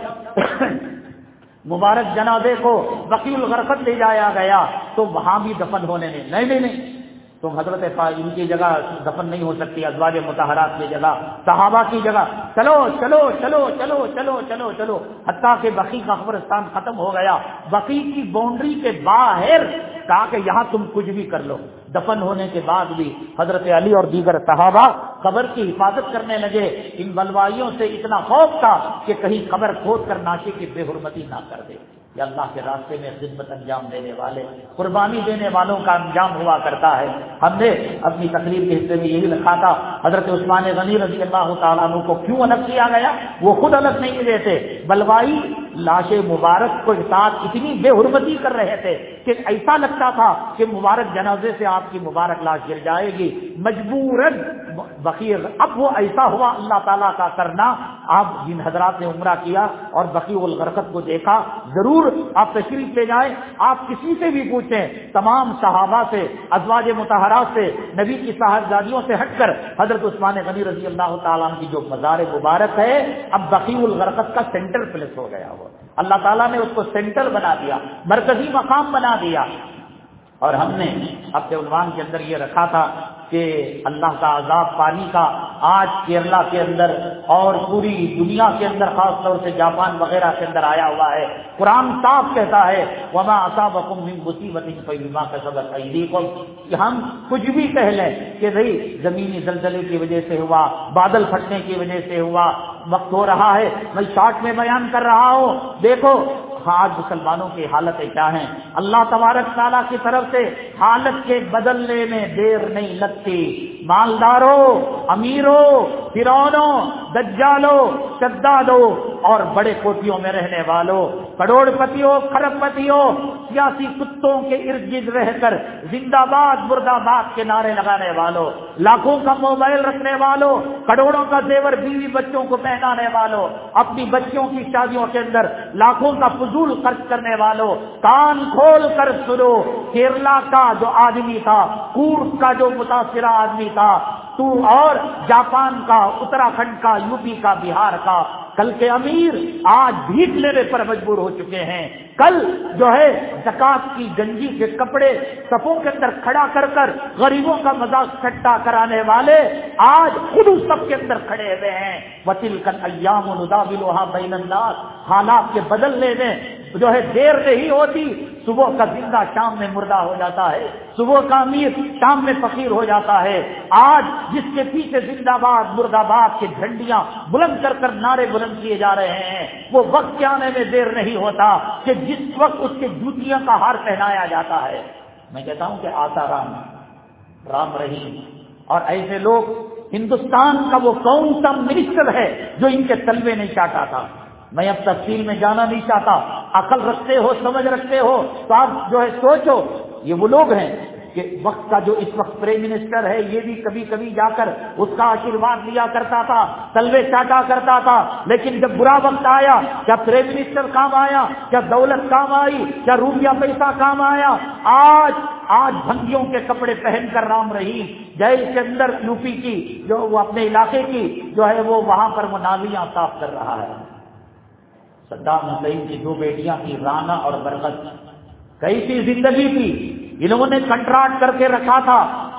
مبارک جنازے کو بقیع الغرقد لے جایا گیا تو وہاں بھی دفن ہونے نہیں نہیں نہیں نہیں تم حضرت ان کی جگہ دفن نہیں ہو سکتی، ازواج مطہرات کی جگہ، صحابہ کی جگہ، چلو چلو چلو چلو چلو چلو چلو حتیٰ کہ بقیع کا قبرستان ختم ہو گیا، بقیع کی باؤنڈری کے باہر کہا کہ یہاں تم کچھ بھی کر لو۔ دفن ہونے کے بعد بھی حضرت علی اور دیگر صحابہ قبر کی حفاظت کرنے لگے۔ ان بلوائیوں سے اتنا خوف تھا کہ کہیں قبر کھود کر ناشے کی بے حرمتی نہ کر دے۔ یہ اللہ کے راستے میں خدمت انجام دینے والے، قربانی دینے والوں کا انجام ہوا کرتا ہے۔ ہم نے اپنی تقریر کے حصے میں یہی لکھا تھا، حضرت عثمان غنی رضی اللہ تعالیٰ عنہ کو کیوں الگ کیا گیا؟ وہ خود الگ نہیں دیتے، بلوائی لاش مبارک کو ساتھ اتنی بے حرمتی کر رہے تھے کہ ایسا لگتا تھا کہ مبارک جنازے سے آپ کی مبارک لاش گر جائے گی، مجبوراً بقیع۔ اب وہ ایسا ہوا اللہ تعالیٰ کا کرنا، آپ جن حضرات نے عمرہ کیا اور بقیع الغرقد کو دیکھا، ضرور آپ تشریف لے جائیں، آپ کسی سے بھی پوچھیں، تمام صحابہ سے، ازواج مطہرات سے، نبی کی صاحبزادیوں سے ہٹ کر حضرت عثمان غنی رضی اللہ تعالیٰ عنہ کی جو مزار مبارک ہے، اب بقیع الغرقد کا سینٹر پلیس ہو گیا وہ، اللہ تعالیٰ نے اس کو سینٹر بنا دیا، مرکزی مقام بنا دیا۔ اور ہم نے اپنے عنوان کے اندر یہ رکھا تھا کہ اللہ کا عذاب پانی کا آج کیرلا کے اندر اور پوری دنیا کے اندر، خاص طور سے جاپان وغیرہ کے اندر آیا ہوا ہے۔ قرآن صاف کہتا ہے وما اصابکم من مصیبت فبما کسبت ایدیکم، کہ ہم کچھ بھی کہہ لیں کہ بھئی زمینی زلزلے کی وجہ سے ہوا، بادل پھٹنے کی وجہ سے ہوا، وقت ہو رہا ہے، میں شارٹ میں بیان کر رہا ہوں۔ دیکھو آج مسلمانوں کی حالتیں کیا ہیں، اللہ تبارک تعالیٰ کی طرف سے حالت کے بدلنے میں دیر نہیں لگتی۔ مالداروں، امیروں، فرعونوں، دجالوں، شدادوں اور بڑے کوٹھیوں میں رہنے والوں، کروڑ پتیوں، کھرب پتیوں، سیاسی کتوں کے ارد گرد رہ کر زندہ باد مرد آباد کے نعرے لگانے والوں، لاکھوں کا موبائل رکھنے والوں، کروڑوں کا زیور بیوی بچوں کو پہنانے والوں، اپنی بچیوں کی شادیوں کے اندر لاکھوں کا فضول خرچ کرنے والوں، کان کھول کر سنو، کیرلا کا جو آدمی تھا، کورس کا جو متاثرہ آدمی تھا، تو اور جاپان کا، اتراکھنڈ کا، یو پی کا، بہار کا، کل کے امیر آج بھیک لینے پر مجبور ہو چکے ہیں۔ کل جو ہے زکات کی گنجی کے کپڑے صفوں کے اندر کھڑا کر کر غریبوں کا مذاق ٹھٹا کرانے والے آج خود اس سب کے اندر کھڑے ہوئے ہیں۔ وَتِلْكَ الْأَيَّامُ نُدَاوِلُهَا بَيْنَ النَّاسِ، حالات کے بدلنے میں جو ہے دیر نہیں ہوتی۔ صبح کا زندہ شام میں مردہ ہو جاتا ہے، صبح کا امیر شام میں فقیر ہو جاتا ہے۔ آج جس کے پیچھے زندہ باد مرد آباد کے جھنڈیاں بلند کر کر نعرے بلند کیے جا رہے ہیں، وہ وقت کے آنے میں دیر نہیں ہوتا کہ جس وقت اس کے جوتیاں کا ہار پہنایا جاتا ہے۔ میں کہتا ہوں کہ آسا رام، رام رحیم اور ایسے لوگ، ہندوستان کا وہ کون سا منسٹر ہے جو ان کے تلوے نہیں چاٹا تھا؟ میں اب تفصیل میں جانا نہیں چاہتا، عقل رکھتے ہو، سمجھ رکھتے ہو تو آپ جو ہے سوچو، یہ وہ لوگ ہیں کہ وقت کا جو اس وقت پرائم منسٹر ہے یہ بھی کبھی کبھی جا کر اس کا آشیرواد لیا کرتا تھا، تلوے چاٹا کرتا تھا، لیکن جب برا وقت آیا، کیا پرائم منسٹر کام آیا؟ کیا دولت کام آئی؟ کیا روپیہ پیسہ کام آیا؟ آج آج بھنگیوں کے کپڑے پہن کر رام رحیم جیل کے اندر یو پی کی جو وہ اپنے علاقے کی جو ہے وہ وہاں پر وہ نالیاں صاف کر رہا ہے۔ صدام حسین کی دو بیٹیاں تھی، رانا اور برکت، کیسی زندگی تھی، انہوں نے کنٹراکٹ کر کے رکھا تھا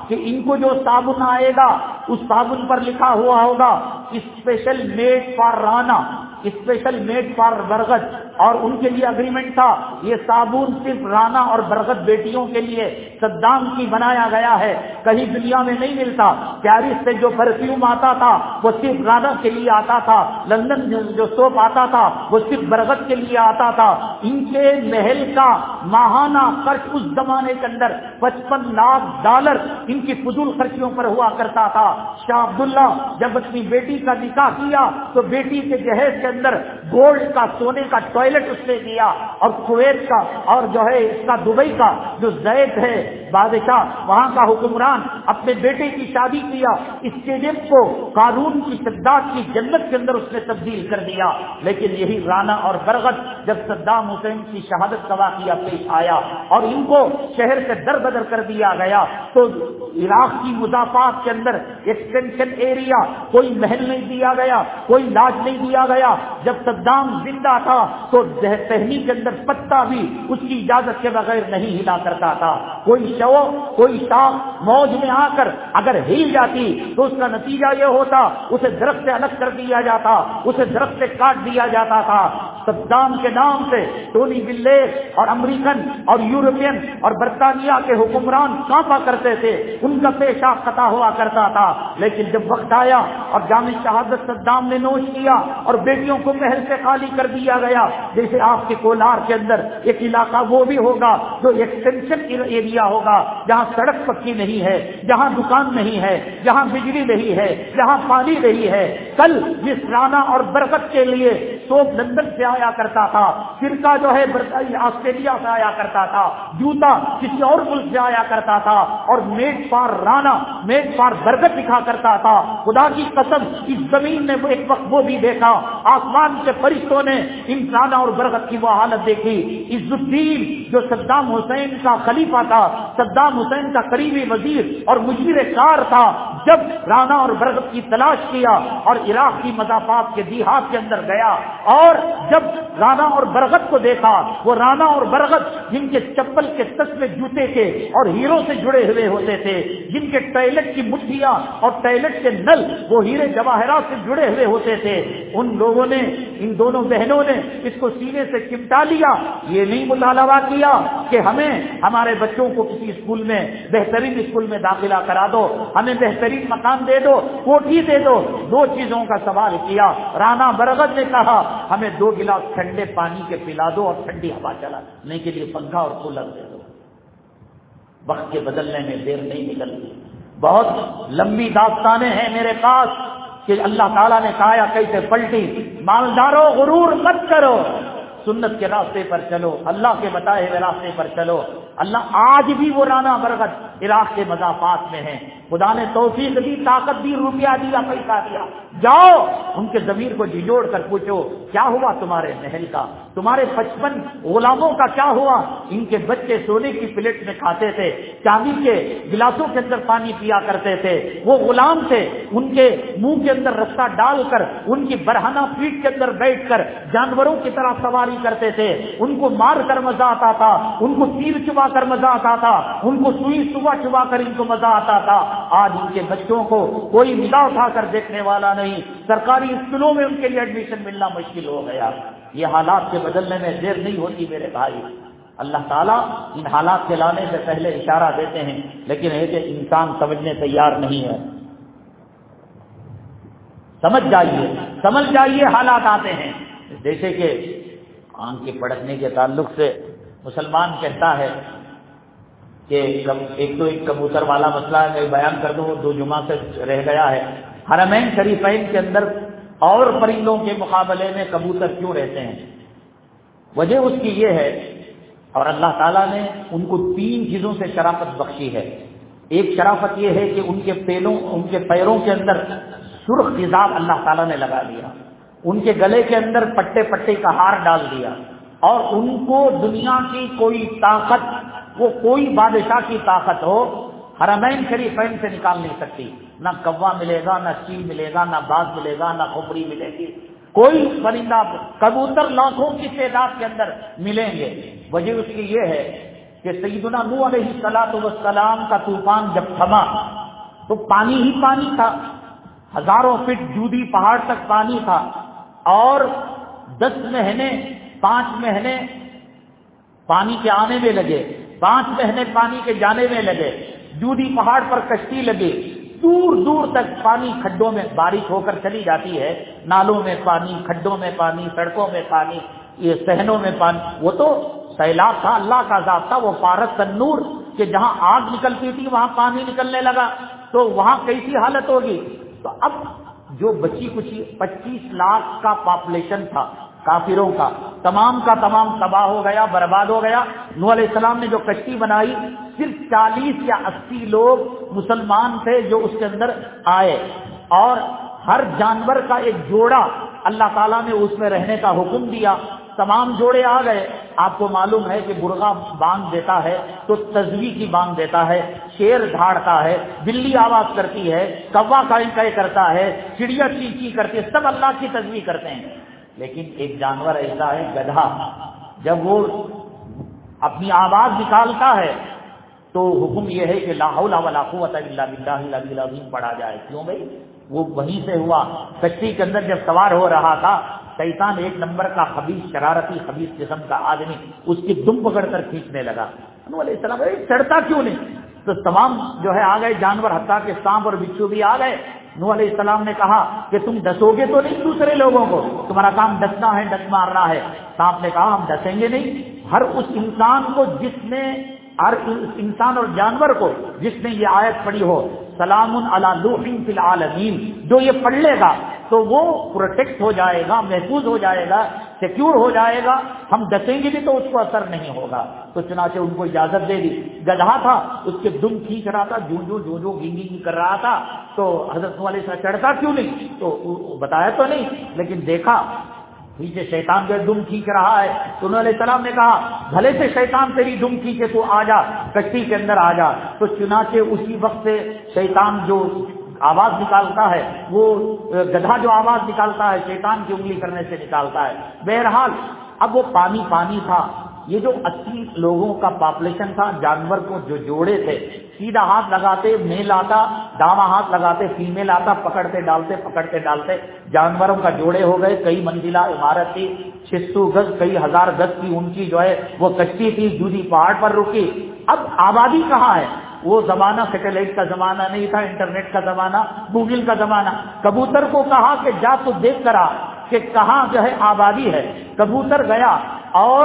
کہ ان کو جو صابن آئے گا اس صابن پر لکھا ہوا ہوگا special made for Rana, special made for برغت، اور ان کے لیے اگریمنٹ تھا یہ صابن صرف رانا اور برغت بیٹیوں کے لیے صدام کی بنایا گیا ہے، کہیں دنیا میں نہیں ملتا۔ پیرس سے جو پرفیوم آتا تھا وہ صرف رانا کے لیے آتا تھا، لندن جو سوپ آتا تھا وہ صرف برغت کے لیے آتا تھا۔ ان کے محل کا ماہانہ خرچ اس زمانے کے اندر پچپن لاکھ ڈالر ان کی فضول خرچیوں پر ہوا کرتا تھا۔ شاہ عبداللہ جب اپنی بیٹی کا نکاح کیا تو بیٹی کے جہیز کے اندر گولڈ کا، سونے کا ٹوائلٹ اس نے دیا، اور کویت کا اور جو ہے اس کا دبئی کا جو زید ہے بادشاہ وہاں کا حکمران اپنے بیٹے کی شادی کیا، اسٹیڈیم کو قارون کی شداد کی جنت کے اندر اس نے تبدیل کر دیا۔ لیکن یہی رانا اور برغت جب صدام حسین کی شہادت کا واقعہ پیش آیا اور ان کو شہر سے در بدر کر دیا گیا تو عراق کی مضافات کے اندر ایکسٹینشن ایریا کوئی محل نہیں دیا گیا، کوئی لاج نہیں دیا گیا۔ جب صدام زندہ تھا تو تہنی کے اندر پتا بھی اس کی اجازت کے بغیر نہیں ہلا کرتا تھا۔ کوئی شو کوئی شاخ موج میں آ کر اگر ہل جاتی تو اس کا نتیجہ یہ ہوتا اسے درخت سے الگ کر دیا جاتا، اسے درخت سے کاٹ دیا جاتا تھا۔ صدام کے نام سے ٹونی بلیئر اور امریکن اور یورپین اور برطانیہ کے حکمران کانپا کرتے تھے، ان کا پیشاب قطع ہوا کرتا تھا۔ لیکن جب وقت آیا اور جام شہادت صدام نے نوش کیا اور بیٹیوں کو محل سے خالی کر دیا گیا، جیسے آپ کے کولار کے اندر ایک علاقہ وہ بھی ہوگا جو ایکسٹینشن ایریا ہوگا جہاں سڑک پکی نہیں ہے، جہاں دکان نہیں ہے، جہاں بجلی نہیں ہے، جہاں پانی نہیں ہے۔ کل جس رانا اور برغت کے لیے سوپ لندن سے آیا کرتا تھا، فرقہ جو ہے آسٹریلیا سے آیا کرتا تھا، جوتا کسی اور ملک سے آیا کرتا تھا، اور made for Rana made for برغت لکھا کرتا تھا، خدا کی قسم اس زمین نے ایک وقت وہ بھی دیکھا، آسمان کے فرشتوں نے ان رانا اور برغت کی وہ حالت دیکھی۔ عز الدین جو صدام حسین کا خلیفہ تھا، صدام حسین کا قریبی وزیر اور مشیر کار تھا، جب رانا اور برغت کی تلاش کیا اور عراق کی مضافات کے دیہات کے اندر گیا اور جب رانا اور برغت کو دیکھا، وہ رانا اور برغت جن کے چپل کے تسمے جوتے کے اور ہیروں سے جڑے ہوئے ہوتے تھے، جن کے ٹوائلٹ کی مٹھیاں اور ٹوائلٹ کے نل وہ ہیرے جواہرات سے جڑے ہوئے ہوتے تھے، ان لوگوں نے، ان دونوں بہنوں نے اس کو سینے سے چمٹا لیا۔ یہ نہیں مطالبہ کیا کہ ہمیں ہمارے بچوں کو کسی اسکول میں بہترین اسکول میں داخلہ کرا دو، ہمیں بہترین مکان دے دو، کوٹھی دے دو۔ دو چیزوں کا سوال کیا۔ رانا برغت نے کہا ہمیں دو گلاس ٹھنڈے پانی کے پلا دو اور ٹھنڈی ہوا چلانے کے لیے پنکھا اور کولر دے دو۔ وقت کے بدلنے میں دیر نہیں نکلتی۔ بہت لمبی داستانیں ہیں میرے پاس کہ اللہ تعالیٰ نے کہا کیسے پلٹی۔ مالداروں غرور مت کرو، سنت کے راستے پر چلو، اللہ کے بتائے ہوئے راستے پر چلو۔ اللہ آج بھی وہ رانا برغت عراق کے مضافات میں ہیں، خدا نے توفیق دی، طاقت دی، روپیہ دیا، پیسہ دیا، جاؤ ان کے ضمیر کو جھنجھوڑ کر پوچھو کیا ہوا تمہارے محل کا، تمہارے پچپن غلاموں کا کیا ہوا؟ ان کے بچے سونے کی پلیٹ میں کھاتے تھے، چاندی کے گلاسوں کے اندر پانی پیا کرتے تھے، وہ غلام تھے، ان کے منہ کے اندر رسہ ڈال کر ان کی برہنہ پیٹ کے اندر بیٹھ کر جانوروں کی طرح سواری کرتے تھے، ان کو مار کر مزہ آتا تھا، ان کو تیر چبا کر مزہ آتا تھا، ان کو سوئی صبح چبا کر ان کو مزہ آتا تھا۔ آج ان کے بچوں کو کوئی نگاہ اٹھا کر دیکھنے والا نہیں، سرکاری اسکولوں میں ان کے لیے ایڈمیشن ملنا مشکل ہو گیا۔ یہ حالات کے بدلنے میں دیر نہیں ہوتی میرے بھائی۔ اللہ تعالیٰ ان حالات کے لانے سے پہلے اشارہ دیتے ہیں، لیکن ہے کہ انسان سمجھنے تیار نہیں ہے۔ سمجھ جائیے سمجھ جائیے حالات آتے ہیں، جیسے کہ آنکھ کے پھڑکنے کے تعلق سے مسلمان کہتا ہے کہ ایک تو ایک کبوتر والا مسئلہ ہے، میں بیان کر دوں، دو جمعہ سے رہ گیا ہے۔ حرمین شریفین کے اندر اور پرندوں کے مقابلے میں کبوتر کیوں رہتے ہیں؟ وجہ اس کی یہ ہے، اور اللہ تعالیٰ نے ان کو تین چیزوں سے شرافت بخشی ہے۔ ایک شرافت یہ ہے کہ ان کے پیروں ان کے پیروں کے اندر سرخ تیزاب اللہ تعالیٰ نے لگا دیا، ان کے گلے کے اندر پٹے پٹے کا ہار ڈال دیا، اور ان کو دنیا کی کوئی طاقت، وہ کوئی بادشاہ کی طاقت ہو، حرمین شریفین سے نکال نہیں سکتی۔ نہ کوا ملے گا، نہ چیل ملے گا، نہ باز ملے گا، نہ کھوپڑی ملے گی، کوئی پرندہ، کبوتر لاکھوں کی تعداد کے اندر ملیں گے۔ وجہ اس کی یہ ہے کہ سیدنا نوح علیہ الصلوۃ والسلام کا طوفان جب تھما تو پانی ہی پانی تھا، ہزاروں فٹ جودی پہاڑ تک پانی تھا، اور دس مہینے پانچ مہینے پانی کے آنے میں لگے، پانچ مہینے پانی کے جانے میں لگے، جودی پہاڑ پر کشتی لگی، دور دور تک پانی کھڈوں میں بارش ہو کر چلی جاتی ہے، نالوں میں پانی، کھڈوں میں پانی، سڑکوں میں پانی، یہ صحنوں میں پانی. وہ تو سیلاب تھا، اللہ کا عذاب تھا. وہ پارس تنور کہ جہاں آگ نکلتی تھی وہاں پانی نکلنے لگا تو وہاں کیسی حالت ہوگی. تو اب جو بچی کچی پچیس لاکھ کا پاپولیشن تھا کافروں کا، تمام کا تمام تباہ ہو گیا، برباد ہو گیا. نوح علیہ السلام نے جو کشتی بنائی، صرف چالیس یا اسی لوگ مسلمان تھے جو اس کے اندر آئے، اور ہر جانور کا ایک جوڑا اللہ تعالیٰ نے اس میں رہنے کا حکم دیا. تمام جوڑے آ گئے. آپ کو معلوم ہے کہ مرغا بانگ دیتا ہے تو تزوی کی بانگ دیتا ہے، شیر دھاڑتا ہے، بلی آواز کرتی ہے، کوا کائیں کائیں کرتا ہے، چڑیا چی چی کرتی ہے، سب اللہ کی تزوی کرتے ہیں. لیکن ایک جانور ایسا ہے گدھا، جب وہ اپنی آواز نکالتا ہے تو حکم یہ ہے کہ لا حول ولا قوت الا باللہ العلی العظیم پڑھا جائے. کیوں بھائی؟ وہ وہیں سے ہوا. کشتی کے اندر جب سوار ہو رہا تھا، شیطان ایک نمبر کا خبیث، شرارتی خبیث قسم کا آدمی اس کی دم پکڑ کر کھینچنے لگا. نوح علیہ السلام چڑھتا کیوں نہیں؟ تو تمام جو ہے آ گئے جانور، حتیٰ کہ سانپ اور بچھو بھی آ گئے. نوح علیہ السلام نے کہا کہ تم ڈسو گے تو نہیں دوسرے لوگوں کو، تمہارا کام ڈسنا ہے، ڈس مارنا ہے. سانپ نے کہا ہم ڈسیں گے نہیں. ہر اس انسان کو جس نے، ہر انسان اور جانور کو جس نے یہ آیت پڑھی ہو، سلام علی نوح فی العالمین، جو یہ پڑھ لے گا تو وہ پروٹیکٹ ہو جائے گا، محفوظ ہو جائے گا، سیکیور ہو جائے گا. ہم ڈسیں گے بھی تو اس کو اثر نہیں ہوگا. تو چنانچہ ان کو اجازت دے دی. گدھا تھا، اس کے دم کھینچ رہا تھا، جو جو جو جو گنگی گی کر رہا تھا. تو حضرت نوح علیہ السلام چڑھتا کیوں نہیں؟ تو بتایا تو نہیں، لیکن دیکھا پیچھے شیطان جو دم کھینچ رہا ہے. تو انہوں علیہ السلام نے کہا بھلے سے شیطان تیری دم کھینچے تو آ جا، کشتی کے اندر آ جا. تو چنانچہ اسی وقت سے شیطان جو آواز نکالتا ہے، وہ گدھا جو آواز نکالتا ہے شیطان کی انگلی کرنے سے نکالتا ہے. بہرحال اب وہ پانی پانی تھا. یہ جو اسی لوگوں کا پاپولیشن تھا، جانور کو جو جوڑے تھے، سیدھا ہاتھ لگاتے میل آتا، داواں ہاتھ لگاتے فیمیل آتا، پکڑتے ڈالتے پکڑتے ڈالتے جانوروں کا جوڑے ہو گئے. کئی منزلہ عمارت تھی، چھ سو گز کئی ہزار گز کی ان کی جو ہے وہ کشتی تھی، جودی پہاڑ پر رکی. اب آبادی کہاں ہے؟ وہ زمانہ سیٹلائٹ کا زمانہ نہیں تھا، انٹرنیٹ کا زمانہ، گوگل کا زمانہ. کبوتر کو کہا کہ جا تو دیکھ کر آ کہ کہاں جو ہے آبادی ہے. کبوتر گیا اور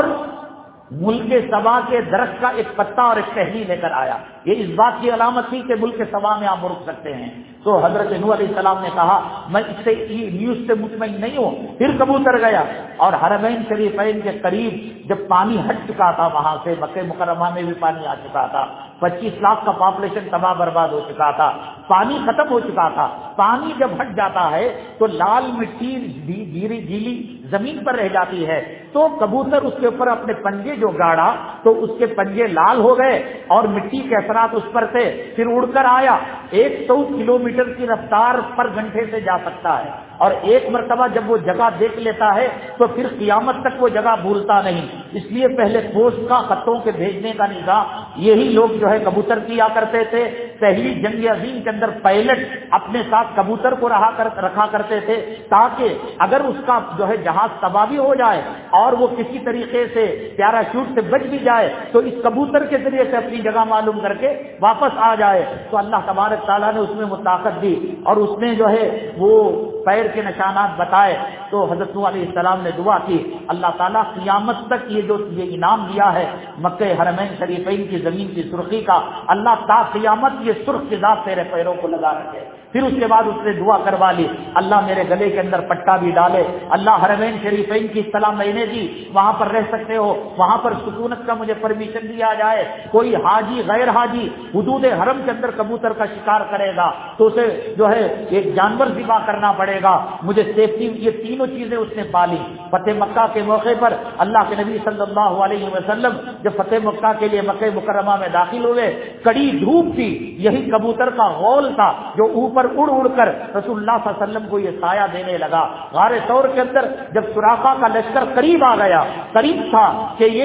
ملک سبا کے درخت کا ایک پتا اور ایک ٹہنی لے کر آیا. یہ اس بات کی علامت تھی کہ ملک سبا میں آپ رک سکتے ہیں. تو حضرت نوح علیہ السلام نے کہا میں اس سے نیوز سے مطمئن نہیں ہوں. پھر کبوتر گیا اور حرمین شریفین کے قریب جب پانی ہٹ چکا تھا، وہاں سے مکہ مکرمہ میں بھی پانی آ چکا تھا، پچیس لاکھ کا پاپولیشن تباہ برباد ہو چکا تھا، پانی ختم ہو چکا تھا. پانی جب ہٹ جاتا ہے تو لال مٹی گیلی گیلی زمین پر رہ جاتی ہے. تو کبوتر اس کے اوپر اپنے پنجے جو گاڑا تو اس کے پنجے لال ہو گئے اور مٹی کے اثرات اس پر تھے. پھر اڑ کر آیا. ایک سو کلو میٹر کی رفتار پر گھنٹے سے جا سکتا ہے، اور ایک مرتبہ جب وہ جگہ دیکھ لیتا ہے تو پھر قیامت تک وہ جگہ بھولتا نہیں. اس لیے پہلے پوسٹ کا، خطوں کے بھیجنے کا نظام یہی لوگ جو ہے کبوتر کیا کرتے تھے. پہلی جنگ عظیم کے اندر پائلٹ اپنے ساتھ کبوتر کو رہا کر رکھا کرتے تھے تاکہ اگر اس کا جو ہے جہاز تباہ بھی ہو جائے اور وہ کسی طریقے سے پیراشوٹ سے بچ بھی جائے تو اس کبوتر کے ذریعے سے اپنی جگہ معلوم کر کے واپس آ جائے. تو اللہ تبارک تعالیٰ نے اس میں طاقت دی اور اس نے جو ہے وہ پیر کے نشانات بتائے. تو حضرت نوح علیہ السلام نے دعا کی اللہ تعالیٰ قیامت تک یہ جو یہ انعام دیا ہے مکہ حرمین شریفین کی زمین کی سرخی کا، اللہ تا قیامت یہ سرخ کی ذات تیرے پیروں کو لگا رکھے. پھر اس کے بعد اس نے دعا کروا لی اللہ میرے گلے کے اندر پٹا بھی ڈالے، اللہ حرمین شریفین کی اصطلاح میں نے دی، وہاں پر رہ سکتے ہو، وہاں پر سکونت کا مجھے پرمیشن دیا جائے. کوئی حاجی غیر حاجی حدود حرم کے اندر کبوتر کا شکار کرے گا تو اسے جو ہے ایک جانور ذبح کرنا پڑے گا، مجھے سیفٹی. یہ تینوں چیزیں اس نے پالی. فتح مکہ کے موقع پر اللہ کے نبی صلی اللہ علیہ وسلم جب فتح مکہ کے لیے مکہ مکرمہ میں داخل ہوئے، کڑی دھوپ تھی، یہی کبوتر کا غول تھا جو اوپر اڑ اڑ کر رسول اللہ صلی اللہ علیہ وسلم کو یہ سایہ دینے لگا. غار ثور کے اندر جب سراقہ کا لشکر قریب آ گیا، قریب تھا کہ یہ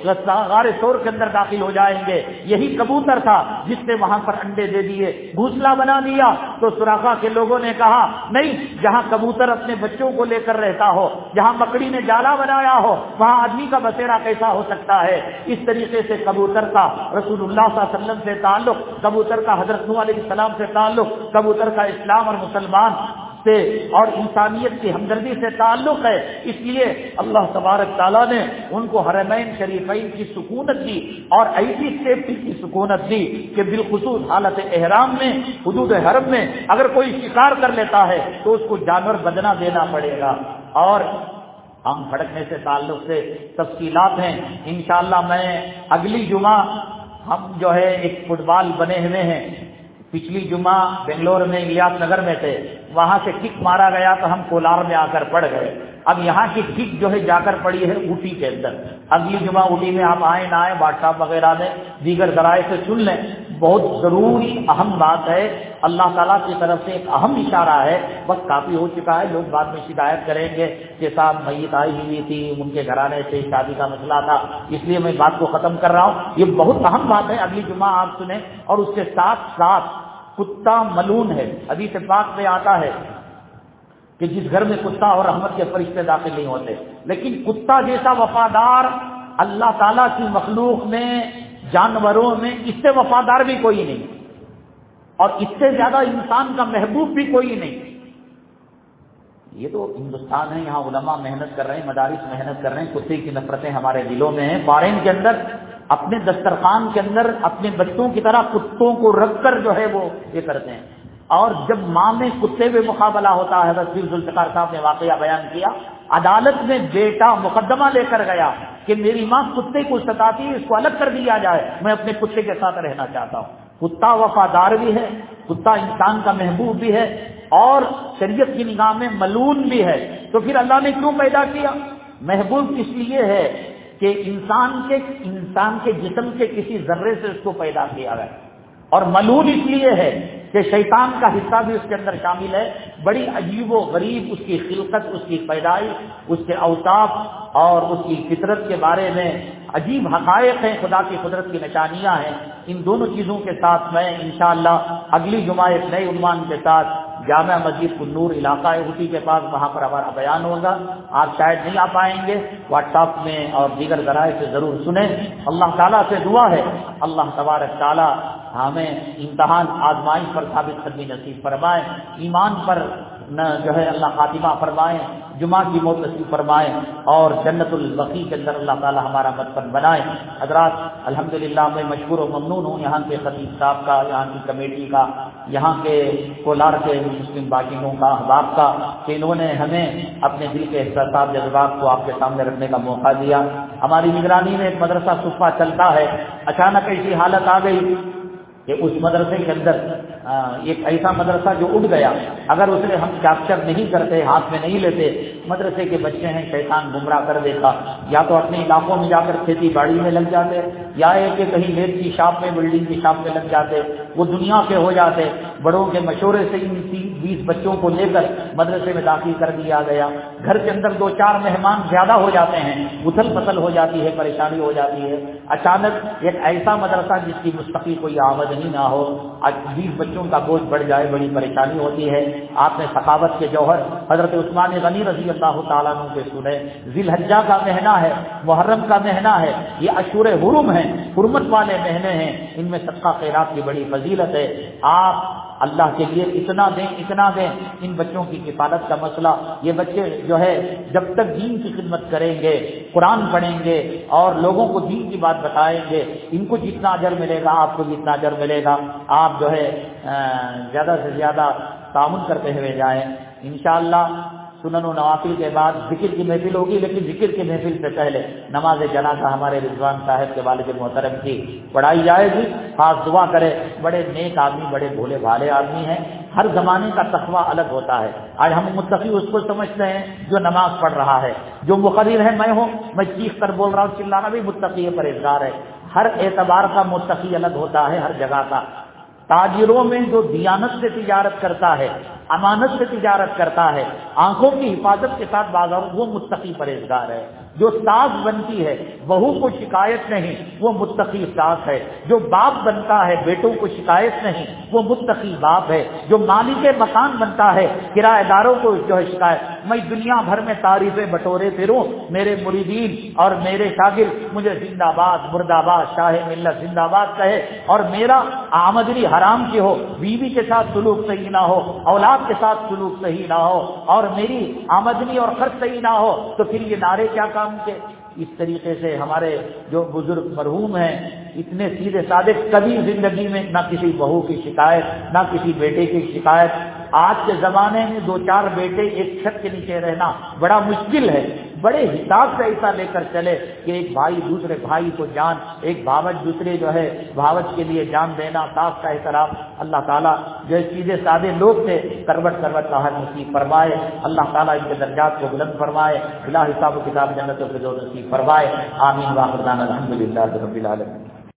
غار ثور کے اندر داخل ہو جائیں گے. یہی کبوتر تھا جس نے وہاں پر انڈے دے دیے, گھونسلہ بنا دیا. تو سراقہ کے لوگوں نے کہا نہیں, جہاں کبوتر اپنے بچوں کو لے کر رہتا ہو, جہاں مکڑی نے جالا بنایا ہو, وہاں آدمی کا بسیرا کیسا ہو سکتا ہے. اس طریقے سے کبوتر کا رسول اللہ صلی اللہ علیہ وسلم سے تعلق, کبوتر کا حضرت نوح علیہ السلام سے تعلق, کبوتر کا اسلام اور مسلمان سے اور انسانیت کی ہمدردی سے تعلق ہے. اس لیے اللہ تبارک تعالیٰ نے ان کو حرمین شریفین کی سکونت دی اور ایسی سیفٹی کی سکونت دی کہ بالخصوص حالت احرام میں, حدود حرم میں اگر کوئی شکار کر لیتا ہے تو اس کو جانور بدنہ دینا پڑے گا. اور ہم پھڑکنے سے تعلق سے تفصیلات ہیں انشاءاللہ. میں اگلی جمعہ ہم جو ہے ایک فٹ بال بنے ہوئے ہیں. پچھلی جمعہ بنگلور میں الیاس نگر میں تھے, وہاں سے کک مارا گیا تو ہم کولار میں آ کر پڑ گئے. اب یہاں کی کک جو ہے جا کر پڑی ہے اوٹی کے اندر. اگلی جمعہ اوٹی میں آپ آئیں نہ آئیں, واٹس ایپ وغیرہ میں دیگر ذرائع سے سن لیں. بہت ضروری اہم بات ہے, اللہ تعالیٰ کی طرف سے ایک اہم اشارہ ہے. بس کافی ہو چکا ہے, لوگ بعد میں شکایت کریں گے کہ صاحب میت آئی ہوئی تھی, ان کے گھرانے سے شادی کا مسئلہ تھا, اس لیے میں بات کو ختم کر رہا ہوں. یہ بہت اہم بات ہے, اگلی جمعہ آپ سنیں. اور اس کے ساتھ ساتھ کتا ملعون ہے. حدیث پاک میں آتا ہے کہ جس گھر میں کتا اور رحمت کے فرشتے داخل نہیں ہوتے, لیکن کتا جیسا وفادار اللہ تعالیٰ کی مخلوق میں, جانوروں میں اس سے وفادار بھی کوئی نہیں, اور اس سے زیادہ انسان کا محبوب بھی کوئی نہیں. یہ تو ہندوستان ہے, یہاں علماء محنت کر رہے ہیں, مدارس محنت کر رہے ہیں. کتے کی نفرتیں ہمارے دلوں میں ہیں. بحرین کے اندر اپنے دسترخوان کے اندر اپنے بچوں کی طرح کتوں کو رکھ کر جو ہے وہ یہ کرتے ہیں. اور جب ماں میں کتے پہ مقابلہ ہوتا ہے, حضرت ذوالفقار صاحب نے واقعہ بیان کیا, عدالت میں بیٹا مقدمہ لے کر گیا کہ میری ماں کتے کو ستاتی ہے, اس کو الگ کر دیا جائے, میں اپنے کتے کے ساتھ رہنا چاہتا ہوں. کتا وفادار بھی ہے, کتا انسان کا محبوب بھی ہے, اور شریعت کی نگاہ میں ملعون بھی ہے. تو پھر اللہ نے کیوں پیدا کیا؟ محبوب اس لیے ہے کہ انسان کے انسان کے جسم کے کسی ذرے سے اس کو پیدا کیا گیا, اور ملعون اس لیے ہے کہ شیطان کا حصہ بھی اس کے اندر شامل ہے. بڑی عجیب و غریب اس کی خلقت, اس کی پیدائش, اس کے اوصاف اور اس کی فطرت کے بارے میں عجیب حقائق ہیں, خدا کی قدرت کی نشانیاں ہیں. ان دونوں چیزوں کے ساتھ میں انشاءاللہ اگلی جمعہ ایک نئے عنوان کے ساتھ جامع مسجد النور علاقہ اوٹی کے پاس وہاں پر ہمارا بیان ہوگا. آپ شاید نہیں آ پائیں گے, واٹس ایپ میں اور دیگر ذرائع سے ضرور سنیں. اللہ تعالیٰ سے دعا ہے اللہ تبارک تعالیٰ ہمیں امتحان آزمائش پر ثابت قدمی نصیب فرمائے, ایمان پر نہ جو ہے اللہ خاتمہ فرمائے, جمعہ کی موت نصیب فرمائے, اور جنت البقیع کے اندر اللہ تعالی ہمارا مدفن بنائے. حضرات الحمدللہ میں مشکور و ممنون ہوں یہاں کے خطیب صاحب کا, یہاں کی کمیٹی کا, یہاں کے کولار کے مسلم باشندوں کا, احباب کا, کہ انہوں نے ہمیں اپنے دل کے احساسات جذبات کو آپ کے سامنے رکھنے کا موقع دیا. ہماری نگرانی میں ایک مدرسہ صفہ چلتا ہے, اچانک ایسی حالت آ گئی کہ اس مدرسے کے اندر ایک ایسا مدرسہ جو اٹھ گیا, اگر اسے ہم کیپچر نہیں کرتے, ہاتھ میں نہیں لیتے, مدرسے کے بچے ہیں, شیطان گمراہ کر دیتا. یا تو اپنے علاقوں میں جا کر کھیتی باڑی میں لگ جاتے, یا ایک کہ کہیں لیب کی شاپ میں, بلڈنگ کی شاپ میں لگ جاتے, وہ دنیا کے ہو جاتے. بڑوں کے مشورے سے ان بیس بچوں کو لے کر مدرسے میں داخل کر دیا گیا. گھر کے اندر دو چار مہمان زیادہ ہو جاتے ہیں, اتھل پتل ہو جاتی ہے, پریشانی ہو جاتی ہے. اچانک ایک ایسا مدرسہ جس کی مستقل کوئی آمدنی نہ ہو, بیس بچوں کا بوجھ بڑھ جائے, بڑی پریشانی ہوتی ہے. آپ نے سخاوت کے جوہر حضرت عثمان غنی رضی اللہ تعالیٰ عنہ کے سنے. ذی الحجہ کا مہینہ ہے, محرم کا مہینہ ہے, یہ اشہر حرم ہیں, حرمت والے مہینے ہیں, ان میں صدقہ خیرات کی بڑی فضیلت ہے. آپ اللہ کے لیے اتنا دیں اتنا دیں. ان بچوں کی کفالت کا مسئلہ, یہ بچے جو ہے جب تک دین کی خدمت کریں گے, قرآن پڑھیں گے اور لوگوں کو دین کی بات بتائیں گے, ان کو جتنا اجر ملے گا آپ کو جتنا اجر ملے گا. آپ جو ہے زیادہ سے زیادہ تعاون کرتے ہوئے جائیں. انشاءاللہ سنن و نوافل کے بعد ذکر کی محفل ہوگی, لیکن ذکر کی محفل سے پہلے نماز جنازہ ہمارے رضوان صاحب کے والد محترم کی پڑھائی جائے گی. خاص دعا کرے, بڑے نیک آدمی, بڑے بھولے بھالے آدمی ہیں. ہر زمانے کا تقویٰ الگ ہوتا ہے. آج ہم متقی اس کو سمجھتے ہیں جو نماز پڑھ رہا ہے, جو مقرر ہے میں ہوں, میں چیخ کر بول رہا ہوں, چلانا بھی متقی ہے, پرہیزگار ہے. ہر اعتبار کا متقی الگ ہوتا ہے, ہر جگہ کا. تاجروں میں جو دیانت سے تجارت کرتا ہے, امانت سے تجارت کرتا ہے, آنکھوں کی حفاظت کے ساتھ بازار, وہ متقی پرہیزگار ہے. جو ساس بنتی ہے بہو کو شکایت نہیں، وہ متقی ساس ہے۔ جو باپ بنتا ہے بیٹوں کو شکایت نہیں، وہ متقی باپ ہے۔ جو مالک مکان بنتا ہے کرایہ داروں کو جو ہے شکایت۔ میں دنیا بھر میں تعریفیں بٹورے پھروں، میرے مریدین اور میرے شاگرد مجھے زندہ باد مرد آباد شاہ ملت زندہ باد کہے، اور میرا آمدنی حرام کی ہو، بیوی کے ساتھ سلوک صحیح نہ ہو، اولاد کے ساتھ سلوک صحیح نہ ہو، اور میری آمدنی اور خرچ صحیح نہ ہو، تو پھر یہ نعرے کیا کام کے؟ اس طریقے سے ہمارے جو بزرگ مرحوم ہیں اتنے سیدھے سادے، کبھی زندگی میں نہ کسی بہو کی شکایت نہ کسی بیٹے کی شکایت۔ آج کے زمانے میں دو چار بیٹے ایک چھت کے نیچے رہنا بڑا مشکل ہے۔ بڑے حساب سے ایسا لے کر چلے کہ ایک بھائی دوسرے بھائی کو جان، ایک بھاوج دوسرے جو ہے بھاوج کے لیے جان دینا، ساس کا احترام۔ اللہ تعالیٰ جو سیدھے سادے لوگ تھے کروٹ کروٹ کا حل نصیب فرمائے، اللہ تعالیٰ ان کے درجات کو بلند فرمائے، بلا حساب و کتاب جنت و فردوس نصیب فرمائے، آمین۔ واخر دعوانا الحمد للہ رب العالمین۔